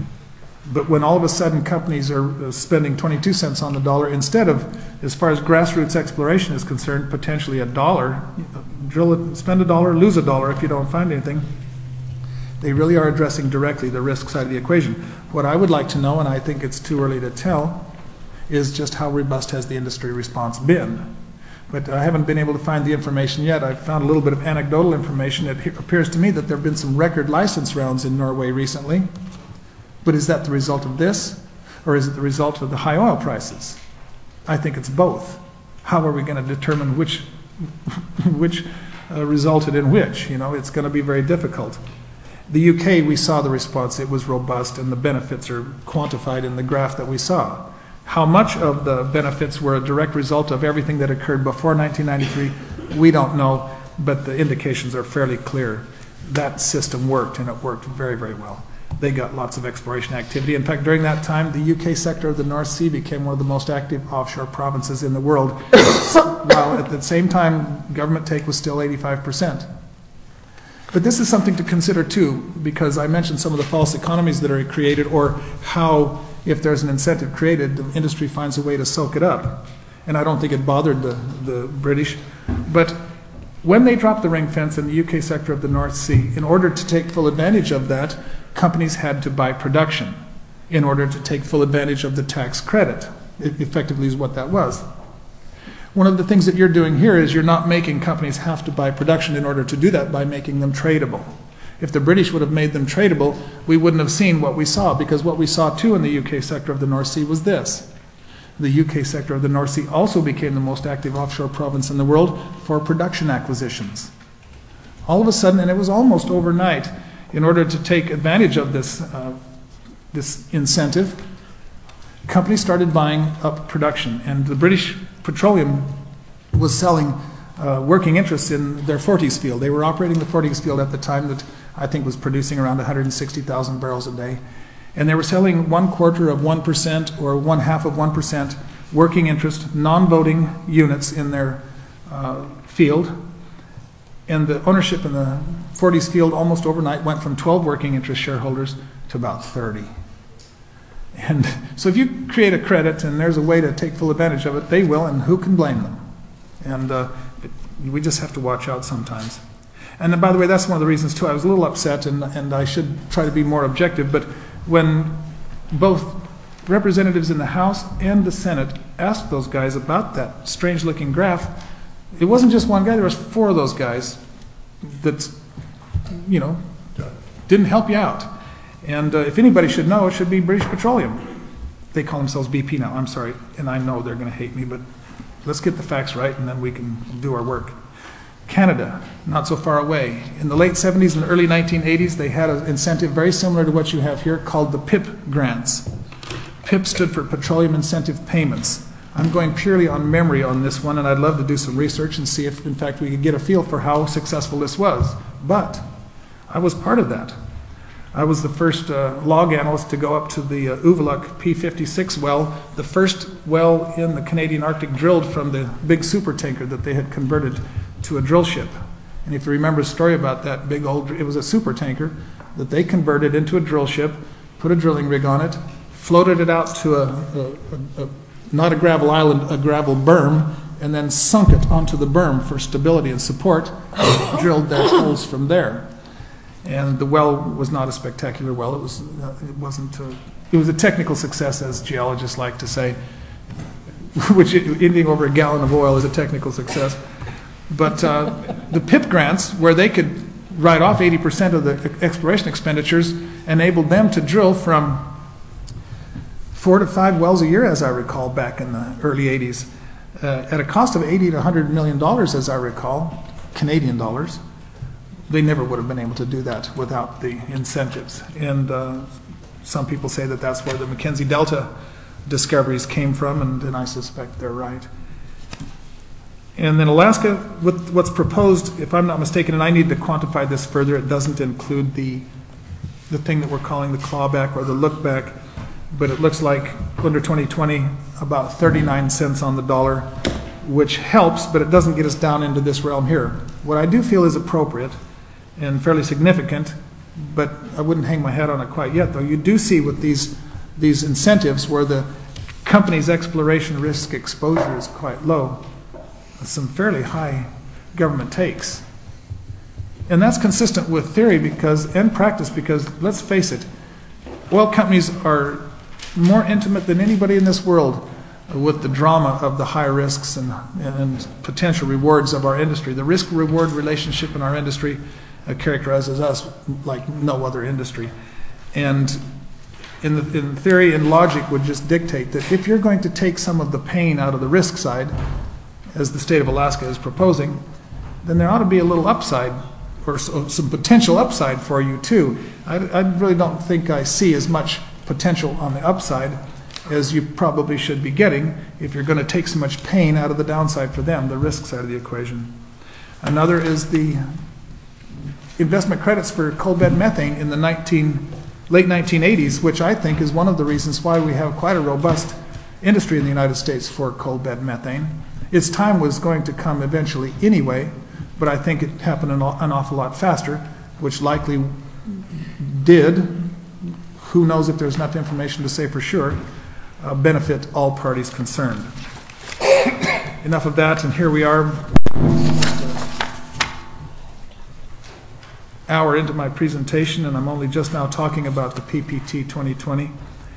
D: But when all of a sudden companies are spending twenty-two cents on the dollar, instead of, as far as grassroots exploration is concerned, potentially a dollar, drill it, spend a dollar, lose a dollar if you don't find anything, they really are addressing directly the risk side of the equation. What I would like to know, and I think it's too early to tell, is just how robust has the industry response been. But I haven't been able to find the information yet. I've found a little bit of anecdotal information. It appears to me that there have been some record license rounds in Norway recently. But is that the result of this, or is it the result of the high oil prices? I think it's both. How are we going to determine which, which uh, resulted in which? You know, it's going to be very difficult. The U K, we saw the response. It was robust, and the benefits are quantified in the graph that we saw. How much of the benefits were a direct result of everything that occurred before nineteen ninety-three, we don't know, but the indications are fairly clear. That system worked, and it worked very, very well. They got lots of exploration activity. In fact, during that time, the U K sector of the North Sea became one of the most active offshore provinces in the world, while at the same time, government take was still eighty-five percent. But this is something to consider, too, because I mentioned some of the false economies that are created, or how, if there's an incentive created, the industry finds a way to soak it up. And I don't think it bothered the, the British. But when they dropped the ring fence in the U K sector of the North Sea, in order to take full advantage of that, companies had to buy production in order to take full advantage of the tax credit. It effectively is what that was. One of the things that you're doing here is you're not making companies have to buy production in order to do that by making them tradable. If the British would have made them tradable, we wouldn't have seen what we saw, because what we saw too in the U K sector of the North Sea was this. The U K sector of the North Sea also became the most active offshore province in the world for production acquisitions. All of a sudden, and it was almost overnight, in order to take advantage of this, uh, this incentive, companies started buying up production. And the British Petroleum was selling uh, working interests in their Forties field. They were operating the Forties field at the time that I think was producing around one hundred sixty thousand barrels a day. And they were selling one quarter of one percent or one half of one percent working interest, non-voting units in their uh, field. And the ownership in the Forties field almost overnight went from twelve working interest shareholders to about thirty. And so if you create a credit and there's a way to take full advantage of it, they will, and who can blame them? And uh, it, we just have to watch out sometimes. And then, by the way, that's one of the reasons, too. I was a little upset, and, and I should try to be more objective, but when both representatives in the House and the Senate asked those guys about that strange-looking graph, it wasn't just one guy. There was four of those guys that, you know, didn't help you out. And uh, if anybody should know, it should be British Petroleum. They call themselves B P now. I'm sorry, and I know they're going to hate me, but let's get the facts right, and then we can do our work. Canada, not so far away. In the late seventies and early nineteen eighties, they had an incentive very similar to what you have here called the P I P grants. P I P stood for Petroleum Incentive Payments. I'm going purely on memory on this one, and I'd love to do some research and see if, in fact, we could get a feel for how successful this was. But I was part of that. I was the first uh, log analyst to go up to the uh, Uvuluk P fifty-six well, the first well in the Canadian Arctic drilled from the big super tanker that they had converted to a drill ship. And if you remember the story about that big old, it was a super tanker that they converted into a drill ship, put a drilling rig on it, floated it out to a, a, a, a not a gravel island, a gravel berm, and then sunk it onto the berm for stability and support, drilled their holes from there. And the well was not a spectacular well. It was, uh, it wasn't. A, it was a technical success, as geologists like to say, which anything over a gallon of oil is a technical success. But uh, the P I P grants, where they could write off eighty percent of the exploration expenditures, enabled them to drill from four to five wells a year, as I recall, back in the early eighties, uh, at a cost of eighty to one hundred million dollars, as I recall, Canadian dollars. They never would have been able to do that without the incentives. And uh, some people say that that's where the Mackenzie Delta discoveries came from, and, and I suspect they're right. And then Alaska, with what's proposed, if I'm not mistaken, and I need to quantify this further, it doesn't include the the thing that we're calling the clawback or the look back, but it looks like under twenty twenty about thirty-nine cents on the dollar, which helps, but it doesn't get us down into this realm here. What I do feel is appropriate and fairly significant, but I wouldn't hang my head on it quite yet, though. You do see with these these incentives where the company's exploration risk exposure is quite low, some fairly high government takes. And that's consistent with theory because and practice because, let's face it, oil companies are more intimate than anybody in this world with the drama of the high risks and, and potential rewards of our industry. The risk-reward relationship in our industry uh, characterizes us like no other industry. And in, the, in theory and logic would just dictate that if you're going to take some of the pain out of the risk side, as the state of Alaska is proposing, then there ought to be a little upside or some potential upside for you too. I, I really don't think I see as much potential on the upside as you probably should be getting if you're going to take so much pain out of the downside for them, the risk side of the equation. Another is the investment credits for coal bed methane in the nineteen, late nineteen eighties, which I think is one of the reasons why we have quite a robust industry in the United States for coal bed methane. Its time was going to come eventually anyway, but I think it happened an, an awful lot faster, which likely did, who knows if there's enough information to say for sure, uh, benefit all parties concerned. Enough of that, and here we are, hour into my presentation, and I'm only just now talking about the P P T twenty twenty.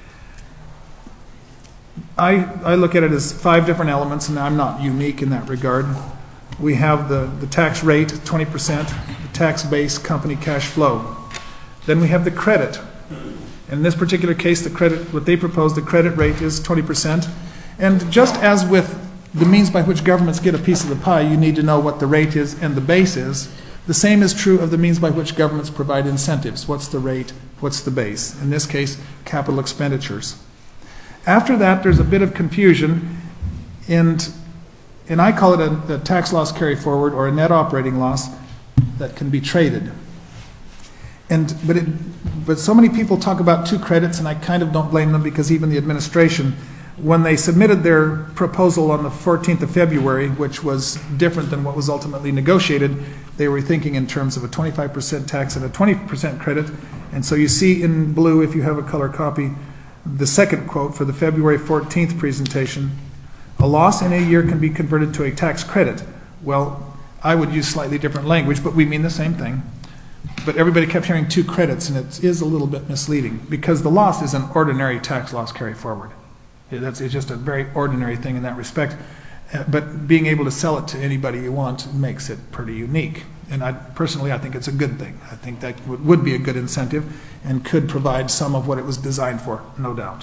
D: I, I look at it as five different elements, and I'm not unique in that regard. We have the, the tax rate, twenty percent, the tax base, company cash flow. Then we have the credit. In this particular case, the credit, what they propose, the credit rate is twenty percent. And just as with the means by which governments get a piece of the pie, you need to know what the rate is and the base is. The same is true of the means by which governments provide incentives. What's the rate? What's the base? In this case, capital expenditures. After that, there's a bit of confusion, and, and I call it a, a tax loss carry forward or a net operating loss that can be traded. And, but, it, but so many people talk about two credits, and I kind of don't blame them because even the administration, when they submitted their proposal on the fourteenth of February, which was different than what was ultimately negotiated, they were thinking in terms of a twenty-five percent tax and a twenty percent credit. And so you see in blue, if you have a color copy, the second quote for the February fourteenth presentation: a loss in a year can be converted to a tax credit. Well, I would use slightly different language, but we mean the same thing. But everybody kept hearing two credits, and it is a little bit misleading because the loss is an ordinary tax loss carry forward. That's it's just a very ordinary thing in that respect. Uh, but being able to sell it to anybody you want makes it pretty unique. And I personally, I think it's a good thing. I think that would, would be a good incentive and could provide some of what it was designed for, no doubt.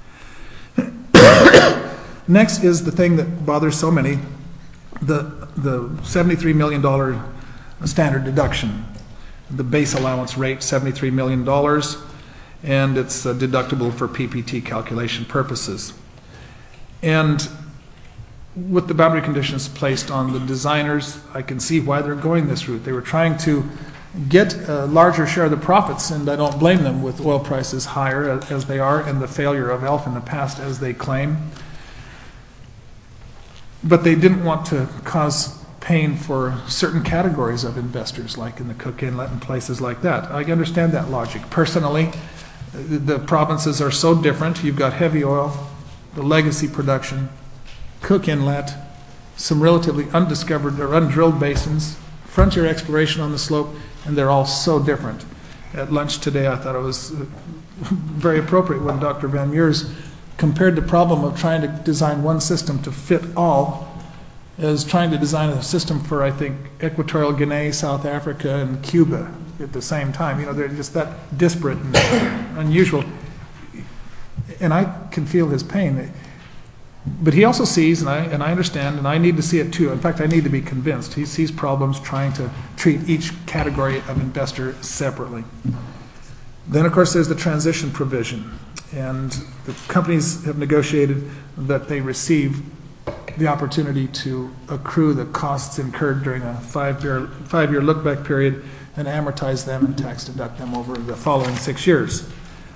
D: Next is the thing that bothers so many, the, the seventy-three million dollars standard deduction. The base allowance rate, seventy-three million dollars, and it's uh, deductible for P P T calculation purposes. And with the boundary conditions placed on the designers, I can see why they're going this route. They were trying to get a larger share of the profits, and I don't blame them with oil prices higher as they are and the failure of E L F in the past as they claim. But they didn't want to cause paying for certain categories of investors, like in the Cook Inlet and places like that. I understand that logic. Personally, the provinces are so different. You've got heavy oil, the legacy production, Cook Inlet, some relatively undiscovered or undrilled basins, frontier exploration on the slope, and they're all so different. At lunch today, I thought it was very appropriate when Doctor Van Meers compared the problem of trying to design one system to fit all as trying to design a system for, I think, Equatorial Guinea, South Africa, and Cuba at the same time. You know, they're just that disparate and unusual. And I can feel his pain. But he also sees, and I, and I understand, and I need to see it too. In fact, I need to be convinced. He sees problems trying to treat each category of investor separately. Then, of course, there's the transition provision. And the companies have negotiated that they receive the opportunity to accrue the costs incurred during a five-year five-year look-back period and amortize them and tax deduct them over the following six years.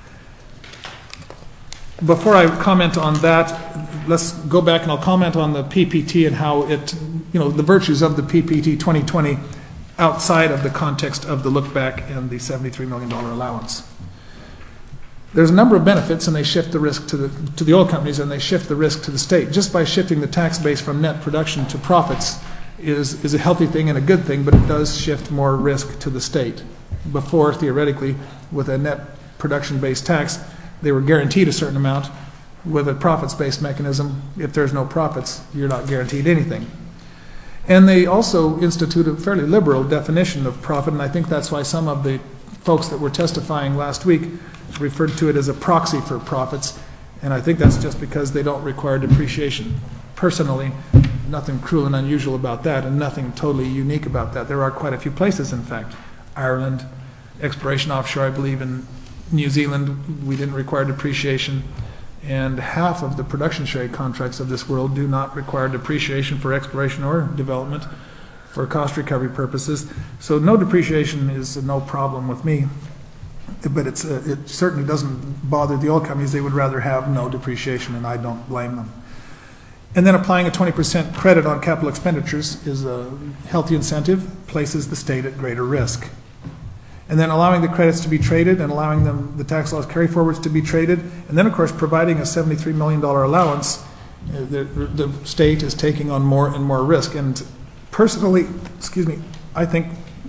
D: Before I comment on that, let's go back and I'll comment on the P P T and how it, you know, the virtues of the P P T twenty twenty outside of the context of the look-back and the seventy-three million dollars allowance. There's a number of benefits, and they shift the risk to the to the oil companies, and they shift the risk to the state. Just by shifting the tax base from net production to profits is, is a healthy thing and a good thing, but it does shift more risk to the state. Before, theoretically, with a net production-based tax, they were guaranteed a certain amount. With a profits-based mechanism, if there's no profits, you're not guaranteed anything. And they also institute a fairly liberal definition of profit, and I think that's why some of the folks that were testifying last week referred to it as a proxy for profits, and I think that's just because they don't require depreciation. Personally, nothing cruel and unusual about that, and nothing totally unique about that. There are quite a few places, in fact. Ireland, exploration offshore, I believe in New Zealand, we didn't require depreciation, and half of the production sharing contracts of this world do not require depreciation for exploration or development for cost recovery purposes. So no depreciation is no problem with me. But it's, uh, it certainly doesn't bother the oil companies. They would rather have no depreciation, and I don't blame them. And then applying a twenty percent credit on capital expenditures is a healthy incentive, places the state at greater risk. And then allowing the credits to be traded and allowing them, the tax loss carryforwards to be traded, and then, of course, providing a seventy-three million dollars allowance, uh, the, the state is taking on more and more risk. And personally, excuse me, I think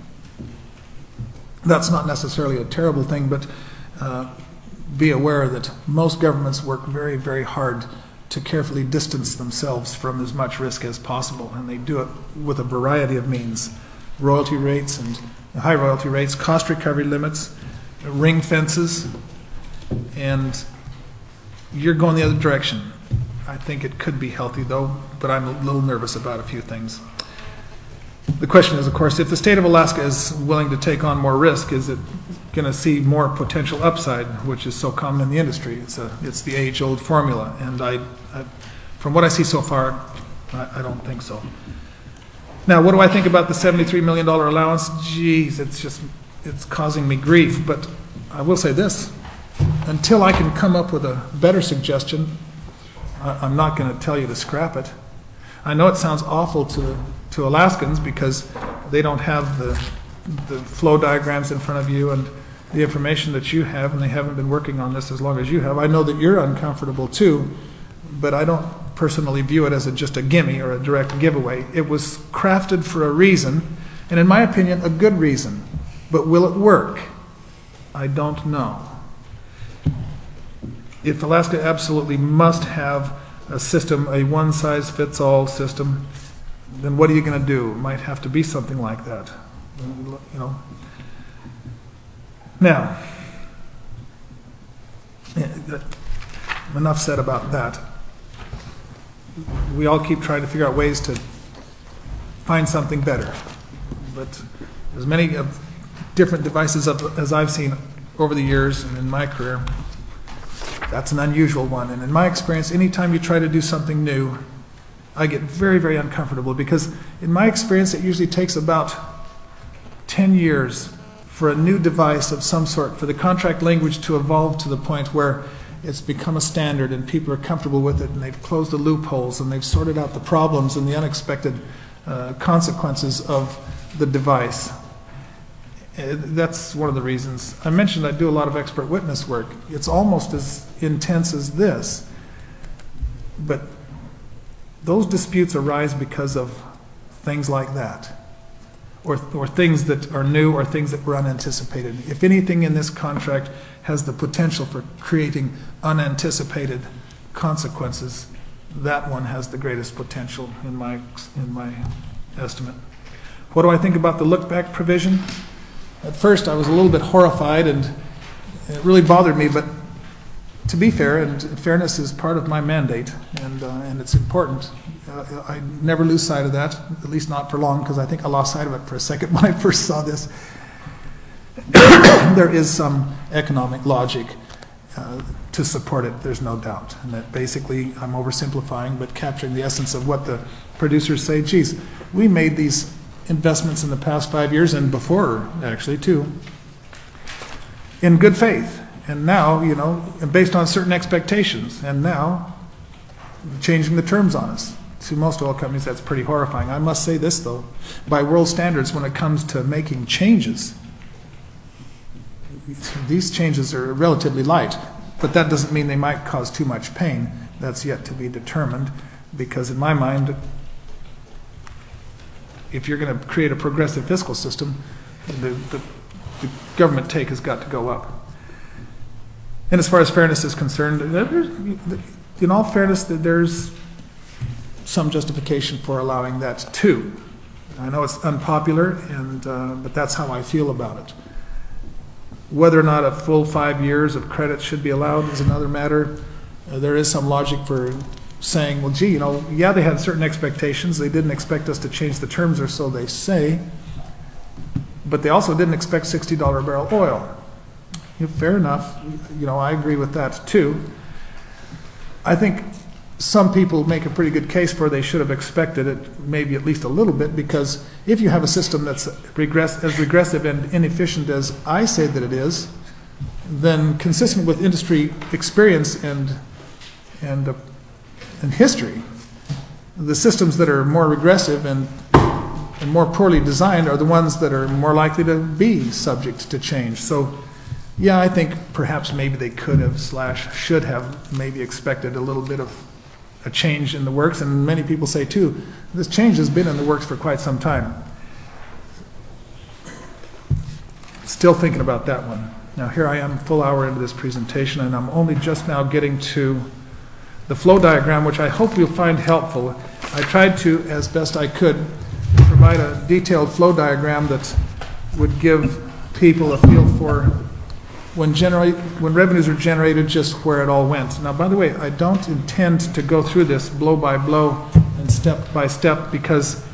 D: that's not necessarily a terrible thing, but uh, be aware that most governments work very, very hard to carefully distance themselves from as much risk as possible, and they do it with a variety of means. Royalty rates and high royalty rates, cost recovery limits, ring fences, and you're going the other direction. I think it could be healthy, though, but I'm a little nervous about a few things. The question is, of course, if the state of Alaska is willing to take on more risk, is it going to see more potential upside, which is so common in the industry? It's a, it's the age-old formula, and I, I, from what I see so far, I, I don't think so. Now, what do I think about the seventy-three million dollars allowance? Geez, it's just, it's causing me grief, but I will say this. Until I can come up with a better suggestion, I, I'm not going to tell you to scrap it. I know it sounds awful to to Alaskans because they don't have the the flow diagrams in front of you and the information that you have, and they haven't been working on this as long as you have. I know that you're uncomfortable too, but I don't personally view it as a, just a gimme or a direct giveaway. It was crafted for a reason, and in my opinion, a good reason. But will it work? I don't know. If Alaska absolutely must have a system, a one-size-fits-all system, then what are you going to do? It might have to be something like that. You know. Now, enough said about that. We all keep trying to figure out ways to find something better. But as many of different devices as I've seen over the years and in my career, that's an unusual one. And in my experience, anytime you try to do something new, I get very, very uncomfortable because in my experience, it usually takes about ten years for a new device of some sort, for the contract language to evolve to the point where it's become a standard and people are comfortable with it, and they've closed the loopholes and they've sorted out the problems and the unexpected uh, consequences of the device. Uh, That's one of the reasons. I mentioned I do a lot of expert witness work. It's almost as intense as this. But those disputes arise because of things like that, or, or things that are new or things that were unanticipated. If anything in this contract has the potential for creating unanticipated consequences, that one has the greatest potential in my, in my estimate. What do I think about the look-back provision? At first, I was a little bit horrified, and it really bothered me, but to be fair, and fairness is part of my mandate, and, uh, and it's important. Uh, I never lose sight of that, at least not for long, because I think I lost sight of it for a second when I first saw this. There is some economic logic uh, to support it, there's no doubt. And that basically, I'm oversimplifying, but capturing the essence of what the producers say. Geez, we made these investments in the past five years and before, actually, too, in good faith. And now, you know, and based on certain expectations. And now, changing the terms on us. To most oil companies, that's pretty horrifying. I must say this, though. By world standards, when it comes to making changes, these changes are relatively light. But that doesn't mean they might cause too much pain. That's yet to be determined. Because in my mind, if you're going to create a progressive fiscal system, the, the, the government take has got to go up. And as far as fairness is concerned, in all fairness, there's some justification for allowing that too. I know it's unpopular, and uh, but that's how I feel about it. Whether or not a full five years of credit should be allowed is another matter. Uh, there is some logic for saying, well, gee, you know, yeah, they had certain expectations. They didn't expect us to change the terms, or so they say. But they also didn't expect sixty dollars a barrel oil. You know, fair enough. You know, I agree with that too. I think some people make a pretty good case for they should have expected it, maybe at least a little bit, because if you have a system that's regress, as regressive and inefficient as I say that it is, then consistent with industry experience and and uh, and history, the systems that are more regressive and and more poorly designed are the ones that are more likely to be subject to change. So, yeah, I think perhaps maybe they could have slash should have maybe expected a little bit of a change in the works, and many people say too, this change has been in the works for quite some time. Still thinking about that one. Now here I am, full hour into this presentation, and I'm only just now getting to the flow diagram, which I hope you'll find helpful. I tried to, as best I could, provide a detailed flow diagram that would give people a feel for when generate, when revenues are generated, just where it all went. Now, by the way, I don't intend to go through this blow by blow and step by step, because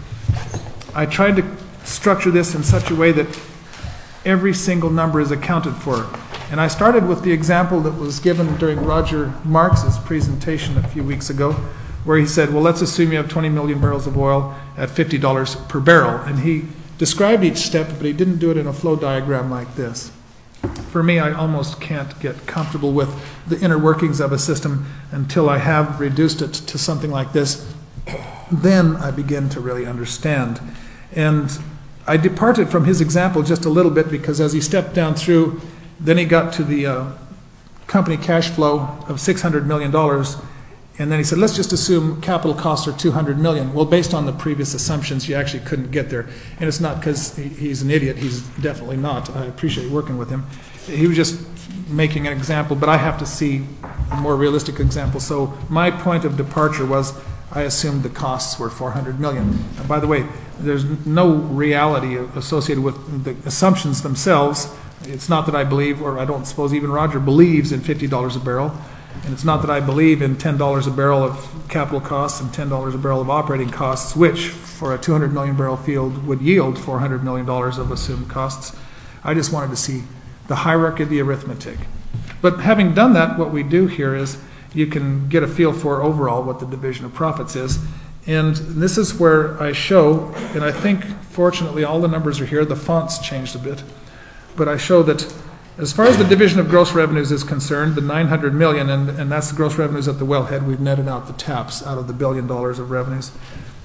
D: I tried to structure this in such a way that every single number is accounted for. And I started with the example that was given during Roger Marks's presentation a few weeks ago, where he said, well, let's assume you have twenty million barrels of oil at fifty dollars per barrel. And he described each step, but he didn't do it in a flow diagram like this. For me, I almost can't get comfortable with the inner workings of a system until I have reduced it to something like this. Then I begin to really understand. And I departed from his example just a little bit, because as he stepped down through, then he got to the uh, company cash flow of six hundred million dollars. And then he said, let's just assume capital costs are two hundred million dollars. Well, based on the previous assumptions, you actually couldn't get there. And it's not because he's an idiot. He's definitely not. I appreciate working with him. He was just making an example, but I have to see a more realistic example. So my point of departure was I assumed the costs were four hundred million dollars. And by the way, there's no reality associated with the assumptions themselves. It's not that I believe, or I don't suppose even Roger believes, in fifty dollars a barrel. And it's not that I believe in ten dollars a barrel of capital costs and ten dollars a barrel of operating costs, which for a two hundred million barrel field would yield four hundred million dollars of assumed costs. I just wanted to see the hierarchy of the arithmetic. But having done that, what we do here is you can get a feel for overall what the division of profits is. And this is where I show, and I think fortunately all the numbers are here, the fonts changed a bit, but I show that as far as the division of gross revenues is concerned, the nine hundred million, and, and that's the gross revenues at the wellhead, we've netted out the taps out of the billion dollars of revenues.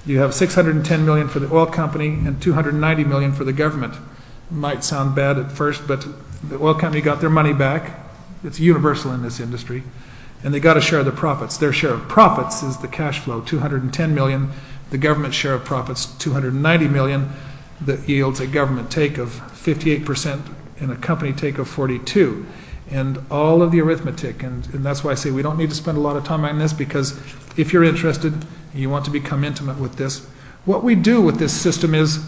D: You have six hundred ten million dollars for the oil company and two hundred ninety million dollars for the government. Might sound bad at first, but the oil company got their money back. It's universal in this industry. And they got a share of the profits. Their share of profits is the cash flow, two hundred ten million dollars. The government share of profits, two hundred ninety million dollars. That yields a government take of fifty-eight percent and a company take of forty-two percent. And all of the arithmetic, and, and that's why I say we don't need to spend a lot of time on this, because if you're interested, and you want to become intimate with this, what we do with this system is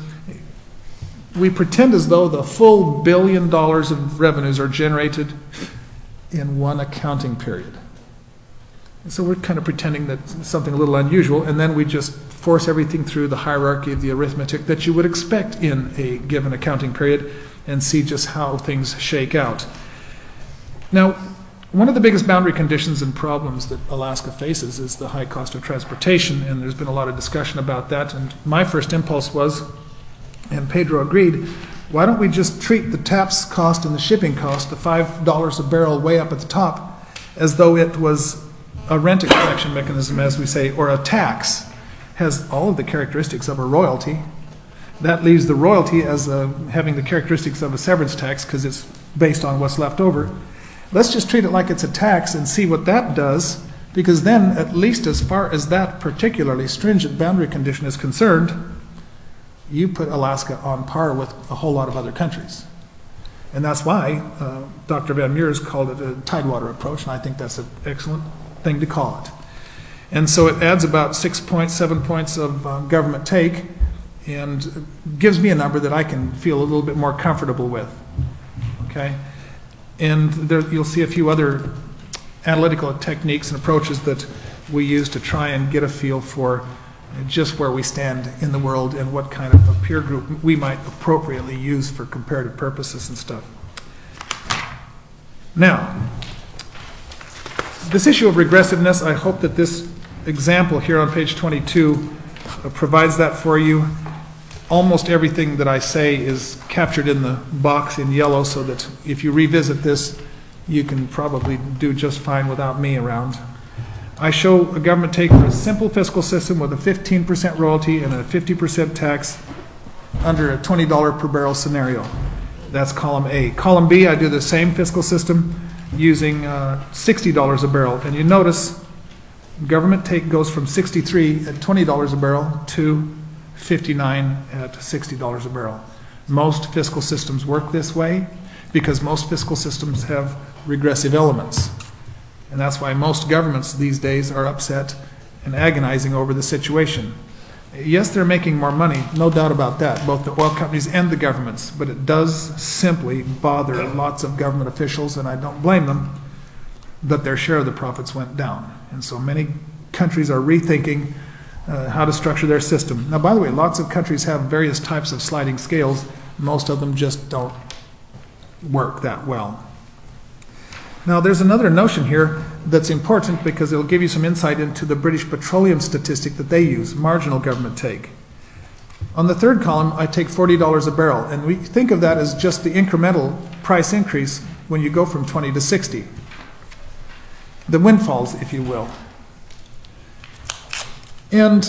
D: we pretend as though the full billion dollars of revenues are generated in one accounting period. And so we're kind of pretending that something a little unusual, and then we just force everything through the hierarchy of the arithmetic that you would expect in a given accounting period and see just how things shake out. Now, one of the biggest boundary conditions and problems that Alaska faces is the high cost of transportation, and there's been a lot of discussion about that. And my first impulse was, and Pedro agreed, why don't we just treat the TAPS cost and the shipping cost, the five dollars a barrel way up at the top, as though it was a rent extraction mechanism, as we say, or a tax. Has all of the characteristics of a royalty. That leaves the royalty as a, having the characteristics of a severance tax because it's based on what's left over. Let's just treat it like it's a tax and see what that does, because then, at least as far as that particularly stringent boundary condition is concerned, you put Alaska on par with a whole lot of other countries. And that's why uh, Doctor Van Meers called it a tidewater approach, and I think that's an excellent thing to call it. And so it adds about six points, seven points of uh, government take, and gives me a number that I can feel a little bit more comfortable with. Okay? And there, you'll see a few other analytical techniques and approaches that we use to try and get a feel for just where we stand in the world and what kind of a peer group we might appropriately use for comparative purposes and stuff. Now, this issue of regressiveness, I hope that this example here on page twenty-two uh, provides that for you. Almost everything that I say is captured in the box in yellow, so that if you revisit this, you can probably do just fine without me around. I show a government take for a simple fiscal system with a fifteen percent royalty and a fifty percent tax under a twenty dollars per barrel scenario. That's column A. Column B, I do the same fiscal system using uh, sixty dollars a barrel. And you notice government take goes from sixty-three at twenty dollars a barrel to fifty-nine at sixty dollars a barrel. Most fiscal systems work this way because most fiscal systems have regressive elements. And that's why most governments these days are upset and agonizing over the situation. Yes, they're making more money, no doubt about that, both the oil companies and the governments, but it does simply bother lots of government officials, and I don't blame them, that their share of the profits went down. And so many countries are rethinking uh, how to structure their system. Now, by the way, lots of countries have various types of sliding scales. Most of them just don't work that well. Now, there's another notion here that's important because it'll give you some insight into the British Petroleum statistic that they use, marginal government take. On the third column, I take forty dollars a barrel, and we think of that as just the incremental price increase when you go from twenty to sixty. The windfalls, if you will. And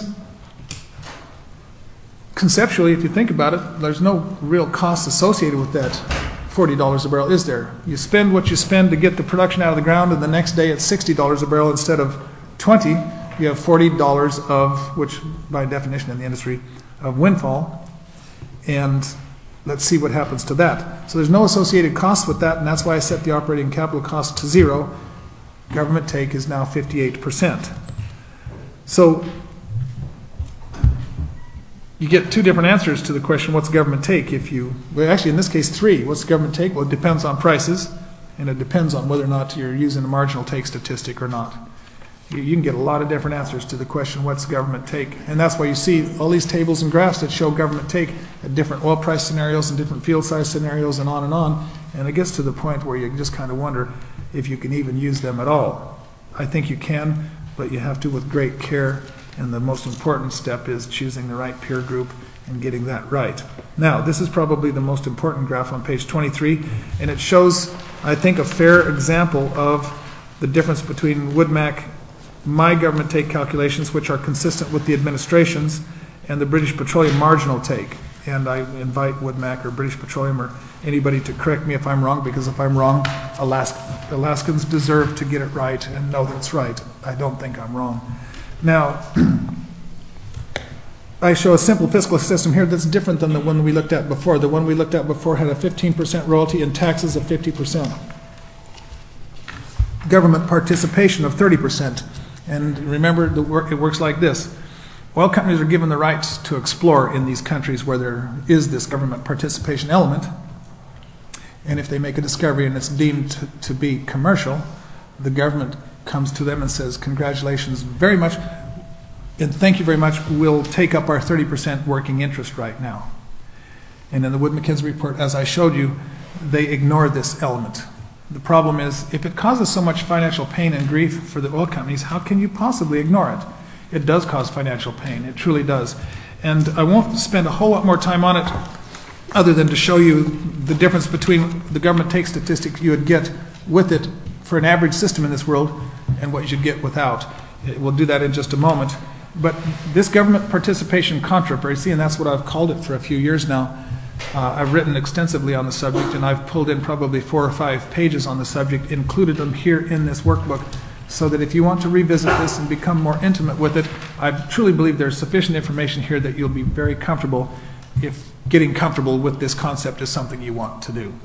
D: conceptually, if you think about it, there's no real cost associated with that forty dollars a barrel, is there? You spend what you spend to get the production out of the ground, and the next day it's sixty dollars a barrel instead of twenty. You have forty dollars of, which by definition in the industry, of windfall. And let's see what happens to that. So there's no associated cost with that, and that's why I set the operating capital cost to zero. Government take is now fifty-eight percent. So you get two different answers to the question, what's government take? If you, well, actually in this case three. What's government take? Well, it depends on prices, and it depends on whether or not you're using a marginal take statistic or not. You, you can get a lot of different answers to the question, what's government take? And that's why you see all these tables and graphs that show government take at different oil price scenarios and different field size scenarios and on and on. And it gets to the point where you just kind of wonder if you can even use them at all. I think you can, but you have to with great care. And the most important step is choosing the right peer group and getting that right. Now, this is probably the most important graph on page twenty-three, and it shows, I think, a fair example of the difference between Wood Mac, my government take calculations, which are consistent with the administration's, and the British Petroleum marginal take. And I invite Woodmac or British Petroleum or anybody to correct me if I'm wrong, because if I'm wrong, Alaska, Alaskans deserve to get it right and know that's right. I don't think I'm wrong. Now, I show a simple fiscal system here that's different than the one we looked at before. The one we looked at before had a fifteen percent royalty and taxes of fifty percent. Government participation of thirty percent. And remember, the work, it works like this. Oil companies are given the right to explore in these countries where there is this government participation element. And if they make a discovery and it's deemed to, to be commercial, the government comes to them and says, congratulations very much, and thank you very much, we'll take up our thirty percent working interest right now. And in the Wood Mackenzie report, as I showed you, they ignore this element. The problem is, if it causes so much financial pain and grief for the oil companies, how can you possibly ignore it? It does cause financial pain. It truly does. And I won't spend a whole lot more time on it other than to show you the difference between the government take statistics you would get with it for an average system in this world and what you should get without. We'll do that in just a moment. But this government participation controversy, and that's what I've called it for a few years now, uh, I've written extensively on the subject, and I've pulled in probably four or five pages on the subject, included them here in this workbook, so that if you want to revisit this and become more intimate with it, I truly believe there's sufficient information here that you'll be very comfortable if getting comfortable with this concept is something you want to do.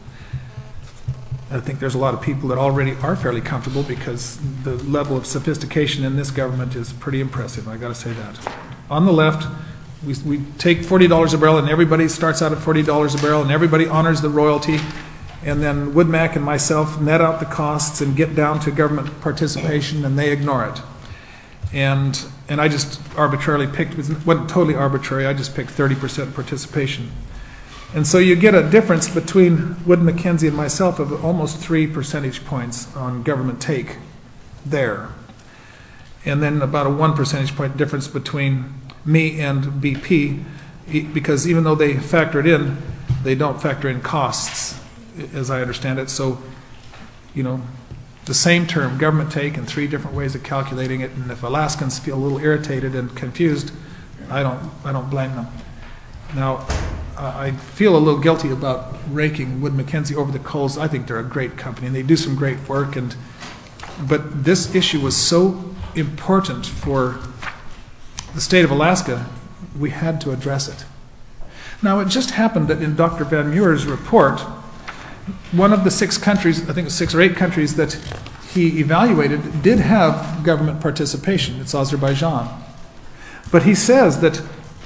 D: I think there's a lot of people that already are fairly comfortable because the level of sophistication in this government is pretty impressive, I gotta say that. On the left, we, we take forty dollars a barrel and everybody starts out at forty dollars a barrel and everybody honors the royalty. And then Woodmac and myself net out the costs and get down to government participation, and they ignore it. And and I just arbitrarily picked, it wasn't totally arbitrary, I just picked thirty percent participation. And so you get a difference between Wood Mackenzie and myself of almost three percentage points on government take there. And then about a one percentage point difference between me and B P, because even though they factor it in, they don't factor in costs, as I understand it. So, you know, the same term, government take, and three different ways of calculating it. And if Alaskans feel a little irritated and confused, I don't, I don't blame them. Now, I feel a little guilty about raking Wood Mackenzie over the coals. I think they're a great company, and they do some great work. And but this issue was so important for the state of Alaska, we had to address it. Now, it just happened that in Doctor Van Muir's report, one of the six countries, I think it was six or eight countries that he evaluated, did have government participation. It's Azerbaijan. But he says that,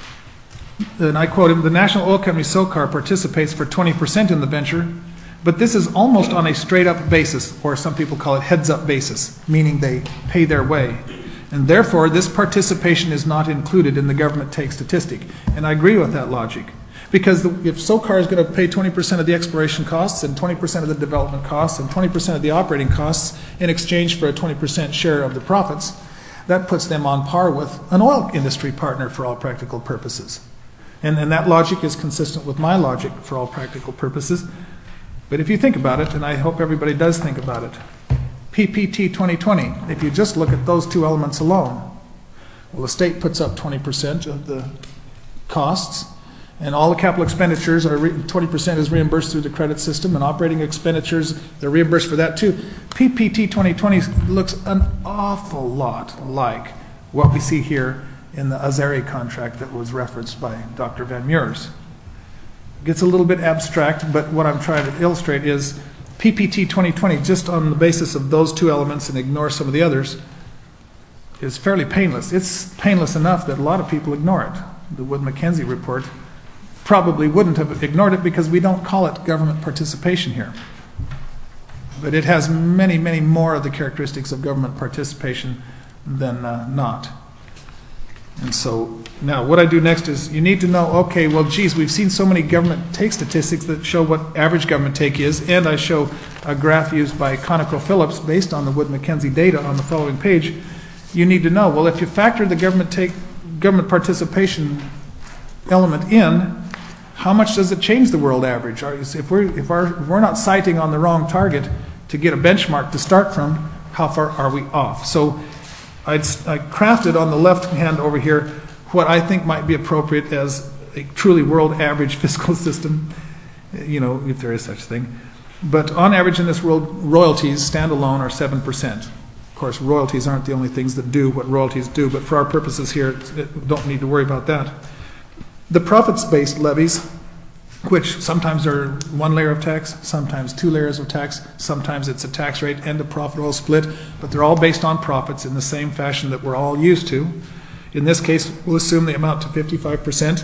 D: and I quote him, the national oil company SOCAR participates for twenty percent in the venture, but this is almost on a straight-up basis, or some people call it heads-up basis, meaning they pay their way. And therefore, this participation is not included in the government take statistic. And I agree with that logic. Because the, if SOCAR is going to pay twenty percent of the exploration costs and twenty percent of the development costs and twenty percent of the operating costs in exchange for a twenty percent share of the profits, that puts them on par with an oil industry partner for all practical purposes. And, and that logic is consistent with my logic for all practical purposes. But if you think about it, and I hope everybody does think about it, P P T twenty twenty, if you just look at those two elements alone, well, the state puts up twenty percent of the costs, and all the capital expenditures are re- twenty percent is reimbursed through the credit system, and operating expenditures, they're reimbursed for that too. P P T twenty twenty looks an awful lot like what we see here in the Azeri contract that was referenced by Doctor Van Muir's. It gets a little bit abstract, but what I'm trying to illustrate is P P T twenty twenty, just on the basis of those two elements and ignore some of the others, is fairly painless. It's painless enough that a lot of people ignore it. The Wood Mackenzie report probably wouldn't have ignored it because we don't call it government participation here. But it has many, many more of the characteristics of government participation than uh, not. And so now what I do next is you need to know, okay, well, geez, we've seen so many government take statistics that show what average government take is, and I show a graph used by ConocoPhillips based on the Wood Mackenzie data on the following page. You need to know, well, if you factor the government take, government participation element in, how much does it change the world average? If we're, if, our, if we're not sighting on the wrong target to get a benchmark to start from, how far are we off? So I'd, I crafted on the left hand over here what I think might be appropriate as a truly world average fiscal system, you know, if there is such a thing. But on average in this world, royalties standalone are seven percent. Of course, royalties aren't the only things that do what royalties do, but for our purposes here, it, don't need to worry about that. The profits-based levies, which sometimes are one layer of tax, sometimes two layers of tax, sometimes it's a tax rate and a profit oil split, but they're all based on profits in the same fashion that we're all used to. In this case, we'll assume they amount to fifty-five percent.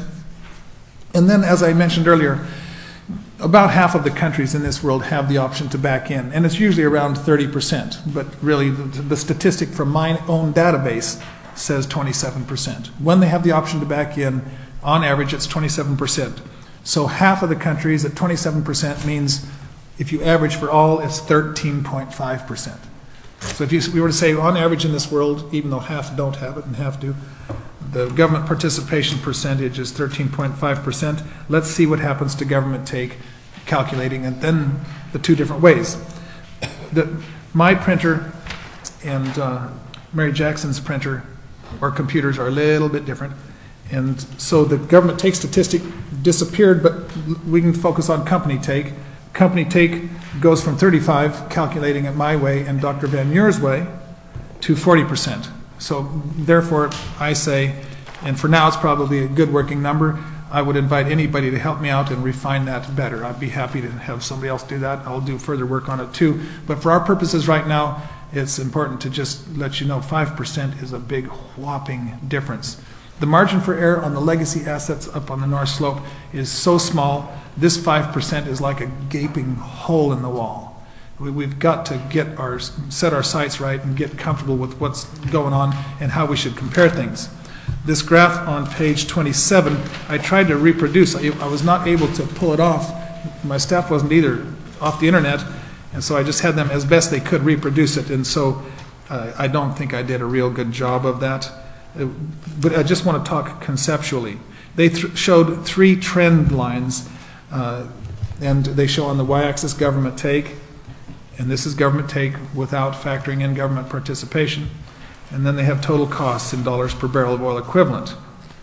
D: And then, as I mentioned earlier, about half of the countries in this world have the option to back in, and it's usually around thirty percent. But really, the, the statistic from my own database says twenty-seven percent. When they have the option to back in, on average, it's twenty-seven percent. So half of the countries at twenty-seven percent means, if you average for all, it's thirteen point five percent. So if you, we were to say, on average in this world, even though half don't have it and half do, the government participation percentage is thirteen point five percent. Let's see what happens to government take, calculating, and then the two different ways. The, my printer and uh, Mary Jackson's printer or computers are a little bit different. And so the government take statistic disappeared, but we can focus on company take. Company take goes from thirty-five, calculating it my way, and Doctor Van Muir's way, to forty percent. So therefore, I say, and for now it's probably a good working number, I would invite anybody to help me out and refine that better. I'd be happy to have somebody else do that. I'll do further work on it too. But for our purposes right now, it's important to just let you know five percent is a big whopping difference. The margin for error on the legacy assets up on the North Slope is so small, this five percent is like a gaping hole in the wall. We, we've got to get our, set our sights right and get comfortable with what's going on and how we should compare things. This graph on page twenty-seven, I tried to reproduce. I, I was not able to pull it off. My staff wasn't either, off the internet, and so I just had them as best they could reproduce it, and so uh, I don't think I did a real good job of that. Uh, but I just want to talk conceptually. They th- showed three trend lines, uh, and they show on the y-axis government take, and this is government take without factoring in government participation. And then they have total costs in dollars per barrel of oil equivalent.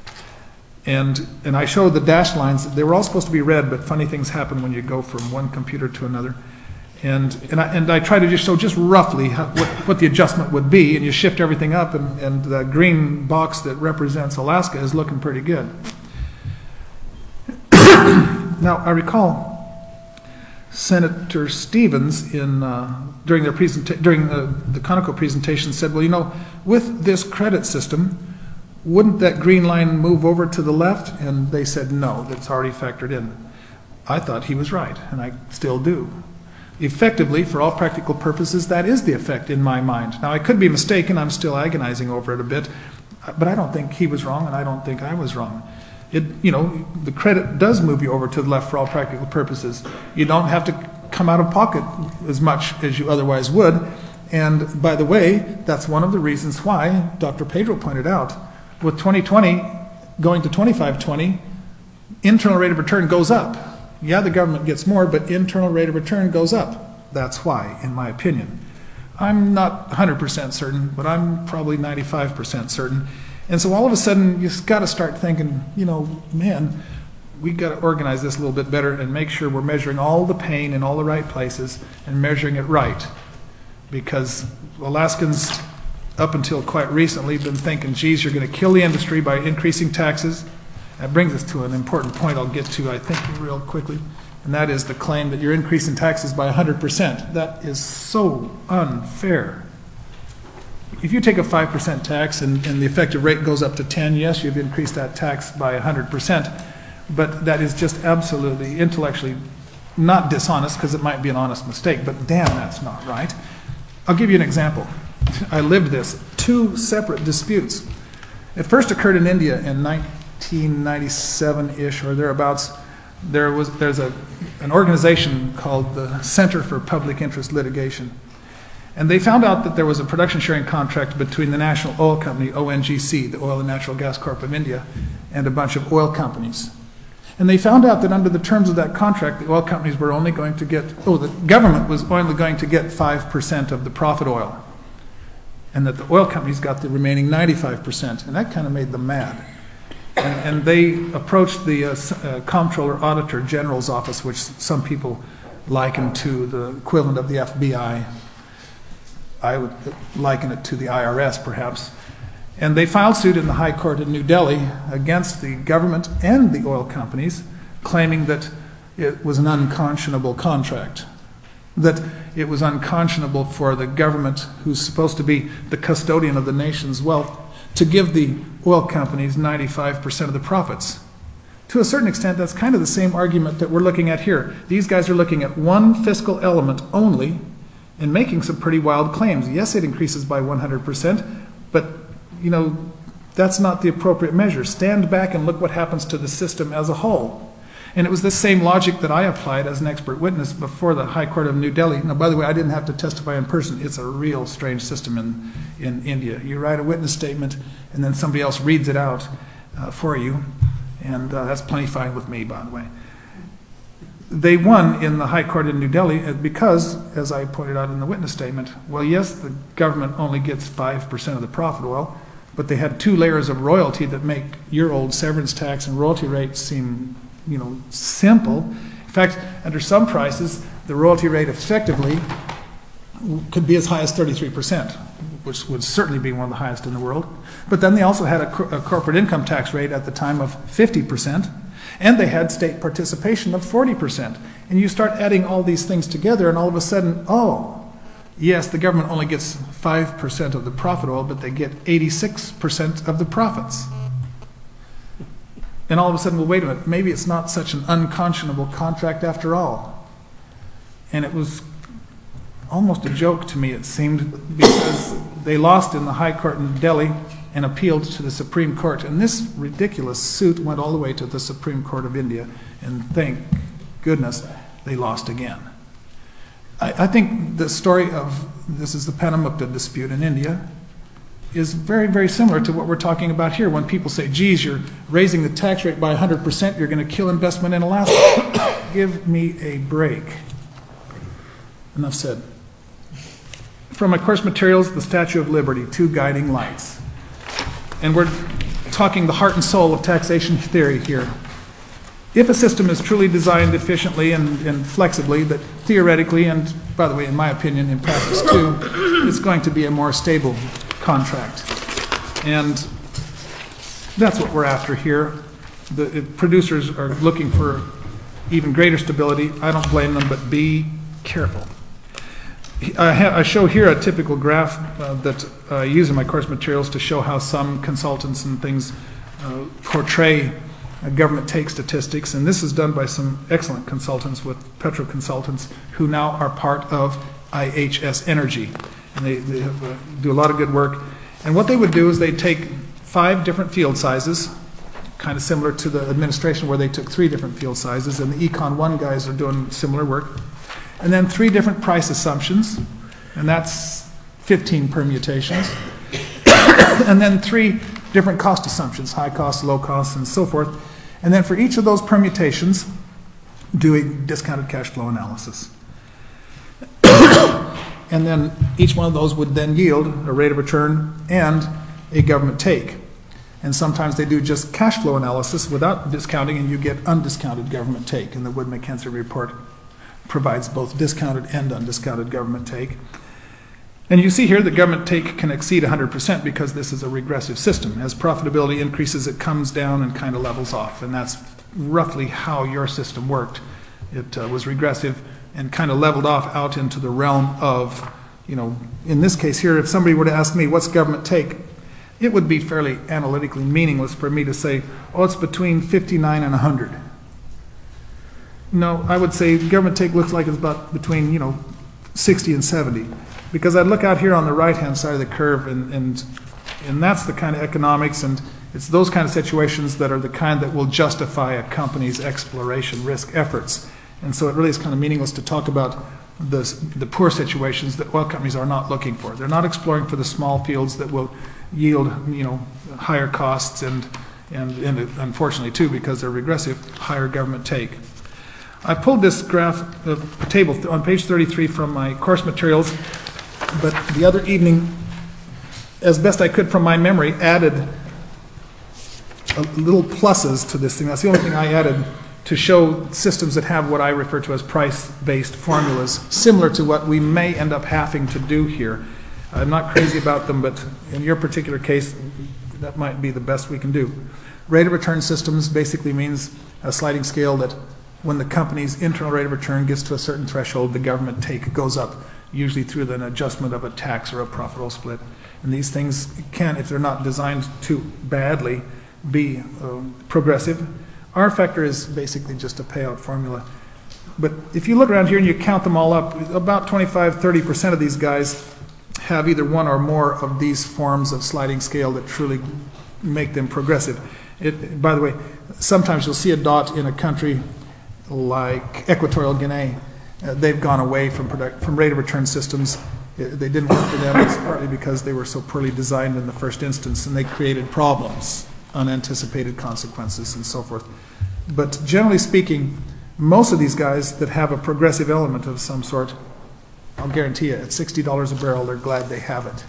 D: And and I showed the dashed lines. They were all supposed to be red, but funny things happen when you go from one computer to another. And and I, and I try to just show just roughly how, what, what the adjustment would be, and you shift everything up, and, and the green box that represents Alaska is looking pretty good. Now, I recall Senator Stevens in uh, during their presenta- during uh, the Conoco presentation said, well, you know, with this credit system, wouldn't that green line move over to the left? And they said no, that's already factored in. I thought he was right, and I still do. Effectively, for all practical purposes, that is the effect in my mind. Now, I could be mistaken. I'm still agonizing over it a bit, but I don't think he was wrong, and I don't think I was wrong. It, you know, the credit does move you over to the left for all practical purposes. You don't have to come out of pocket as much as you otherwise would. And by the way, that's one of the reasons why Doctor Pedro pointed out, with twenty twenty going to twenty-five twenty, internal rate of return goes up. Yeah, the government gets more, but internal rate of return goes up. That's why, in my opinion. I'm not one hundred percent certain, but I'm probably ninety-five percent certain. And so all of a sudden, you've got to start thinking, you know, man, we've got to organize this a little bit better and make sure we're measuring all the pain in all the right places and measuring it right. Because Alaskans, up until quite recently, have been thinking, geez, you're going to kill the industry by increasing taxes. That brings us to an important point I'll get to, I think, real quickly. And that is the claim that you're increasing taxes by one hundred percent. That is so unfair. If you take a five percent tax and, and the effective rate goes up to ten, yes, you've increased that tax by one hundred percent. But that is just absolutely intellectually not dishonest, because it might be an honest mistake, but damn, that's not right. I'll give you an example. I lived this. Two separate disputes. It first occurred in India in nineteen ninety-seven-ish or thereabouts. There was there's a an organization called the Center for Public Interest Litigation. And they found out that there was a production sharing contract between the National Oil Company, O N G C, the Oil and Natural Gas Corp of India, and a bunch of oil companies. And they found out that under the terms of that contract, the oil companies were only going to get, oh, the government was only going to get five percent of the profit oil. And that the oil companies got the remaining ninety-five percent. And that kind of made them mad. And, and they approached the uh, uh, Comptroller Auditor General's office, which some people liken to the equivalent of the F B I. I would liken it to the I R S, perhaps. And they filed suit in the High Court in New Delhi against the government and the oil companies, claiming that it was an unconscionable contract, that it was unconscionable for the government, who's supposed to be the custodian of the nation's wealth, to give the oil companies ninety-five percent of the profits. To a certain extent, that's kind of the same argument that we're looking at here. These guys are looking at one fiscal element only and making some pretty wild claims. Yes, it increases by one hundred percent, but, you know, that's not the appropriate measure. Stand back and look what happens to the system as a whole. And it was the same logic that I applied as an expert witness before the High Court of New Delhi. Now, by the way, I didn't have to testify in person. It's a real strange system in, in India. You write a witness statement, and then somebody else reads it out uh, for you. And uh, that's plenty fine with me, by the way. They won in the High Court in New Delhi because, as I pointed out in the witness statement, well, yes, the government only gets five percent of the profit oil, but they had two layers of royalty that make your old severance tax and royalty rates seem, you know, simple. In fact, under some prices, the royalty rate effectively could be as high as thirty-three percent, which would certainly be one of the highest in the world. But then they also had a, cor- a corporate income tax rate at the time of fifty percent, and they had state participation of forty percent. And you start adding all these things together, and all of a sudden, oh, yes, the government only gets five percent of the profit oil, but they get eighty-six percent of the profits. And all of a sudden, well, wait a minute, maybe it's not such an unconscionable contract after all. And it was almost a joke to me, it seemed, because they lost in the High Court in Delhi and appealed to the Supreme Court. And this ridiculous suit went all the way to the Supreme Court of India, and thank goodness they lost again. I, I think the story of, this is the Panamukta dispute in India, is very, very similar to what we're talking about here. When people say, geez, you're raising the tax rate by one hundred percent, you're going to kill investment in Alaska. Give me a break. Enough said. From my course materials, the Statue of Liberty, two guiding lights. And we're talking the heart and soul of taxation theory here. If a system is truly designed efficiently and, and flexibly, that theoretically, and by the way, in my opinion, in practice too, it's going to be a more stable contract. And that's what we're after here. The producers are looking for even greater stability. I don't blame them, but be careful. I, ha- I show here a typical graph uh, that I use in my course materials to show how some consultants and things uh, portray uh, government take statistics. And this is done by some excellent consultants with Petro Consultants, who now are part of I H S Energy. And they, they have, uh, do a lot of good work. And what they would do is they'd take five different field sizes, kind of similar to the administration where they took three different field sizes, and the Econ one guys are doing similar work. And then three different price assumptions, and that's fifteen permutations. And then three different cost assumptions, high cost, low cost, and so forth. And then for each of those permutations, do a discounted cash flow analysis. And then each one of those would then yield a rate of return and a government take. And sometimes they do just cash flow analysis without discounting, and you get undiscounted government take. And the Wood-Mackenzie report provides both discounted and undiscounted government take. And you see here that government take can exceed one hundred percent because this is a regressive system. As profitability increases, it comes down and kind of levels off. And that's roughly how your system worked. It uh, was regressive and kind of leveled off out into the realm of, you know, in this case here, if somebody were to ask me, what's government take? It would be fairly analytically meaningless for me to say, oh, it's between fifty-nine and one hundred. No, I would say government take looks like it's about between, you know, sixty and seventy. Because I'd look out here on the right-hand side of the curve, and, and, and that's the kind of economics, and it's those kind of situations that are the kind that will justify a company's exploration risk efforts. And so it really is kind of meaningless to talk about the, the poor situations that oil companies are not looking for. They're not exploring for the small fields that will yield, you know, higher costs and, and, and unfortunately too, because they're regressive, higher government take. I pulled this graph, uh, table on page thirty-three from my course materials, but the other evening, as best I could from my memory, added uh, little pluses to this thing. That's the only thing I added to show systems that have what I refer to as price-based formulas, similar to what we may end up having to do here. I'm not crazy about them, but in your particular case, that might be the best we can do. Rate of return systems basically means a sliding scale that when the company's internal rate of return gets to a certain threshold, the government take goes up, usually through an adjustment of a tax or a profit roll split. And these things can, if they're not designed too badly, be uh, progressive. R factor is basically just a payout formula. But if you look around here and you count them all up, about twenty-five, thirty percent of these guys have either one or more of these forms of sliding scale that truly make them progressive. It, by the way, sometimes you'll see a dot in a country like Equatorial Guinea. Uh, they've gone away from product, from rate of return systems. It, they didn't work for them. It's partly because they were so poorly designed in the first instance, and they created problems, unanticipated consequences, and so forth. But generally speaking, most of these guys that have a progressive element of some sort, I'll guarantee you, at sixty dollars a barrel, they're glad they have it.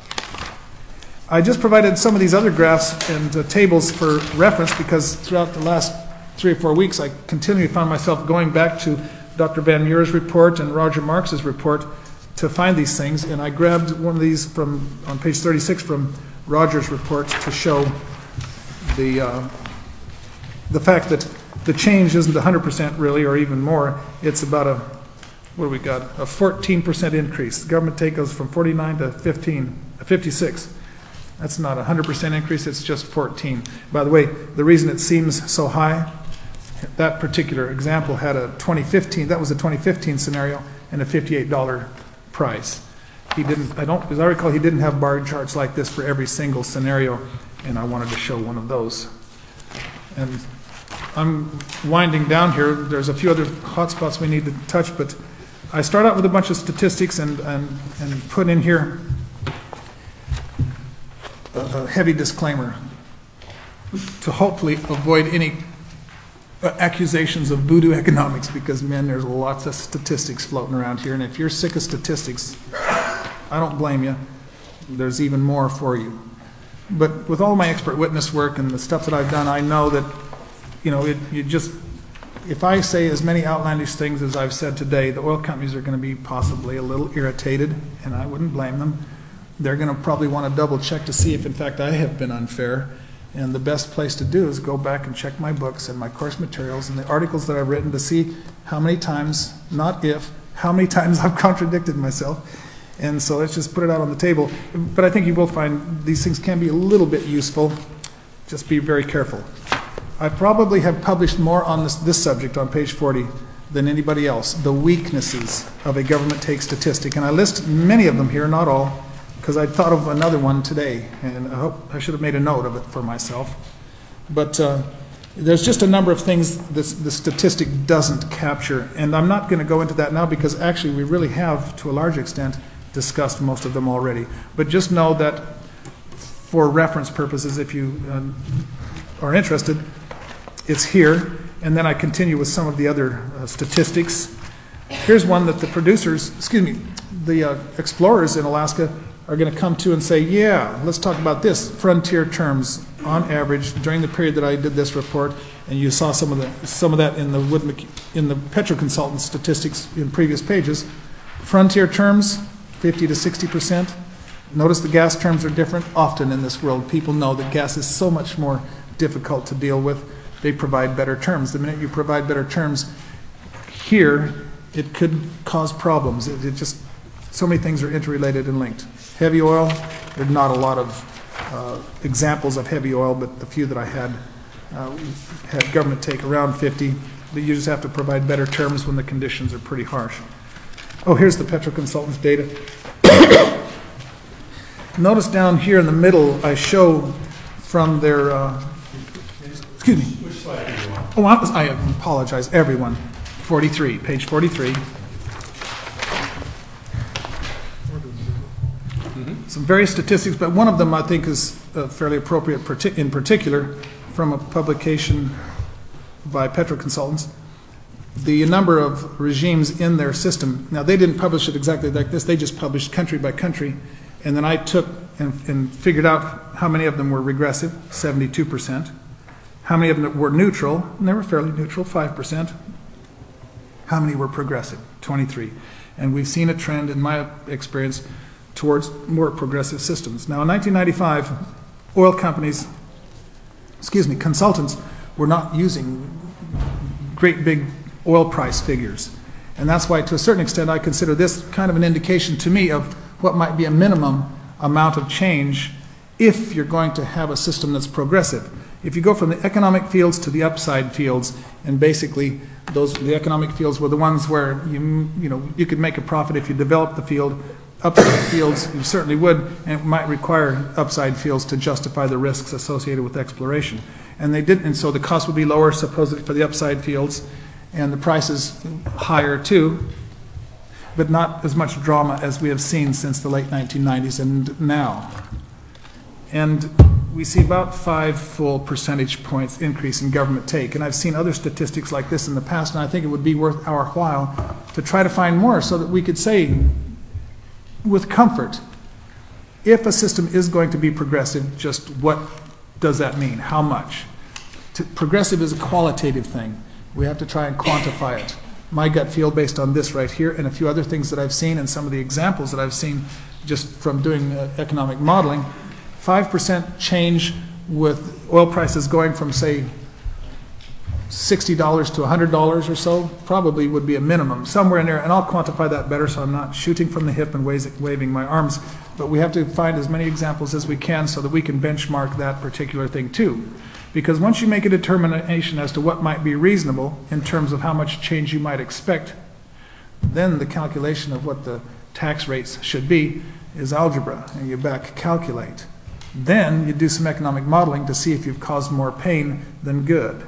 D: I just provided some of these other graphs and uh, tables for reference because throughout the last three or four weeks, I continually found myself going back to Doctor Van Muur's report and Roger Marks's report to find these things, and I grabbed one of these from on page thirty-six from Roger's report to show the uh, the fact that the change isn't one hundred percent really, or even more. It's about a, what do we got, a fourteen percent increase. The government take goes from forty-nine to fifteen, fifty-six. That's not a one hundred percent increase, it's just fourteen. By the way, the reason it seems so high, that particular example had a twenty fifteen, that was a twenty fifteen scenario, and a fifty-eight dollar price. He didn't, I don't, as I recall, he didn't have bar charts like this for every single scenario, and I wanted to show one of those. And I'm winding down here. There's a few other hot spots we need to touch, but I start out with a bunch of statistics and, and, and put in here a, a heavy disclaimer to hopefully avoid any accusations of voodoo economics, because, man, there's lots of statistics floating around here, and if you're sick of statistics, I don't blame you. There's even more for you. But with all my expert witness work and the stuff that I've done, I know that, you know, it, you just, if I say as many outlandish things as I've said today, the oil companies are going to be possibly a little irritated, and I wouldn't blame them. They're going to probably want to double check to see if, in fact, I have been unfair. And the best place to do is go back and check my books and my course materials and the articles that I've written to see how many times, not if, how many times I've contradicted myself. And so let's just put it out on the table. But I think you will find these things can be a little bit useful. Just be very careful. I probably have published more on this, this subject on page forty than anybody else, the weaknesses of a government take statistic. And I list many of them here, not all, because I thought of another one today, and I hope I should have made a note of it for myself. But uh, there's just a number of things this, the statistic doesn't capture, and I'm not going to go into that now because actually we really have, to a large extent, discussed most of them already. But just know that for reference purposes, if you uh, are interested, it's here, and then I continue with some of the other uh, statistics. Here's one that the producers, excuse me, the uh, explorers in Alaska are going to come to and say, yeah, let's talk about this. Frontier terms, on average, during the period that I did this report, and you saw some of the some of that in the Wood Mac- in the Petroconsultant statistics in previous pages. Frontier terms, fifty to sixty percent. Notice the gas terms are different. Often in this world, people know that gas is so much more difficult to deal with. They provide better terms. The minute you provide better terms here, it could cause problems. It, it just so many things are interrelated and linked. Heavy oil, there are not a lot of uh, examples of heavy oil, but the few that I had uh, had government take around fifty. But you just have to provide better terms when the conditions are pretty harsh. Oh, here's the Petroconsultants data. Notice down here in the middle, I show from their, uh, excuse me.
C: Which slide do you want?
D: Oh, I apologize, everyone. forty-three, page forty-three. Some various statistics, but one of them I think is uh, fairly appropriate partic- in particular from a publication by Petroconsultants. The number of regimes in their system. Now, they didn't publish it exactly like this. They just published country by country. And then I took and, and figured out how many of them were regressive, seventy-two percent. How many of them were neutral? And they were fairly neutral, five percent. How many were progressive? twenty-three. And we've seen a trend, in my experience, towards more progressive systems. Now, in nineteen ninety-five, oil companies, excuse me, consultants were not using great big oil price figures. And that's why, to a certain extent, I consider this kind of an indication to me of what might be a minimum amount of change if you're going to have a system that's progressive. If you go from the economic fields to the upside fields, and basically those the economic fields were the ones where you you know you could make a profit if you developed the field. Upside fields you certainly would, and it might require upside fields to justify the risks associated with exploration. And they didn't, and so the cost would be lower supposedly for the upside fields, and the prices higher too, but not as much drama as we have seen since the late nineteen nineties and now. And we see about five full percentage points increase in government take. And I've seen other statistics like this in the past, and I think it would be worth our while to try to find more so that we could say with comfort, if a system is going to be progressive, just what does that mean? How much? To, progressive is a qualitative thing. We have to try and quantify it. My gut feel based on this right here and a few other things that I've seen and some of the examples that I've seen just from doing uh, economic modeling, five percent change with oil prices going from, say, sixty dollars to one hundred dollars or so probably would be a minimum, somewhere in there. And I'll quantify that better so I'm not shooting from the hip and waving my arms. But we have to find as many examples as we can so that we can benchmark that particular thing too. Because once you make a determination as to what might be reasonable in terms of how much change you might expect, then the calculation of what the tax rates should be is algebra, and you back calculate. Then you do some economic modeling to see if you've caused more pain than good.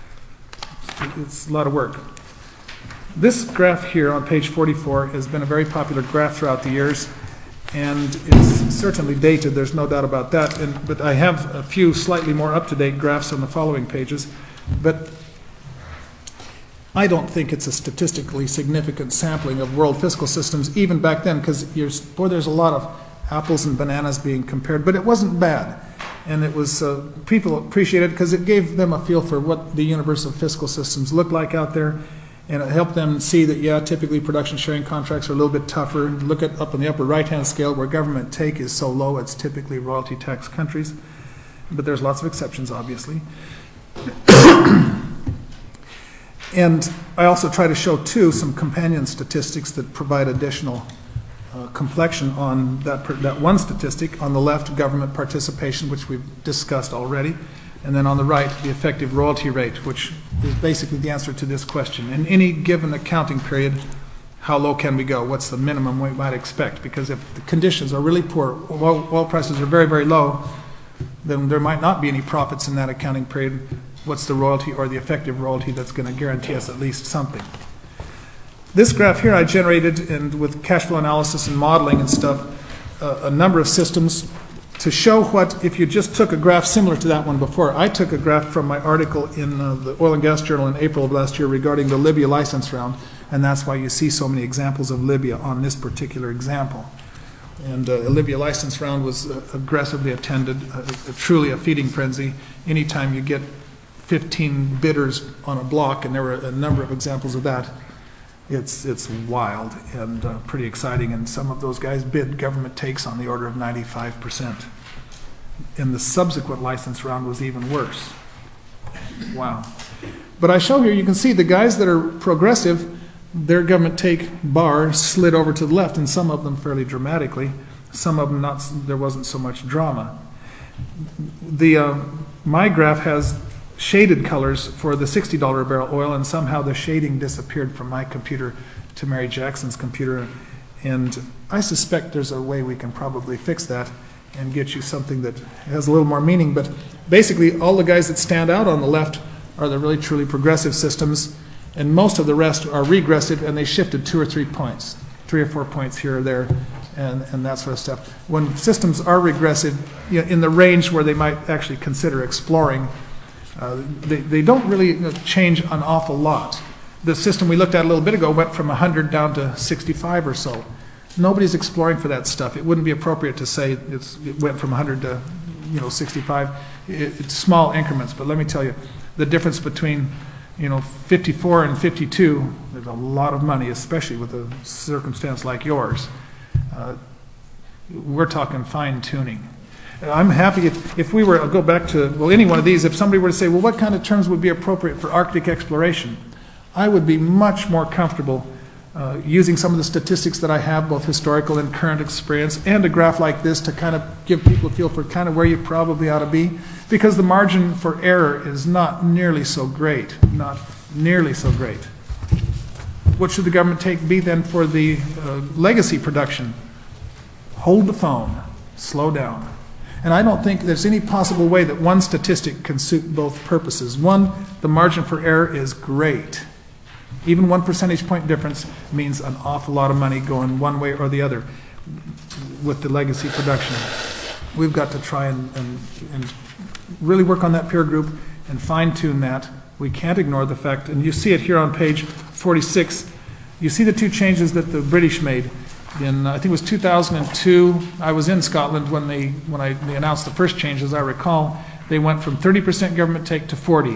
D: It's a lot of work. This graph here on page forty-four has been a very popular graph throughout the years, and it's certainly dated, there's no doubt about that. And, but I have a few slightly more up-to-date graphs on the following pages. But I don't think it's a statistically significant sampling of world fiscal systems, even back then, because boy, there's a lot of apples and bananas being compared, but it wasn't bad. And it was, uh, people appreciated it because it gave them a feel for what the universe of fiscal systems look like out there. And it helped them see that, yeah, typically production sharing contracts are a little bit tougher. Look at up on the upper right-hand scale where government take is so low, it's typically royalty tax countries. But there's lots of exceptions, obviously. And I also try to show, too, some companion statistics that provide additional uh, complexion on that, that one statistic. On the left, government participation, which we've discussed already. And then on the right, the effective royalty rate, which is basically the answer to this question. In any given accounting period, how low can we go? What's the minimum we might expect? Because if the conditions are really poor, oil, oil prices are very, very low, then there might not be any profits in that accounting period. What's the royalty or the effective royalty that's going to guarantee us at least something? This graph here I generated, and with cash flow analysis and modeling and stuff, uh, a number of systems to show what, if you just took a graph similar to that one before. I took a graph from my article in uh, the Oil and Gas Journal in April of last year regarding the Libya license round, and that's why you see so many examples of Libya on this particular example. And uh, the Libya license round was uh, aggressively attended, uh, truly a feeding frenzy. Anytime you get fifteen bidders on a block, and there were a number of examples of that, It's it's wild and uh, pretty exciting, and some of those guys bid government takes on the order of ninety-five percent. And the subsequent license round was even worse. Wow. But I show here, you can see the guys that are progressive, their government take bar slid over to the left, and some of them fairly dramatically. Some of them not. There wasn't so much drama. The uh, my graph has shaded colors for the sixty dollar a barrel oil, and somehow the shading disappeared from my computer to Mary Jackson's computer. And I suspect there's a way we can probably fix that and get you something that has a little more meaning. But basically, all the guys that stand out on the left are the really truly progressive systems, and most of the rest are regressive, and they shifted two or three points, three or four points here or there, and, and that sort of stuff. When systems are regressive, you know, in the range where they might actually consider exploring, Uh, they, they don't really change an awful lot. The system we looked at a little bit ago went from one hundred down to sixty-five or so. Nobody's exploring for that stuff. It wouldn't be appropriate to say it's, it went from one hundred to you know, sixty-five. It, it's small increments, but let me tell you, the difference between, you know, fifty-four and fifty-two, there's a lot of money, especially with a circumstance like yours. Uh, we're talking fine tuning. I'm happy if, if we were, I'll go back to, well, any one of these, if somebody were to say, well, what kind of terms would be appropriate for Arctic exploration? I would be much more comfortable uh, using some of the statistics that I have, both historical and current experience, and a graph like this to kind of give people a feel for kind of where you probably ought to be, because the margin for error is not nearly so great, not nearly so great. What should the government take be then for the uh, legacy production? Hold the phone, slow down. And I don't think there's any possible way that one statistic can suit both purposes. One, the margin for error is great. Even one percentage point difference means an awful lot of money going one way or the other with the legacy production. We've got to try and, and, and really work on that peer group and fine-tune that. We can't ignore the fact, and you see it here on page forty-six, you see the two changes that the British made. In, I think it was two thousand two, I was in Scotland when they when I they announced the first change, as I recall. They went from thirty percent government take to forty.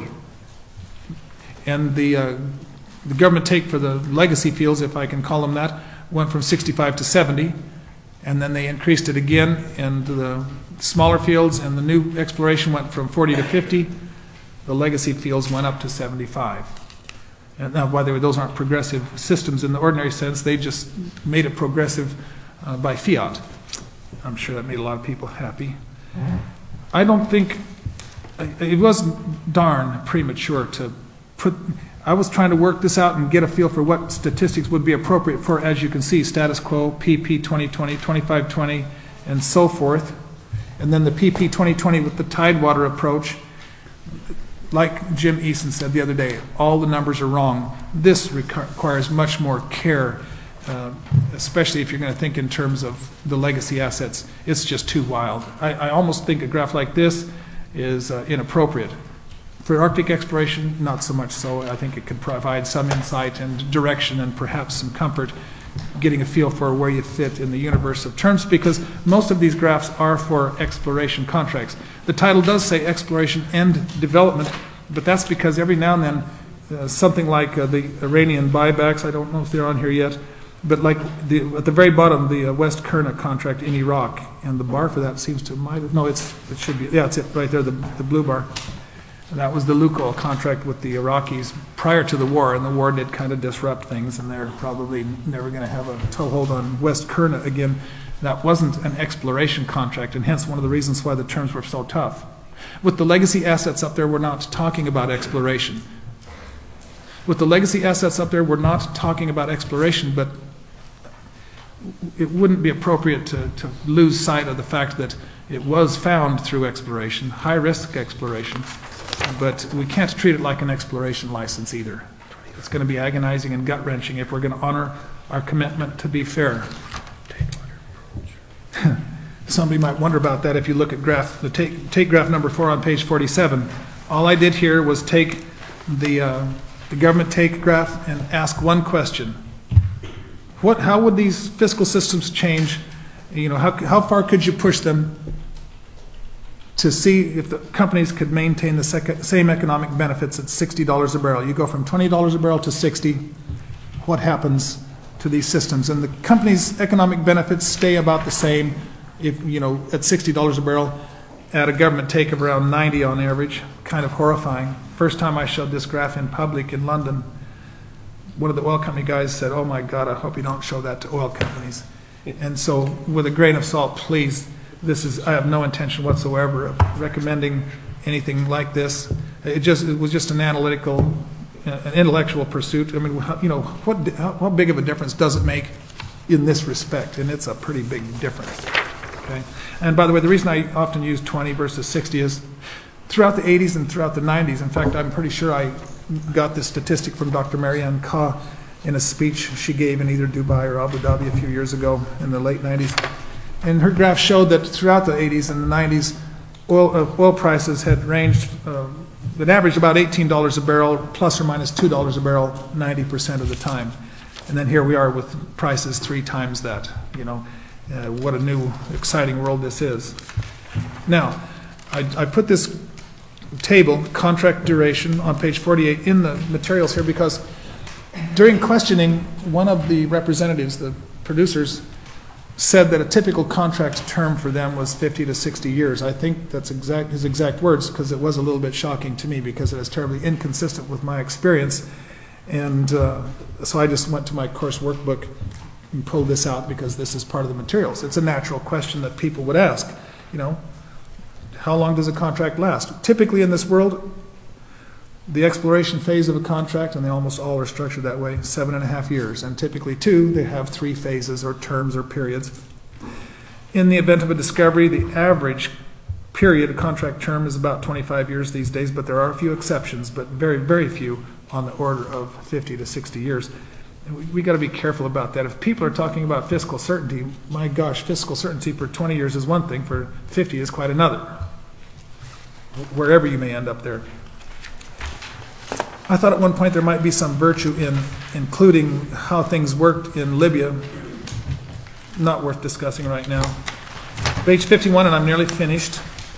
D: And the, uh, the government take for the legacy fields, if I can call them that, went from sixty-five to seventy. And then they increased it again, and the smaller fields and the new exploration went from forty to fifty. The legacy fields went up to seventy-five. And now, by the way, those aren't progressive systems in the ordinary sense. They just made it progressive uh, by fiat. I'm sure that made a lot of people happy. Mm-hmm. I don't think it was darn premature to put. I was trying to work this out and get a feel for what statistics would be appropriate for, as you can see, status quo, P P twenty twenty, twenty-five twenty, and so forth. And then the P P twenty twenty with the Tidewater approach. Like Jim Eason said the other day, all the numbers are wrong. This requires much more care, uh, especially if you're going to think in terms of the legacy assets. It's just too wild. I, I almost think a graph like this is uh, inappropriate. For Arctic exploration, not so much so. I think it could provide some insight and direction and perhaps some comfort, getting a feel for where you fit in the universe of terms, because most of these graphs are for exploration contracts. The title does say exploration and development, but that's because every now and then uh, something like uh, the Iranian buybacks, I don't know if they're on here yet, but like the, at the very bottom, the uh, West Kurna contract in Iraq, and the bar for that seems to, might have, no, it's, it should be, yeah, it's it right there, the, the blue bar. And that was the Lukoil contract with the Iraqis prior to the war, and the war did kind of disrupt things, and they're probably never going to have a toehold on West Kurna again. That wasn't an exploration contract, and hence one of the reasons why the terms were so tough. With the legacy assets up there, we're not talking about exploration. With the legacy assets up there, we're not talking about exploration, but it wouldn't be appropriate to, to lose sight of the fact that it was found through exploration, high-risk exploration. But we can't treat it like an exploration license either. It's going to be agonizing and gut-wrenching if we're going to honor our commitment to be fair. Somebody might wonder about that if you look at graph, the take, take graph number four on page forty-seven. All I did here was take the, uh, the government take graph and ask one question. What, how would these fiscal systems change? You know, how, how far could you push them to see if the companies could maintain the sec- same economic benefits at sixty dollars a barrel? You go from twenty dollars a barrel to sixty. What happens to these systems? And the company's economic benefits stay about the same, if you know, at sixty dollars a barrel, at a government take of around ninety on average. Kind of horrifying. First time I showed this graph in public in London, one of the oil company guys said, "Oh my God, I hope you don't show that to oil companies." And so, with a grain of salt, please. This is, I have no intention whatsoever of recommending anything like this. It just, it was just an analytical, an intellectual pursuit. I mean, you know, what, how, how big of a difference does it make in this respect? And it's a pretty big difference. Okay. And by the way, the reason I often use twenty versus sixty is throughout the eighties and throughout the nineties. In fact, I'm pretty sure I got this statistic from Doctor Marianne Kaw in a speech she gave in either Dubai or Abu Dhabi a few years ago in the late nineties. And her graph showed that throughout the eighties and the nineties, oil, uh, oil prices had ranged, uh, that averaged about eighteen dollars a barrel, plus or minus two dollars a barrel, ninety percent of the time. And then here we are with prices three times that. You know, uh, what a new, exciting world this is. Now, I, I put this table, contract duration, on page forty-eight in the materials here because during questioning, one of the representatives, the producers, said that a typical contract term for them was fifty to sixty years. I think that's exact his exact words because it was a little bit shocking to me because it is terribly inconsistent with my experience. And uh, so I just went to my course workbook and pulled this out because this is part of the materials. It's a natural question that people would ask, you know, how long does a contract last? Typically in this world, the exploration phase of a contract, and they almost all are structured that way, seven and a half years. And typically, too, they have three phases or terms or periods. In the event of a discovery, the average period, a contract term, is about twenty-five years these days, but there are a few exceptions, but very, very few on the order of fifty to sixty years. And we, we got to be careful about that. If people are talking about fiscal certainty, my gosh, fiscal certainty for twenty years is one thing, for fifty is quite another, wherever you may end up there. I thought at one point there might be some virtue in including how things worked in Libya. Not worth discussing right now. Page fifty-one, and I'm nearly finished.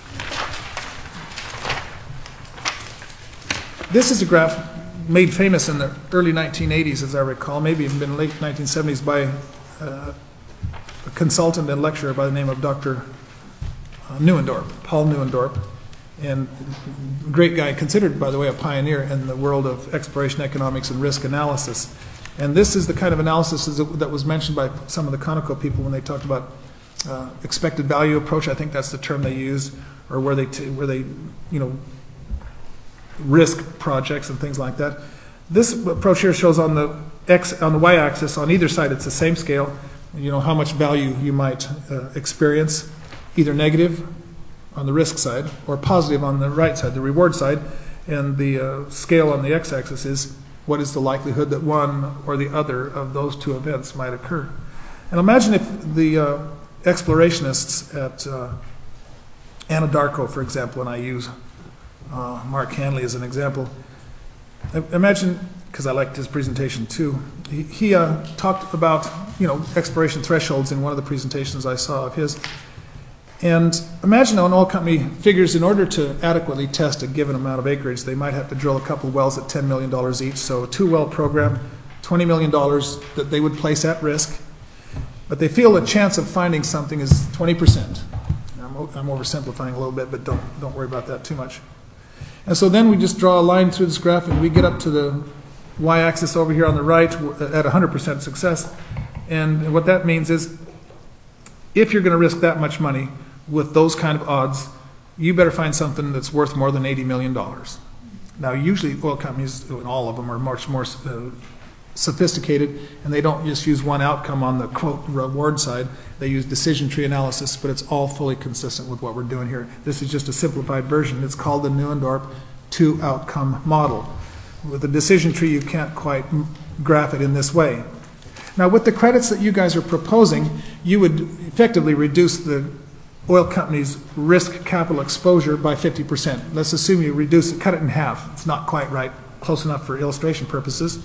D: This is a graph made famous in the early nineteen eighties, as I recall, maybe even been late nineteen seventies, by uh, a consultant and lecturer by the name of Doctor Neuendorf, Paul Neuendorf. And great guy, considered, by the way, a pioneer in the world of exploration economics and risk analysis. And this is the kind of analysis that was mentioned by some of the Conoco people when they talked about uh, expected value approach. I think that's the term they use, or where they, t where they, you know, risk projects and things like that. This approach here shows on the x on the y-axis on either side, it's the same scale. You know how much value you might uh, experience, either negative on the risk side or positive on the right side, the reward side, and the uh, scale on the x-axis is what is the likelihood that one or the other of those two events might occur. And imagine if the uh, explorationists at uh, Anadarko, for example, and I use uh, Mark Hanley as an example, imagine, because I liked his presentation too, he, he uh, talked about, you know, exploration thresholds in one of the presentations I saw of his. And imagine how an oil company figures in order to adequately test a given amount of acreage, they might have to drill a couple of wells at ten million dollars each. So a two-well program, twenty million dollars that they would place at risk. But they feel the chance of finding something is twenty percent. I'm, I'm oversimplifying a little bit, but don't, don't worry about that too much. And so then we just draw a line through this graph and we get up to the y-axis over here on the right at one hundred percent success. And what that means is if you're going to risk that much money with those kind of odds, you better find something that's worth more than eighty million dollars. Now, usually oil companies, and all of them, are much more uh, sophisticated, and they don't just use one outcome on the, quote, reward side. They use decision tree analysis, but it's all fully consistent with what we're doing here. This is just a simplified version. It's called the Neuendorf two-outcome model. With a decision tree, you can't quite graph it in this way. Now, with the credits that you guys are proposing, you would effectively reduce the oil company's risk capital exposure by fifty percent. Let's assume you reduce it, cut it in half. It's not quite right, close enough for illustration purposes.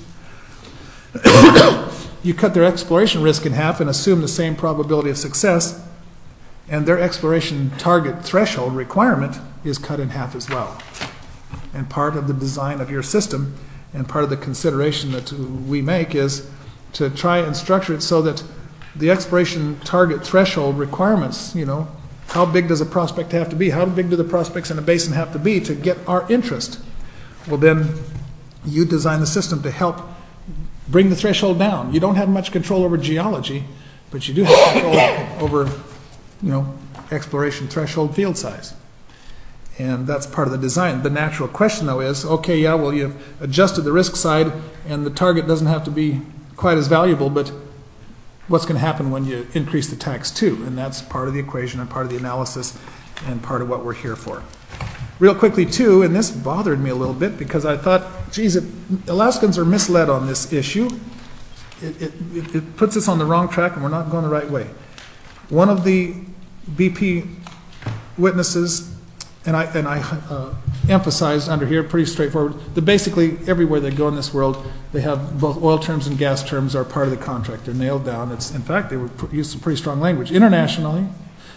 D: You cut their exploration risk in half and assume the same probability of success, and their exploration target threshold requirement is cut in half as well. And part of the design of your system and part of the consideration that we make is to try and structure it so that the exploration target threshold requirements, you know, how big does a prospect have to be? How big do the prospects in a basin have to be to get our interest? Well, then you design the system to help bring the threshold down. You don't have much control over geology, but you do have control over, you know, exploration threshold field size. And that's part of the design. The natural question, though, is, okay, yeah, well, you've adjusted the risk side, and the target doesn't have to be quite as valuable, but what's going to happen when you increase the tax too? And that's part of the equation and part of the analysis and part of what we're here for. Real quickly too, and this bothered me a little bit because I thought, geez, if Alaskans are misled on this issue. It, it, it puts us on the wrong track and we're not going the right way. One of the B P witnesses, and I, and I uh, emphasized under here, pretty straightforward, that basically everywhere they go in this world, they have both oil terms and gas terms are part of the contract. They're nailed down. It's, in fact, they would use some pretty strong language. Internationally,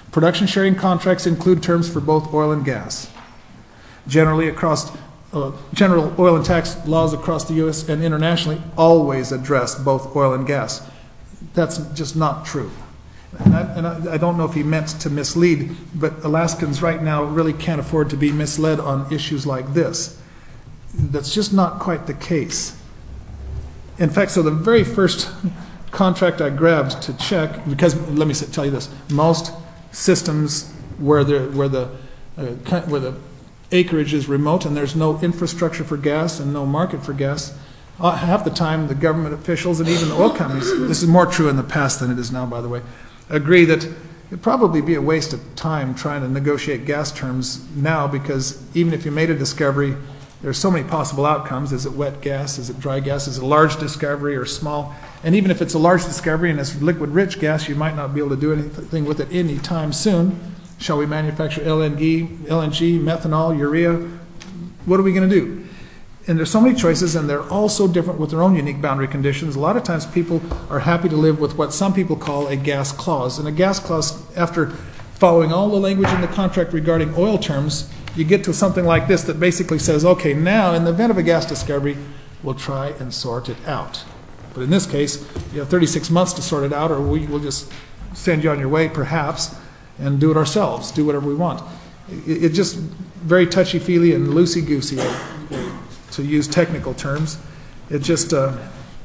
D: Production sharing contracts include terms for both oil and gas. Generally, across uh, general oil and tax laws across the U S and internationally always address both oil and gas. That's just not true. And, I, and I, I don't know if he meant to mislead, but Alaskans right now really can't afford to be misled on issues like this. That's just not quite the case. In fact, so the very first contract I grabbed to check, because let me tell you this, most systems where the, where the, uh, where the acreage is remote and there's no infrastructure for gas and no market for gas, uh, half the time the government officials and even the oil companies, this is more true in the past than it is now, by the way, agree that it'd probably be a waste of time trying to negotiate gas terms now, because even if you made a discovery, there's so many possible outcomes. Is it wet gas? Is it dry gas? Is it a large discovery or small? And even if it's a large discovery and it's liquid-rich gas, you might not be able to do anything with it anytime soon. Shall we manufacture L N G, L N G, methanol, urea? What are we going to do? And there's so many choices, and they're all so different with their own unique boundary conditions. A lot of times people are happy to live with what some people call a gas clause. And a gas clause, after following all the language in the contract regarding oil terms, you get to something like this that basically says, okay, now in the event of a gas discovery, we'll try and sort it out. But in this case, you have thirty-six months to sort it out, or we will just send you on your way, perhaps, and do it ourselves, do whatever we want. It's it just very touchy-feely and loosey-goosey, to use technical terms. It's just uh,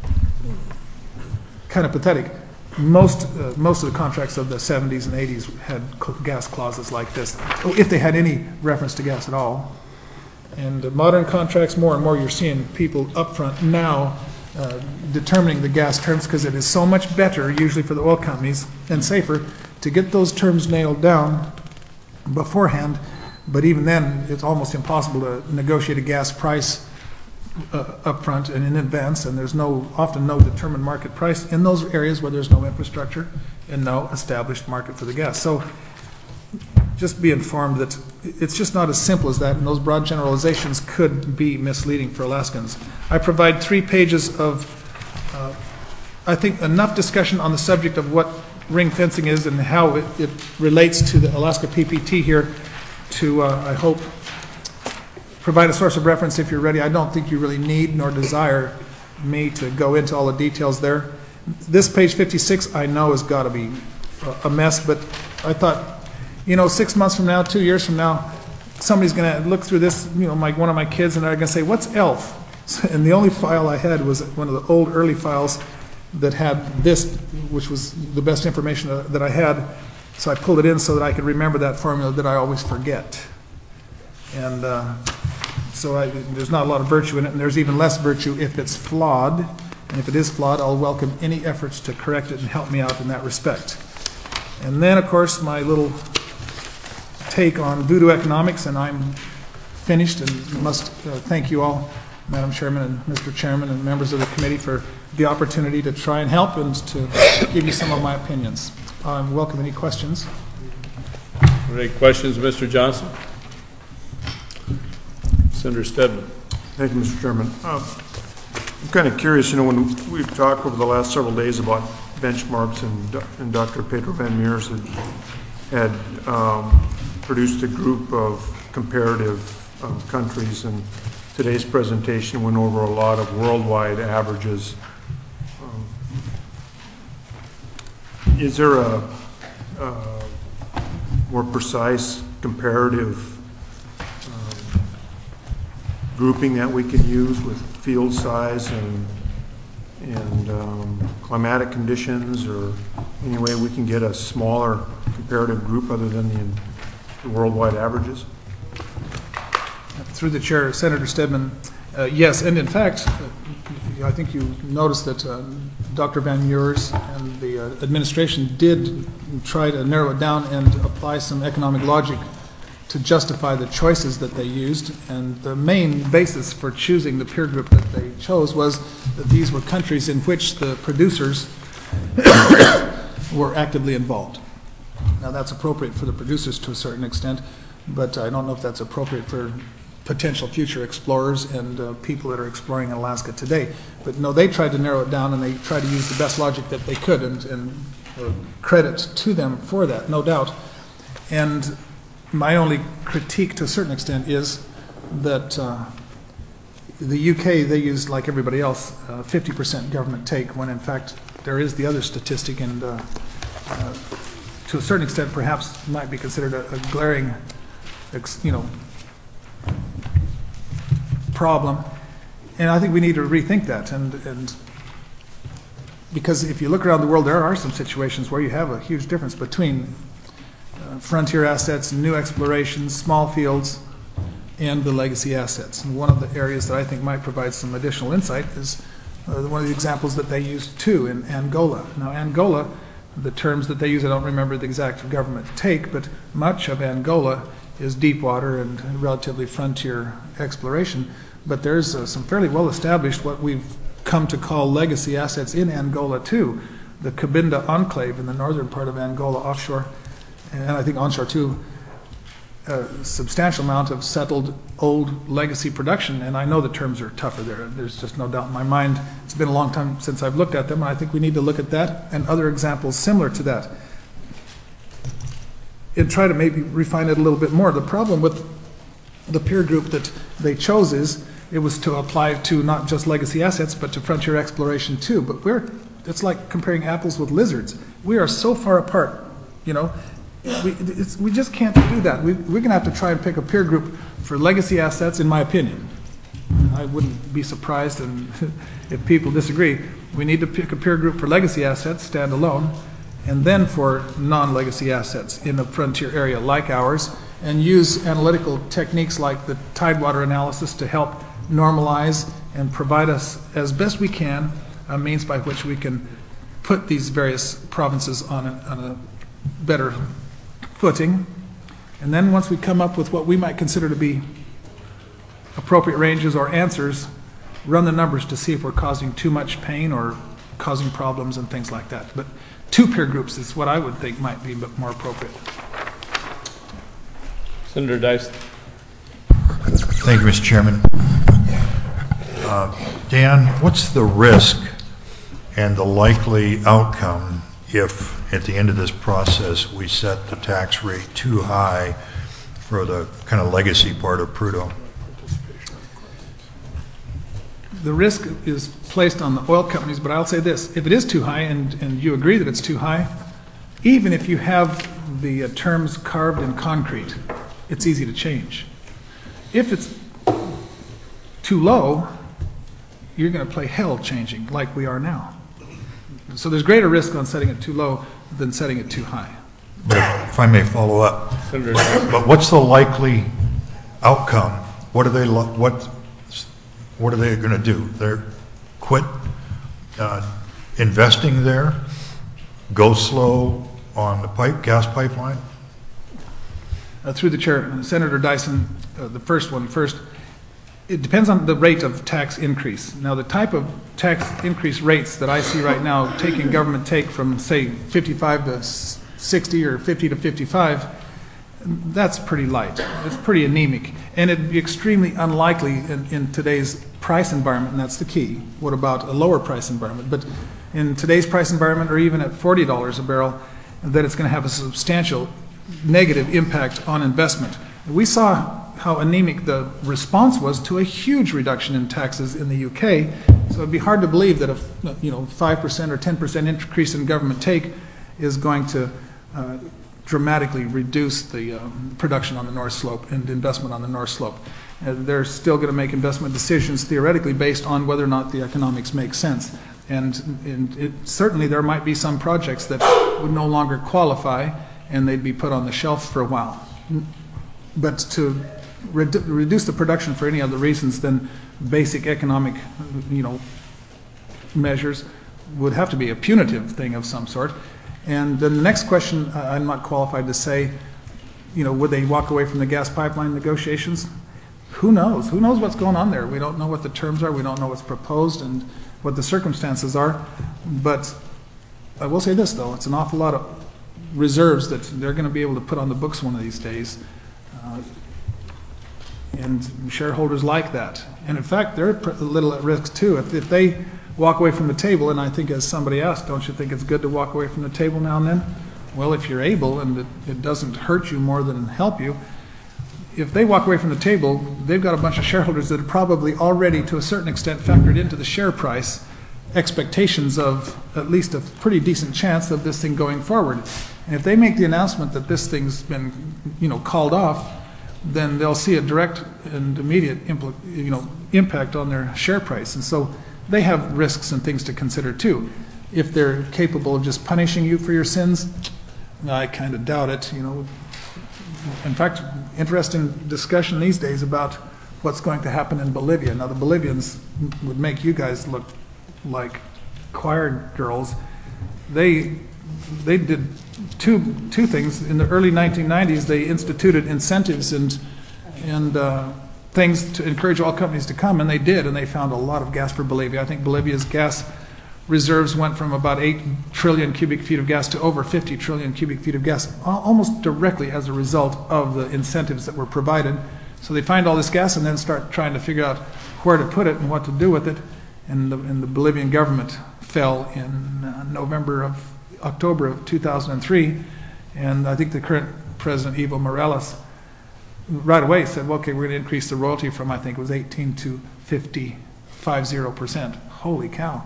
D: kind of pathetic. Most uh, most of the contracts of the seventies and eighties had gas clauses like this, if they had any reference to gas at all. And uh, modern contracts, more and more you're seeing people up front now uh, determining the gas terms, because it is so much better, usually for the oil companies, and safer, to get those terms nailed down beforehand. But even then, it's almost impossible to negotiate a gas price Uh, up front and in advance, and there's no often no determined market price in those areas where there's no infrastructure and no established market for the gas. So just be informed that it's just not as simple as that, and those broad generalizations could be misleading for Alaskans. I provide three pages of, uh, I think, enough discussion on the subject of what ring fencing is and how it, it relates to the Alaska P P T here to, uh, I hope, provide a source of reference if you're ready. I don't think you really need nor desire me to go into all the details there. This page fifty-six I know has got to be a mess, but I thought, you know, six months from now, two years from now, somebody's going to look through this, you know, my, one of my kids, and they're going to say, what's E L F? And the only file I had was one of the old early files that had this, which was the best information that I had. So I pulled it in so that I could remember that formula that I always forget. And uh, so I, there's not a lot of virtue in it, and there's even less virtue if it's flawed. And if it is flawed, I'll welcome any efforts to correct it and help me out in that respect. And then, of course, my little take on voodoo economics, and I'm finished, and must uh, thank you all, Madam Chairman and Mister Chairman and members of the committee, for the opportunity to try and help and to give you some of my opinions. I um, welcome any questions.
B: Are there any questions, Mister Johnson? Senator Stedman.
C: Thank you, Mister Chairman. Uh, I'm kind of curious, you know, when we've talked over the last several days about benchmarks, and, and Doctor Pedro Van Meers had, had um, produced a group of comparative um, countries, and today's presentation went over a lot of worldwide averages. Um, is there a, a more precise comparative grouping that we can use with field size and and um, climatic conditions, or any way we can get a smaller comparative group other than the, the worldwide averages?
D: Through the chair, Senator Stedman, uh, yes, and in fact, uh, I think you noticed that uh, Doctor Van Meers and the uh, administration did try to narrow it down and apply some economic logic to justify the choices that they used. And the main basis for choosing the peer group that they chose was that these were countries in which the producers were actively involved. Now, that's appropriate for the producers to a certain extent, but I don't know if that's appropriate for potential future explorers and uh, people that are exploring Alaska today. But no, they tried to narrow it down, and they tried to use the best logic that they could, and, and uh, credit to them for that, no doubt. And my only critique to a certain extent is that uh, the U K, they use, like everybody else, uh, fifty percent government take, when in fact there is the other statistic, and uh, uh, to a certain extent perhaps might be considered a, a glaring, ex, you know, problem. And I think we need to rethink that. And, and because if you look around the world, there are some situations where you have a huge difference between uh, frontier assets, new explorations, small fields, and the legacy assets. And one of the areas that I think might provide some additional insight is uh, one of the examples that they used too in Angola. Now Angola, the terms that they use, I don't remember the exact government take, but much of Angola is deep water and relatively frontier exploration. But there's uh, some fairly well established, what we've come to call legacy assets in Angola too. The Cabinda enclave in the northern part of Angola offshore, and I think onshore too, a substantial amount of settled old legacy production, and I know the terms are tougher there. There's just no doubt in my mind. It's been a long time since I've looked at them, and I think we need to look at that and other examples similar to that and try to maybe refine it a little bit more. The problem with the peer group that they chose is it was to apply to not just legacy assets, but to frontier exploration too. But we're, it's like comparing apples with lizards. We are so far apart, you know. We, it's, we just can't do that. We, we're going to have to try and pick a peer group for legacy assets, in my opinion. I wouldn't be surprised and if people disagree. We need to pick a peer group for legacy assets, stand alone, and then for non-legacy assets in a frontier area like ours, and use analytical techniques like the tidewater analysis to help normalize and provide us, as best we can, a means by which we can put these various provinces on a, on a better footing. And then once we come up with what we might consider to be appropriate ranges or answers, run the numbers to see if we're causing too much pain or causing problems and things like that. But two peer groups is what I would think might be more appropriate.
B: Senator Dyson.
E: Thank you, Mister Chairman. Uh, Dan, what's the risk and the likely outcome if at the end of this process we set the tax rate too high for the kind of legacy part of Prudhoe?
D: The risk is placed on the oil companies, but I'll say this. If it is too high, and, and you agree that it's too high, even if you have the uh, terms carved in concrete, it's easy to change. If it's too low, you're going to play hell changing like we are now. So there's greater risk on setting it too low than setting it too high.
E: But if, if I may follow up,
B: Senator
E: but, but what's the likely outcome? What are they what what are they going to do? They're quit uh, investing there, go slow on the pipe gas pipeline?
D: Uh, through the chair, Senator Dyson, uh, the first one first. It depends on the rate of tax increase. Now, the type of tax increase rates that I see right now, taking government take from, say, fifty-five to sixty or fifty to fifty-five, that's pretty light. It's pretty anemic. And it'd be extremely unlikely in, in today's price environment, and that's the key. What about a lower price environment? But in today's price environment, or even at forty dollars a barrel, that it's going to have a substantial negative impact on investment. We saw how anemic the response was to a huge reduction in taxes in the U K. So it'd be hard to believe that a you know five percent or ten percent increase in government take is going to uh, dramatically reduce the um, production on the North Slope and investment on the North Slope. Uh, they're still going to make investment decisions theoretically based on whether or not the economics make sense. And, and it, certainly there might be some projects that would no longer qualify and they'd be put on the shelf for a while. But to redu- reduce the production for any other reasons than basic economic, you know, measures would have to be a punitive thing of some sort. And then the next question, uh, I'm not qualified to say, you know, would they walk away from the gas pipeline negotiations? Who knows? Who knows what's going on there? We don't know what the terms are. We don't know what's proposed and what the circumstances are. But I will say this, though. It's an awful lot of reserves that they're going to be able to put on the books one of these days. Uh, and shareholders like that. And in fact, they're a little at risk too. If, if they walk away from the table, and I think as somebody asked, don't you think it's good to walk away from the table now and then? Well, if you're able and it, it doesn't hurt you more than help you, if they walk away from the table, they've got a bunch of shareholders that are probably already, to a certain extent, factored into the share price expectations of at least a pretty decent chance of this thing going forward. And if they make the announcement that this thing's been, you know, called off, then they'll see a direct and immediate impl- you know, impact on their share price. And so they have risks and things to consider too. If they're capable of just punishing you for your sins, I kind of doubt it. You know, in fact, interesting discussion these days about what's going to happen in Bolivia. Now, the Bolivians would make you guys look like choir girls. They they did two two things in the early nineteen nineties. They instituted incentives and and uh, things to encourage all companies to come, and they did, and they found a lot of gas for Bolivia. I think Bolivia's gas reserves went from about eight trillion cubic feet of gas to over fifty trillion cubic feet of gas, almost directly as a result of the incentives that were provided. So they find all this gas and then start trying to figure out where to put it and what to do with it. And the, and the Bolivian government fell in uh, November of, October of two thousand three. And I think the current president, Evo Morales, right away said, well, okay, we're going to increase the royalty from, I think it was eighteen to fifty, five zero percent. Holy cow.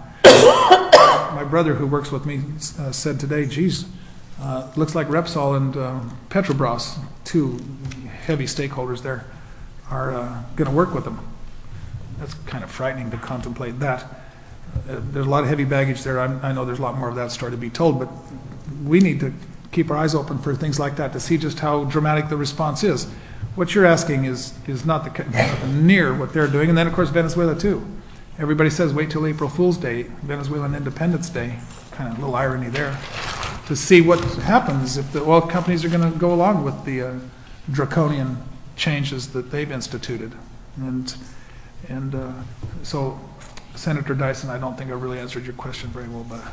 D: My brother who works with me uh, said today, geez, uh, looks like Repsol and uh, Petrobras, two heavy stakeholders there, are uh, going to work with them. That's kind of frightening to contemplate that. Uh, there's a lot of heavy baggage there. I, I know there's a lot more of that story to be told, but we need to keep our eyes open for things like that to see just how dramatic the response is. What you're asking is is not the near what they're doing, and then of course Venezuela too. Everybody says wait till April Fool's Day, Venezuelan Independence Day. Kind of a little irony there. To see what happens if the oil companies are going to go along with the uh, draconian changes that they've instituted. And and uh, so, Senator Dyson, I don't think I really answered your question very well, but.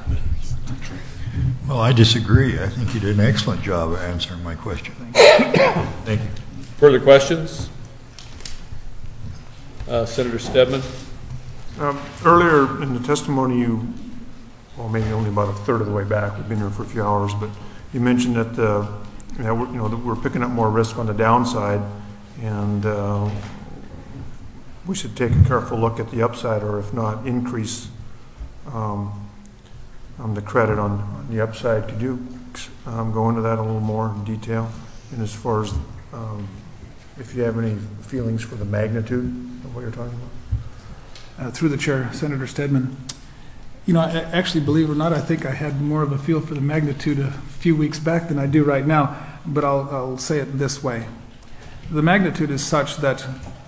E: Well, I disagree. I think you did an excellent job of answering my question. Thank you. Thank you.
F: Further questions? Uh, Senator Stedman?
C: Um, earlier in the testimony, you, well, maybe only about a third of the way back, we've been here for a few hours, but you mentioned that, uh, you know, we're, you know, that we're picking up more risk on the downside, and uh, we should take a careful look at the upside, or if not, increase um, um, the credit on, on the upside. Could you um, go into that a little more in detail? And as far as um, if you have any feelings for the magnitude of what you're talking about?
D: Uh, through the chair, Senator Stedman. You know, I, actually, believe it or not, I think I had more of a feel for the magnitude a few weeks back than I do right now, but I'll, I'll say it this way. The magnitude is such that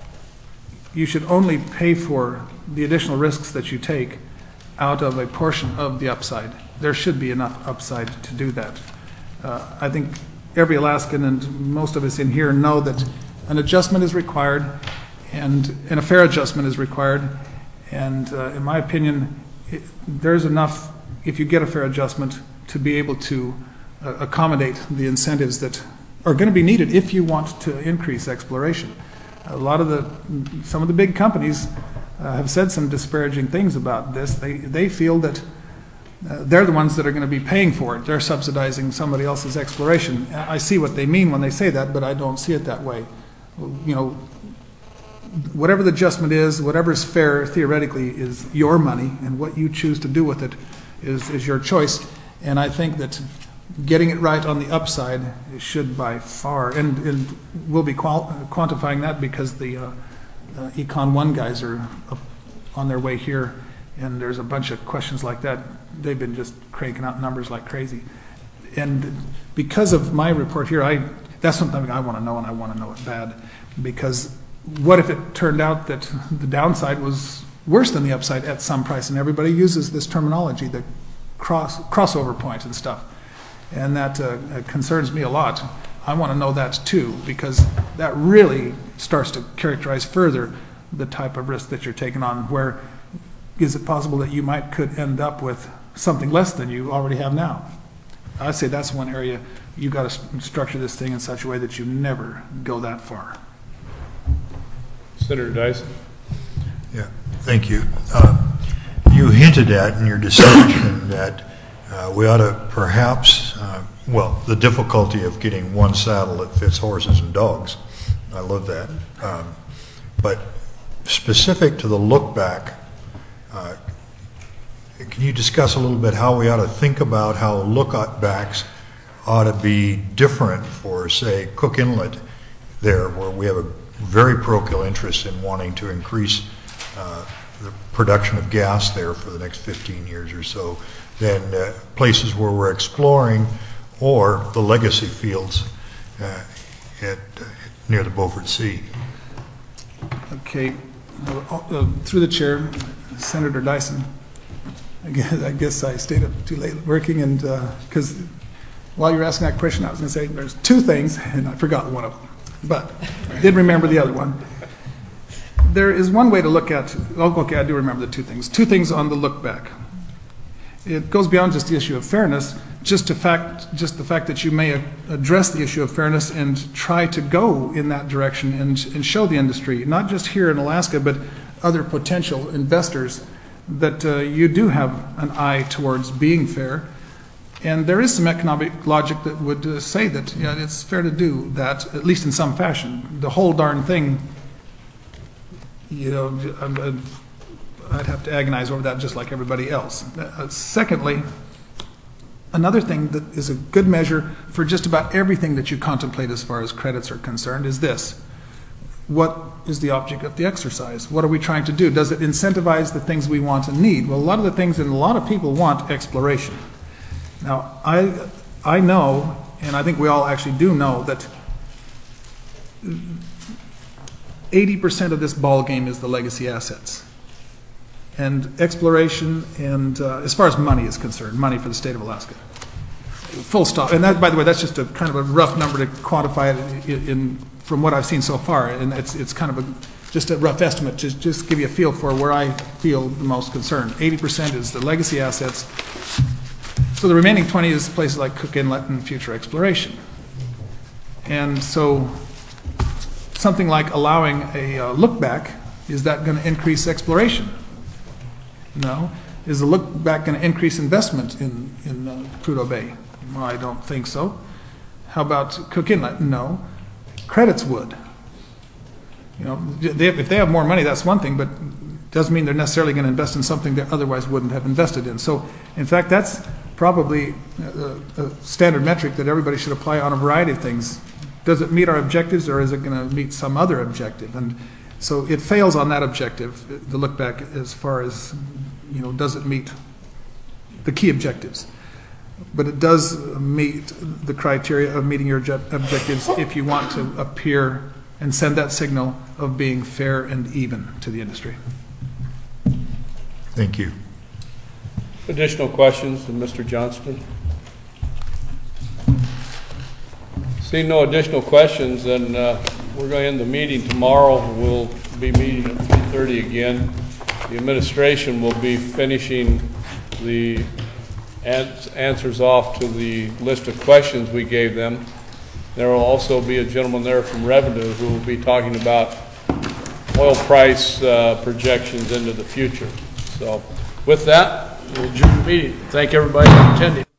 D: you should only pay for the additional risks that you take out of a portion of the upside. There should be enough upside to do that. Uh, I think every Alaskan and most of us in here know that an adjustment is required, and, and a fair adjustment is required. And uh, in my opinion, it, there's enough, if you get a fair adjustment, to be able to uh, accommodate the incentives that are going to be needed if you want to increase exploration. A lot of the, some of the big companies uh, have said some disparaging things about this. They, they feel that uh, they're the ones that are going to be paying for it. They're subsidizing somebody else's exploration. I see what they mean when they say that, but I don't see it that way. You know, whatever the adjustment is, whatever is fair theoretically is your money, and what you choose to do with it is, is your choice. And I think that getting it right on the upside should by far, and, and we'll be qual- quantifying that because the uh, uh, Econ one guys are up on their way here, and there's a bunch of questions like that. They've been just cranking out numbers like crazy. And because of my report here, I that's something I want to know, and I want to know it bad, because what if it turned out that the downside was worse than the upside at some price? And everybody uses this terminology, the cross crossover point and stuff. And that uh, concerns me a lot. I want to know that too, because that really starts to characterize further the type of risk that you're taking on, where is it possible that you might could end up with something less than you already have now? I say that's one area you got to structure this thing in such a way that you never go that far.
B: Senator Dyson.
E: Yeah, thank you. Uh, you hinted at in your discussion that uh, we ought to perhaps uh, uh, well, the difficulty of getting one saddle that fits horses and dogs. I love that. Um, but specific to the look back, uh, can you discuss a little bit how we ought to think about how look backs ought to be different for, say, Cook Inlet there, where we have a very parochial interest in wanting to increase uh, the production of gas there for the next fifteen years or so, than uh, places where we're exploring, or the legacy fields uh, at uh, near the Beaufort Sea.
D: Okay, uh, uh, through the chair, Senator Dyson. I guess, I guess I stayed up too late working, and because uh, while you were asking that question, I was going to say there's two things, and I forgot one of them, but I did remember the other one. There is one way to look at, oh, okay, I do remember the two things. Two things on the look back. It goes beyond just the issue of fairness, just the fact, just the fact that you may address the issue of fairness and try to go in that direction and, and show the industry, not just here in Alaska, but other potential investors, that uh, you do have an eye towards being fair. And there is some economic logic that would uh, say that yeah, it's fair to do that, at least in some fashion. The whole darn thing, you know, I'm, I'm, I'd have to agonize over that just like everybody else. Uh, secondly, another thing that is a good measure for just about everything that you contemplate as far as credits are concerned is this. What is the object of the exercise? What are we trying to do? Does it incentivize the things we want and need? Well, a lot of the things that a lot of people want exploration. Now, I, I know, and I think we all actually do know, that eighty percent of this ball game is the legacy assets. And exploration, and uh, as far as money is concerned, money for the state of Alaska. Full stop. And that, by the way, that's just a kind of a rough number to quantify it in, in from what I've seen so far, and it's it's kind of a just a rough estimate to just give you a feel for where I feel the most concerned. eighty percent is the legacy assets. So the remaining twenty is places like Cook Inlet and future exploration. And so something like allowing a uh, look back, is that going to increase exploration? No. Is the look back going to increase investment in, in uh, Prudhoe Bay? Well, I don't think so. How about Cook Inlet? No. Credits would. You know, they, if they have more money, that's one thing, but doesn't mean they're necessarily going to invest in something they otherwise wouldn't have invested in. So, in fact, that's probably a, a standard metric that everybody should apply on a variety of things. Does it meet our objectives, or is it going to meet some other objective? And so it fails on that objective, the look back, as far as, you know, does it meet the key objectives? But it does meet the criteria of meeting your objectives if you want to appear and send that signal of being fair and even to the industry.
E: Thank you.
B: Additional questions from Mister Johnston? Seeing no additional questions, then uh, we're going to end the meeting tomorrow. We'll be meeting at three thirty again. The administration will be finishing the answers off to the list of questions we gave them. There will also be a gentleman there from Revenue who will be talking about oil price uh, projections into the future. So with that, we'll adjourn the meeting. Thank everybody for attending.